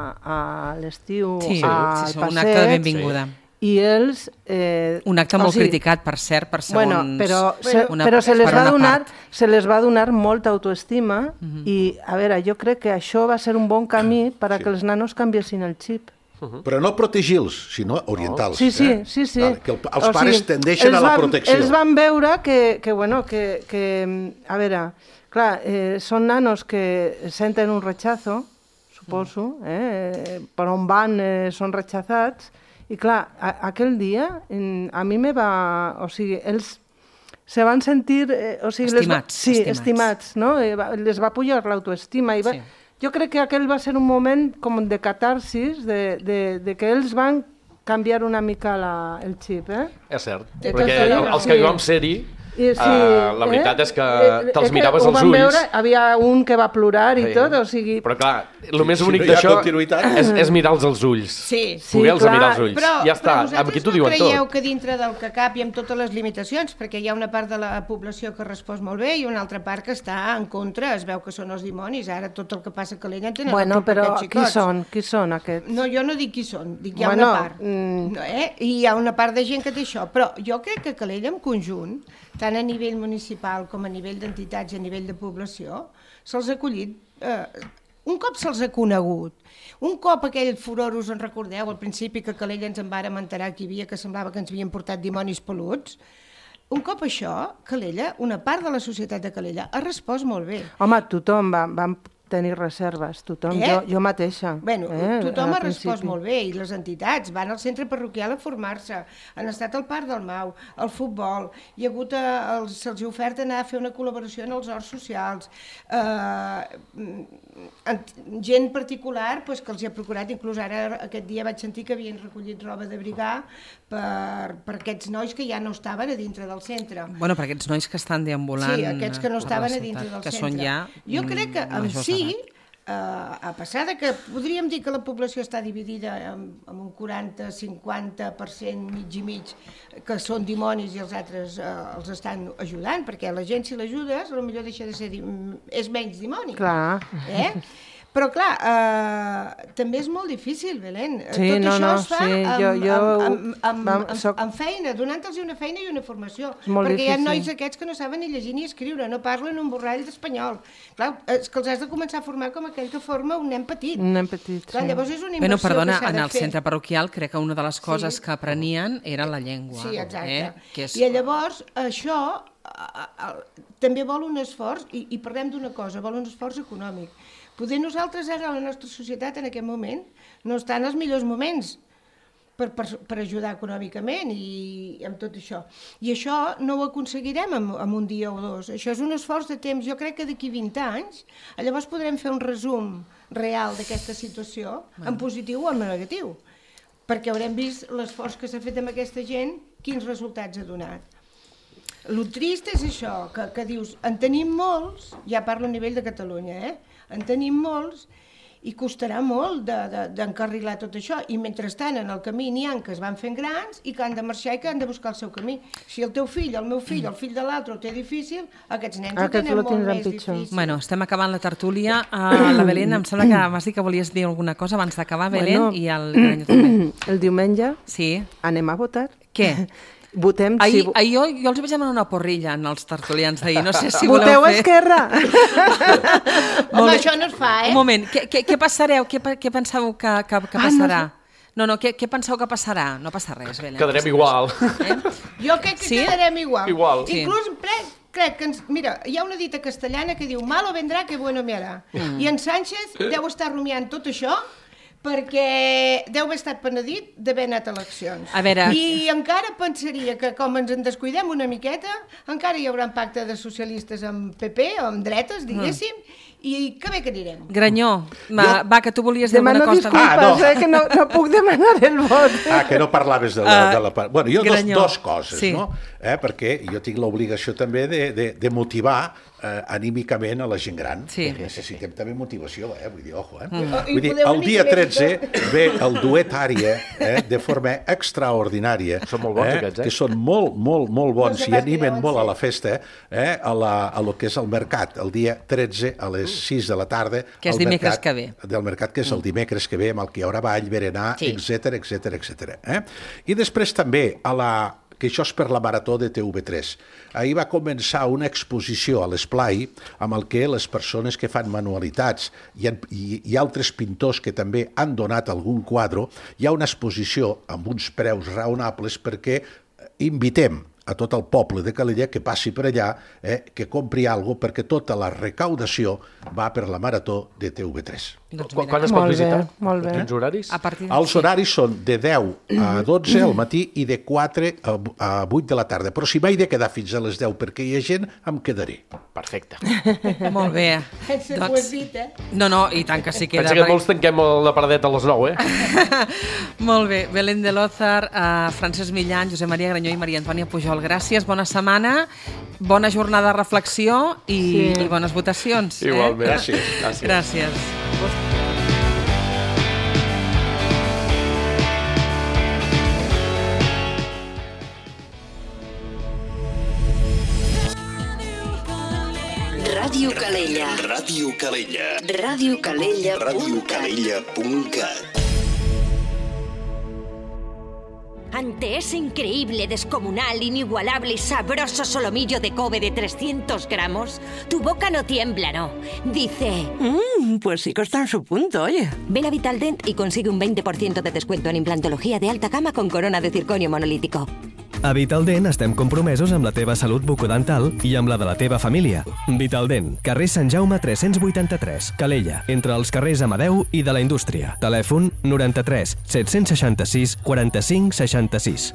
a l'estiu sí, al sí, sí, passeig. Un acte de benvinguda. Sí. I ells... Eh, un acte molt o sigui, criticat, per cert, per segons... Bueno, però se, una, però se, les va donar, se les va donar molta autoestima uh-huh. i, a veure, jo crec que això va ser un bon camí per a sí. que els nanos canviessin el xip. Uh-huh. Però no protegir-los, sinó orientar-los. Sí, sí, eh? sí. sí. Vale, que el, els o pares sigui, tendeixen a la van, protecció. Ells van veure que, que bueno, que, que a veure, clar, eh, són nanos que senten un rechazo, suposo, eh, per on van eh, són rechazats, i clar, a, aquell dia a mi me va... O sigui, ells se van sentir... Eh, o sigui, estimats. Les va, sí, estimats, estimats no? Eh, va, les va pujar l'autoestima. I va, sí. Jo crec que aquell va ser un moment com de catarsis, de, de, de que ells van canviar una mica la, el xip, eh? És cert, de perquè el, els que hi vam ser-hi, I, sí, uh, la veritat eh? és que te'ls miraves als ulls. Veure, havia un que va plorar i sí. tot, o sigui... Però clar, el més únic sí, d'això és, és mirar-los als ulls. Sí, sí Poder-los mirar als ulls. Però, ja està, amb aquí t'ho diuen tot. Però vosaltres no creieu que dintre del que cap hi ha totes les limitacions, perquè hi ha una part de la població que respon molt bé i una altra part que està en contra, es veu que són els dimonis, ara tot el que passa a Calella en tenen bueno, però aquests qui són? Qui són aquests? No, jo no dic qui són, dic hi ha bueno, una part. Mm... No, eh? I hi ha una part de gent que té això, però jo crec que Calella en conjunt, tant a nivell municipal com a nivell d'entitats i a nivell de població, se'ls ha acollit, eh, un cop se'ls ha conegut, un cop aquell furor, us en recordeu, al principi que a Calella ens en vàrem enterar que hi havia, que semblava que ens havien portat dimonis peluts, un cop això, Calella, una part de la societat de Calella, ha respost molt bé. Home, tothom va, va tenir reserves, tothom, eh? jo, jo mateixa. Bueno, eh? tothom ha respost molt bé, i les entitats van al centre parroquial a formar-se, han estat al Parc del Mau, al futbol, hi ha hagut, a, els, se'ls ha ofert anar a fer una col·laboració en els horts socials, eh, gent particular pues, que els hi ha procurat, inclús ara aquest dia vaig sentir que havien recollit roba d'abrigar per, per aquests nois que ja no estaven a dintre del centre. Bueno, per aquests nois que estan deambulant... Sí, aquests que no estaven a dintre del que centre. Són ja, jo crec que en sí, eh, a passar de que podríem dir que la població està dividida en, en un quaranta cinquanta per cent mig i mig, que són dimonis i els altres eh, els estan ajudant, perquè la gent, si l'ajudes, potser deixa de ser... és menys dimoni. Clar. Eh? Però, clar, eh, també és molt difícil, Belén. Sí, Tot no, això no, es fa sí, amb, jo, jo, amb, amb, vam, amb, soc... amb feina, donant-los una feina i una formació. Perquè difícil. Hi ha nois aquests que no saben ni llegir ni escriure, no parlen un borrall d'espanyol. Clar, és que els has de començar a formar com aquell que forma un nen petit. Un nen petit, clar, sí. Llavors és una inversió bueno, perdona, que s'ha de fer. En el centre parroquial crec que una de les coses sí. que aprenien era la llengua. Sí, exacte. Eh? Que és... I llavors això a, a, també vol un esforç, i, i parlem d'una cosa, vol un esforç econòmic. Poder nosaltres ara, a la nostra societat, en aquest moment, no estan els millors moments per, per, per ajudar econòmicament i amb tot això. I això no ho aconseguirem en, en un dia o dos. Això és un esforç de temps. Jo crec que d'aquí vint anys, llavors podrem fer un resum real d'aquesta situació, bueno. En positiu o en negatiu, perquè haurem vist l'esforç que s'ha fet amb aquesta gent, quins resultats ha donat. El trist és això, que, que dius, en tenim molts, ja parlo a nivell de Catalunya, eh? En tenim molts i costarà molt d'encarrilar de, de, tot això. I mentrestant, en el camí n'hi ha que es van fent grans i que han de marxar i que han de buscar el seu camí. Si el teu fill, el meu fill, el fill de l'altre ho té difícil, aquests nens ho tenen molt més difícil. Bueno, estem acabant la tertúlia. Uh, la Belén, em sembla que m'has dit que volies dir alguna cosa abans d'acabar, Belén, bueno, i el Granyo també. El diumenge sí. anem a votar. Què? Votem ahir, si... ahir jo, jo els vaig demanar una porrilla en els tertulians d'ahir, no sé si Voteu voleu fer... Esquerra! Home, això no es fa, eh? Un moment, què, què, què passareu? Què, què penseu que, que, que passarà? Ah, no, no, no què, què penseu que passarà? No passa res, Belén. Quedarem igual. Eh? Jo crec que Sí? quedarem igual. Igual. Sí. Inclús, crec, crec que ens... Mira, hi ha una dita castellana que diu malo vendrá que bueno me hará. Mm. I en Sánchez deu estar rumiant tot això perquè deu haver estat penedit d'haver anat a eleccions. A veure- I encara pensaria que com ens en descuidem una miqueta, encara hi haurà un pacte de socialistes amb P P, o amb dretes, diguéssim, i que bé que anirem. Granyó, va, va, que tu volies dir Demano alguna cosa. disculpes, Ah, no. eh, que no, no puc demanar el vot. Ah, que no parlaves de la... Ah, de la part- bueno, jo dos, Granyó. dos coses, Sí. no? Eh, perquè jo tinc l'obligació també de, de, de motivar eh, anímicament a la gent gran. Sí. Necessitem també motivació, eh? Vull dir, ojo, eh? Mm. I Vull dir, podeu el venir dia també, tretze no? ve el duet ària eh, de forma extraordinària. Són molt bons, aquests, eh? Que són molt, molt, molt bons No sé i pas animen què molt a deuen la festa, eh? a, la, a lo que és el mercat, el dia tretze a les sis de la tarda. Que és al dimecres mercat, que ve. Del mercat, que és el dimecres que ve, amb el que hi haurà ball, berenar, Sí. etc etc etc. Eh? I després també a la que això és per la marató de T V tres. Ahir va començar una exposició a l'Esplai amb el que les persones que fan manualitats i, i, i altres pintors que també han donat algun quadre, hi ha una exposició amb uns preus raonables perquè invitem a tot el poble de Calella que passi per allà, eh, que compri alguna cosa, perquè tota la recaudació va per la marató de T V tres. Doncs Quan, mira, quan es pot Molt bé, visitar? molt bé. Quins horaris? a partir de... Els horaris són de deu a dotze al matí i de quatre a vuit de la tarda. Però si m'he de quedar fins a les deu perquè hi ha gent, em quedaré. Perfecte. Molt bé. Sense Doncs- ho has dit, eh? No, no, i tant que sí queda. Pensa que molts tanquem la paradeta a les nou, eh? Molt bé. Belén de Lózar, uh, Francesc Millan, Josep Maria Granyó i Maria Antònia Pujol. Gràcies, bona setmana, bona jornada de reflexió i, Sí. i bones votacions. Igualment. Eh? Gràcies. Gràcies. Gràcies. Ràdio Calella. Ràdio Calella. Ràdio Calella. radiocalella.cat. Ante ese increíble, descomunal, inigualable y sabroso solomillo de Kobe de trescientos gramos, tu boca no tiembla, ¿no? Dice... Mmm, pues sí que está en su punto, oye. Ven a Vitaldent y consigue un veinte por ciento de descuento en implantología de alta gama con corona de circonio monolítico. A Vitaldent estem compromesos amb la teva salut bucodental i amb la de la teva família. Vitaldent, carrer Sant Jaume tres-cents vuitanta-tres, Calella, entre els carrers Amadeu i de la Indústria. Telèfon noranta-tres set-cents seixanta-sis quaranta-cinc seixanta-sis.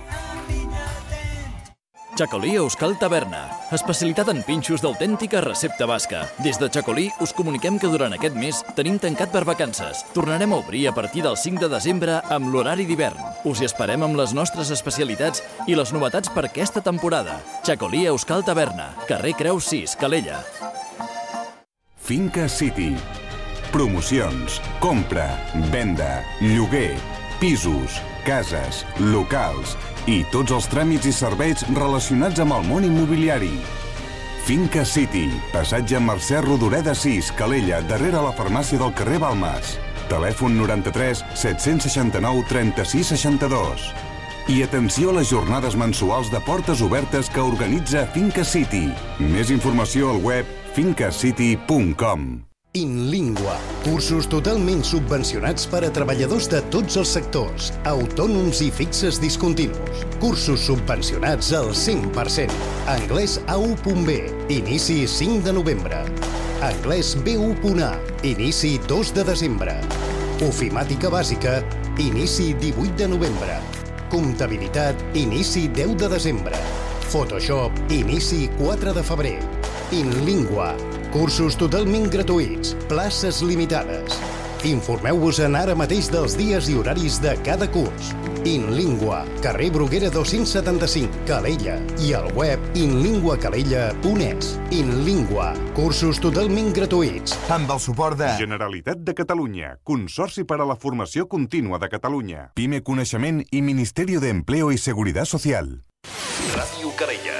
Chacolí Euskal Taverna, especialitat en pinxos d'autèntica recepta basca. Des de Chacolí us comuniquem que durant aquest mes tenim tancat per vacances. Tornarem a obrir a partir del cinc de desembre amb l'horari d'hivern. Us hi esperem amb les nostres especialitats i les novetats per aquesta temporada. Chacolí Euskal Taverna, carrer Creus sis, Calella. Finca City. Promocions, compra, venda, lloguer, pisos, cases, locals i tots els tràmits i serveis relacionats amb el món immobiliari. Finca City, passatge Mercè Rodoreda sis, Calella, darrere la farmàcia del carrer Balmes. Telèfon noranta-tres set-cents seixanta-nou trenta-sis seixanta-dos. I atenció a les jornades mensuals de portes obertes que organitza Finca City. Més informació al web finca city punt com. InLingua, cursos totalment subvencionats per a treballadors de tots els sectors, autònoms i fixes discontinus. Cursos subvencionats al cent per cent. Anglès A u punt B, inici cinc de novembre. Anglès B u punt A, inici dos de desembre. Ofimàtica bàsica, inici divuit de novembre. Comptabilitat, inici deu de desembre. Photoshop, inici quatre de febrer. InLingua, cursos totalment gratuïts, places limitades. Informeu-vos en ara mateix dels dies i horaris de cada curs. InLingua, carrer Bruguera dos-cents setanta-cinc, Calella, i al web inlinguacalella punt es. InLingua, cursos totalment gratuïts. Amb el suport de Generalitat de Catalunya, Consorci per a la Formació Contínua de Catalunya, Pime Coneixement i Ministerio de Empleo y Seguridad Social. Ràdio Calella.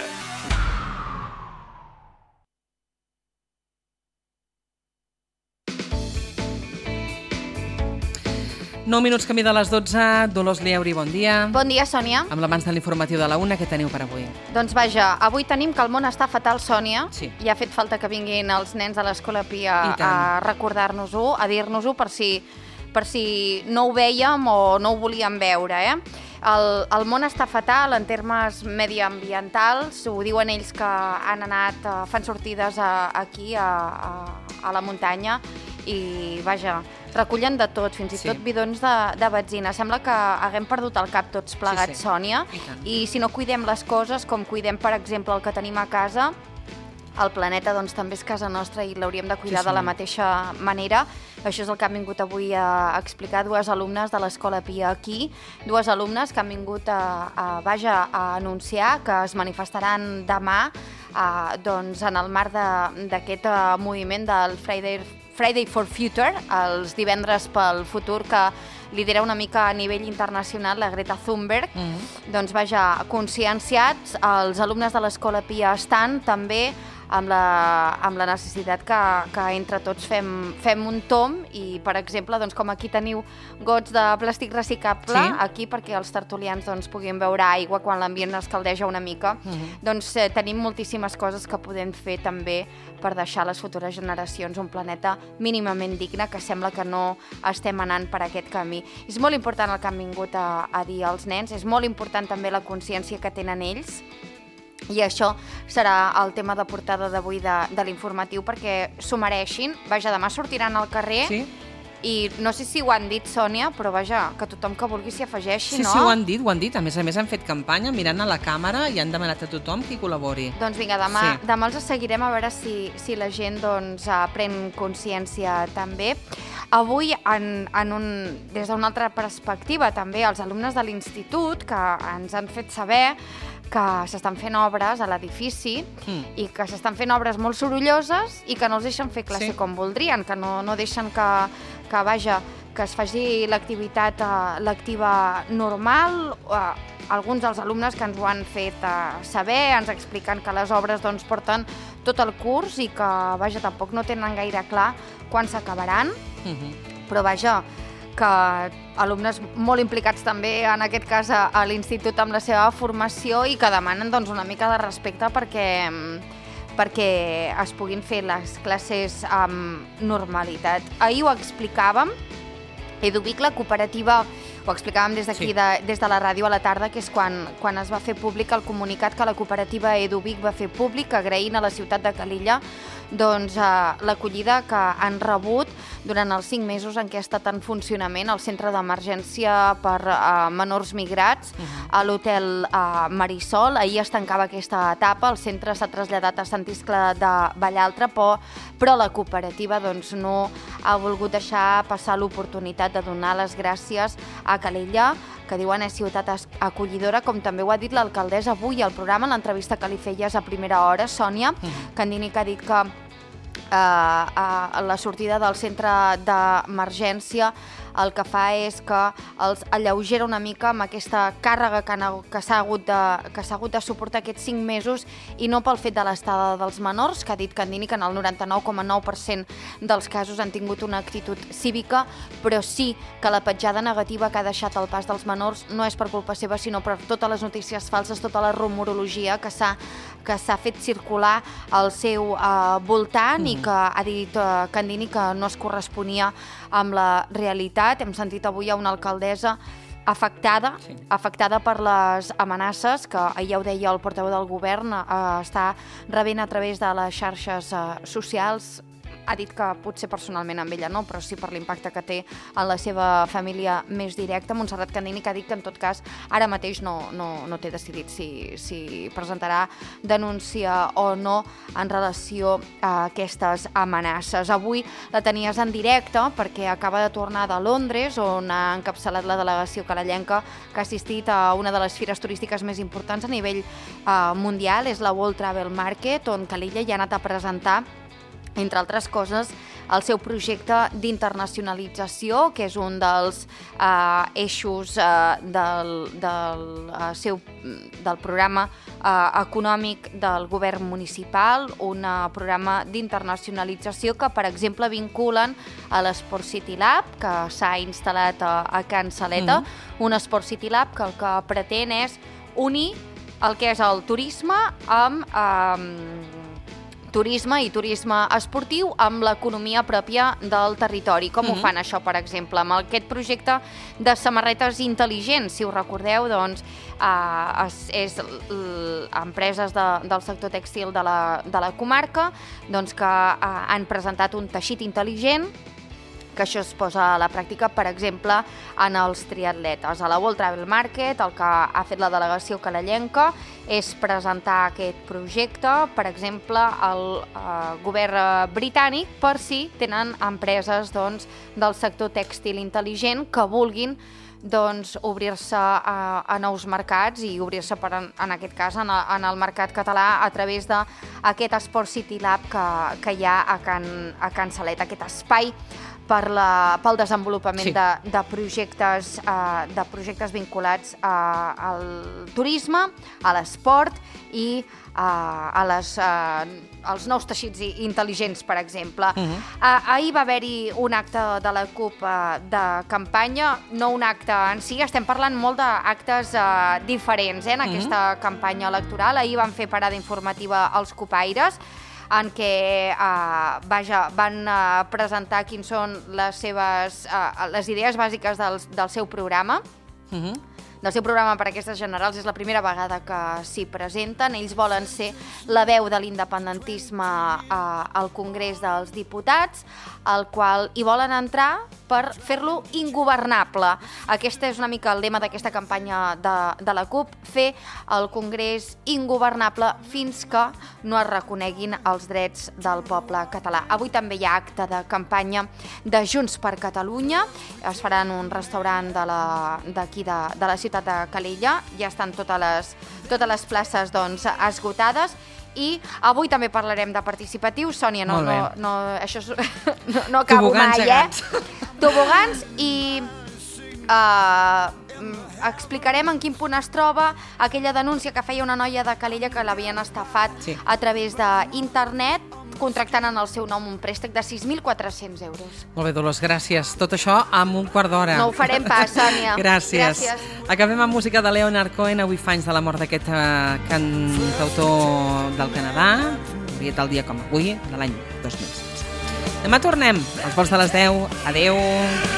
nou minuts camí de les dotze. Dolors Lieuri, bon dia. Bon dia, Sònia. Amb l'abans de l'informatiu de la una, què teniu per avui? Doncs vaja, avui tenim que el món està fatal, Sònia. Sí. I ha fet falta que vinguin els nens de l'Escola Pia I tant. a recordar-nos-ho, a dir-nos-ho per si, per si no ho vèiem o no ho volíem veure, eh? El, el món està fatal en termes mediambientals, ho diuen ells que han anat, uh, fan sortides a, aquí a, a, a la muntanya i, vaja, recullen de tot, fins i Sí. tot bidons de, de benzina. Sembla que haguem perdut el cap tots plegats, Sí, sí. Sònia, I tant. i si no cuidem les coses, com cuidem, per exemple, el que tenim a casa, el planeta doncs, també és casa nostra i l'hauríem de cuidar Sí, sí. de la mateixa manera. Això és el que han vingut avui a explicar dues alumnes de l'Escola Pia aquí, dues alumnes que han vingut a, a, vaja, a anunciar que es manifestaran demà a, doncs, en el marc de- d'aquest eh, moviment del Friday, Friday for Future, els divendres pel futur, que lidera una mica a nivell internacional la Greta Thunberg. Mm-hmm. Doncs vaja, conscienciats, els alumnes de l'Escola Pia estan també amb la, amb la necessitat que, que entre tots fem, fem un tom i, per exemple, doncs, com aquí teniu gots de plàstic reciclable, Sí. aquí perquè els tertulians doncs, puguin beure aigua quan l'ambient es caldeja una mica, Mhm. doncs eh, tenim moltíssimes coses que podem fer també per deixar a les futures generacions un planeta mínimament digne, que sembla que no estem anant per aquest camí. És molt important el que han vingut a, a dir als nens, és molt important també la consciència que tenen ells, i això serà el tema de portada d'avui de, de l'informatiu, perquè s'ho mereixin. Vaja, demà sortiran al carrer Sí. i no sé si ho han dit, Sònia, però vaja, que tothom que vulgui s'hi afegeixi, Sí, no? sí, ho han dit, ho han dit. A més a més, han fet campanya mirant a la càmera i han demanat a tothom que hi col·labori. Doncs vinga, demà, Sí. demà els seguirem a veure si, si la gent doncs, eh, pren consciència també. Avui, en, en un, des d'una altra perspectiva, també els alumnes de l'institut que ens han fet saber que s'estan fent obres a l'edifici Mm. i que s'estan fent obres molt sorolloses i que no els deixen fer classe Sí. com voldrien, que no, no deixen que, que, vaja, que es faci l'activitat eh, lectiva normal. Eh, alguns dels alumnes que ens ho han fet eh, saber, ens expliquen que les obres doncs, porten tot el curs i que, vaja, tampoc no tenen gaire clar quan s'acabaran, Mhm. però vaja, que alumnes molt implicats també, en aquest cas, a, a l'institut amb la seva formació i que demanen doncs, una mica de respecte perquè, perquè es puguin fer les classes amb normalitat. Ahir ho explicàvem, Eduvic, la cooperativa, ho explicàvem des d'aquí, Sí. de, des de la ràdio a la tarda, que és quan, quan es va fer públic el comunicat que la cooperativa Eduvic va fer públic, agraint a la ciutat de Calella doncs, eh, l'acollida que han rebut durant els cinc mesos en què ha estat en funcionament el centre d'emergència per eh, menors migrats a l'hotel eh, Marisol. Ahir es tancava aquesta etapa, el centre s'ha traslladat a Sant Iscle de Vallalta, però, però la cooperativa doncs, no ha volgut deixar passar l'oportunitat de donar les gràcies a Calella, que diuen és ciutat acollidora, com també ho ha dit l'alcaldessa avui al programa, en l'entrevista que li feies a primera hora, Sònia, Candini, que ha dit que eh, a la sortida del centre d'emergència el que fa és que els alleugera una mica amb aquesta càrrega que, han, que s'ha hagut, de, que s'ha hagut de suportar aquests cinc mesos i no pel fet de l'estada dels menors, que ha dit Candini que en el noranta-nou coma nou per cent dels casos han tingut una actitud cívica, però sí que la petjada negativa que ha deixat el pas dels menors no és per culpa seva, sinó per totes les notícies falses, tota la rumorologia que s'ha que s'ha fet circular al seu eh, voltant mm. i que ha dit eh, Candini que no es corresponia amb la realitat. Hem sentit avui a una alcaldessa afectada, sí. afectada per les amenaces que, ahir ja ho deia el portaveu del govern, eh, està rebent a través de les xarxes eh, socials. Ha dit que potser personalment amb ella no, però sí per l'impacte que té en la seva família més directa. Montserrat Candini, que ha dit que en tot cas ara mateix no, no, no té decidit si, si presentarà denúncia o no en relació a aquestes amenaces. Avui la tenies en directe perquè acaba de tornar de Londres, on ha encapçalat la delegació calellenca que ha assistit a una de les fires turístiques més importants a nivell eh, mundial, és la World Travel Market, on Calella ja ha anat a presentar entre altres coses, el seu projecte d'internacionalització, que és un dels eh, eixos eh, del, del, eh, seu, del programa eh, econòmic del govern municipal, un eh, programa d'internacionalització que, per exemple, vinculen a l'Sport City Lab, que s'ha instal·lat a, a Can Saleta, mm-hmm. un Sport City Lab que el que pretén és unir el que és el turisme amb... Eh, turisme i turisme esportiu amb l'economia pròpia del territori. Com mm-hmm. ho fan això, per exemple? Amb aquest projecte de samarretes intel·ligents, si us recordeu, doncs, eh, és, és l, empreses de, del sector tèxtil de la, de la comarca doncs, que eh, han presentat un teixit intel·ligent que això es posa a la pràctica, per exemple, en els triatletes. A la World Travel Market, el que ha fet la delegació calellenca és presentar aquest projecte, per exemple, al eh, govern britànic, per si tenen empreses doncs, del sector tèxtil intel·ligent que vulguin doncs, obrir-se a, a nous mercats i obrir-se, per, en, en aquest cas, en, a, en el mercat català a través d'aquest Sport City Lab que, que hi ha a Can, a Can Salet, aquest espai per la, pel desenvolupament sí. de, de, projectes, uh, de projectes vinculats uh, al turisme, a l'esport i uh, a les, uh, als nous teixits intel·ligents, per exemple. Uh-huh. uh, ahir va haver-hi un acte de la CUP uh, de campanya, no un acte en si, estem parlant molt d'actes uh, diferents eh, en uh-huh. aquesta campanya electoral. Ahir van fer parada informativa als copaires, en què eh, vaja, van eh, presentar quins són les seves eh, les idees bàsiques del, del seu programa. Uh-huh. Del seu programa per aquestes generals. És la primera vegada que s'hi presenten. Ells volen ser la veu de l'independentisme eh, al Congrés dels Diputats, al qual hi volen entrar per fer-lo ingovernable. Aquest és una mica el lema d'aquesta campanya de, de la CUP, fer el Congrés ingovernable fins que no es reconeguin els drets del poble català. Avui també hi ha acte de campanya de Junts per Catalunya. Es farà en un restaurant d'aquí de, de la ciutat de Calella. Ja estan totes les, totes les places doncs, esgotades. I avui també parlarem de participatiu. Sònia, no, no, no, això és, no, no acabo Tobogans mai, eh? Tobogans i uh, explicarem en quin punt es troba aquella denúncia que feia una noia de Calella que l'havien estafat sí. a través d'internet, contractant en el seu nom un préstec de sis mil quatre-cents euros. Molt bé, Dolors, gràcies. Tot això amb un quart d'hora. No ho farem pas, Sònia. Gràcies. Gràcies. Acabem amb música de Leonard Cohen, avui fa anys de la mort d'aquest uh, cantautor del Canadà, avui tal dia com avui, de l'any dos mil setze. Demà tornem, als vols de les deu. Adeu.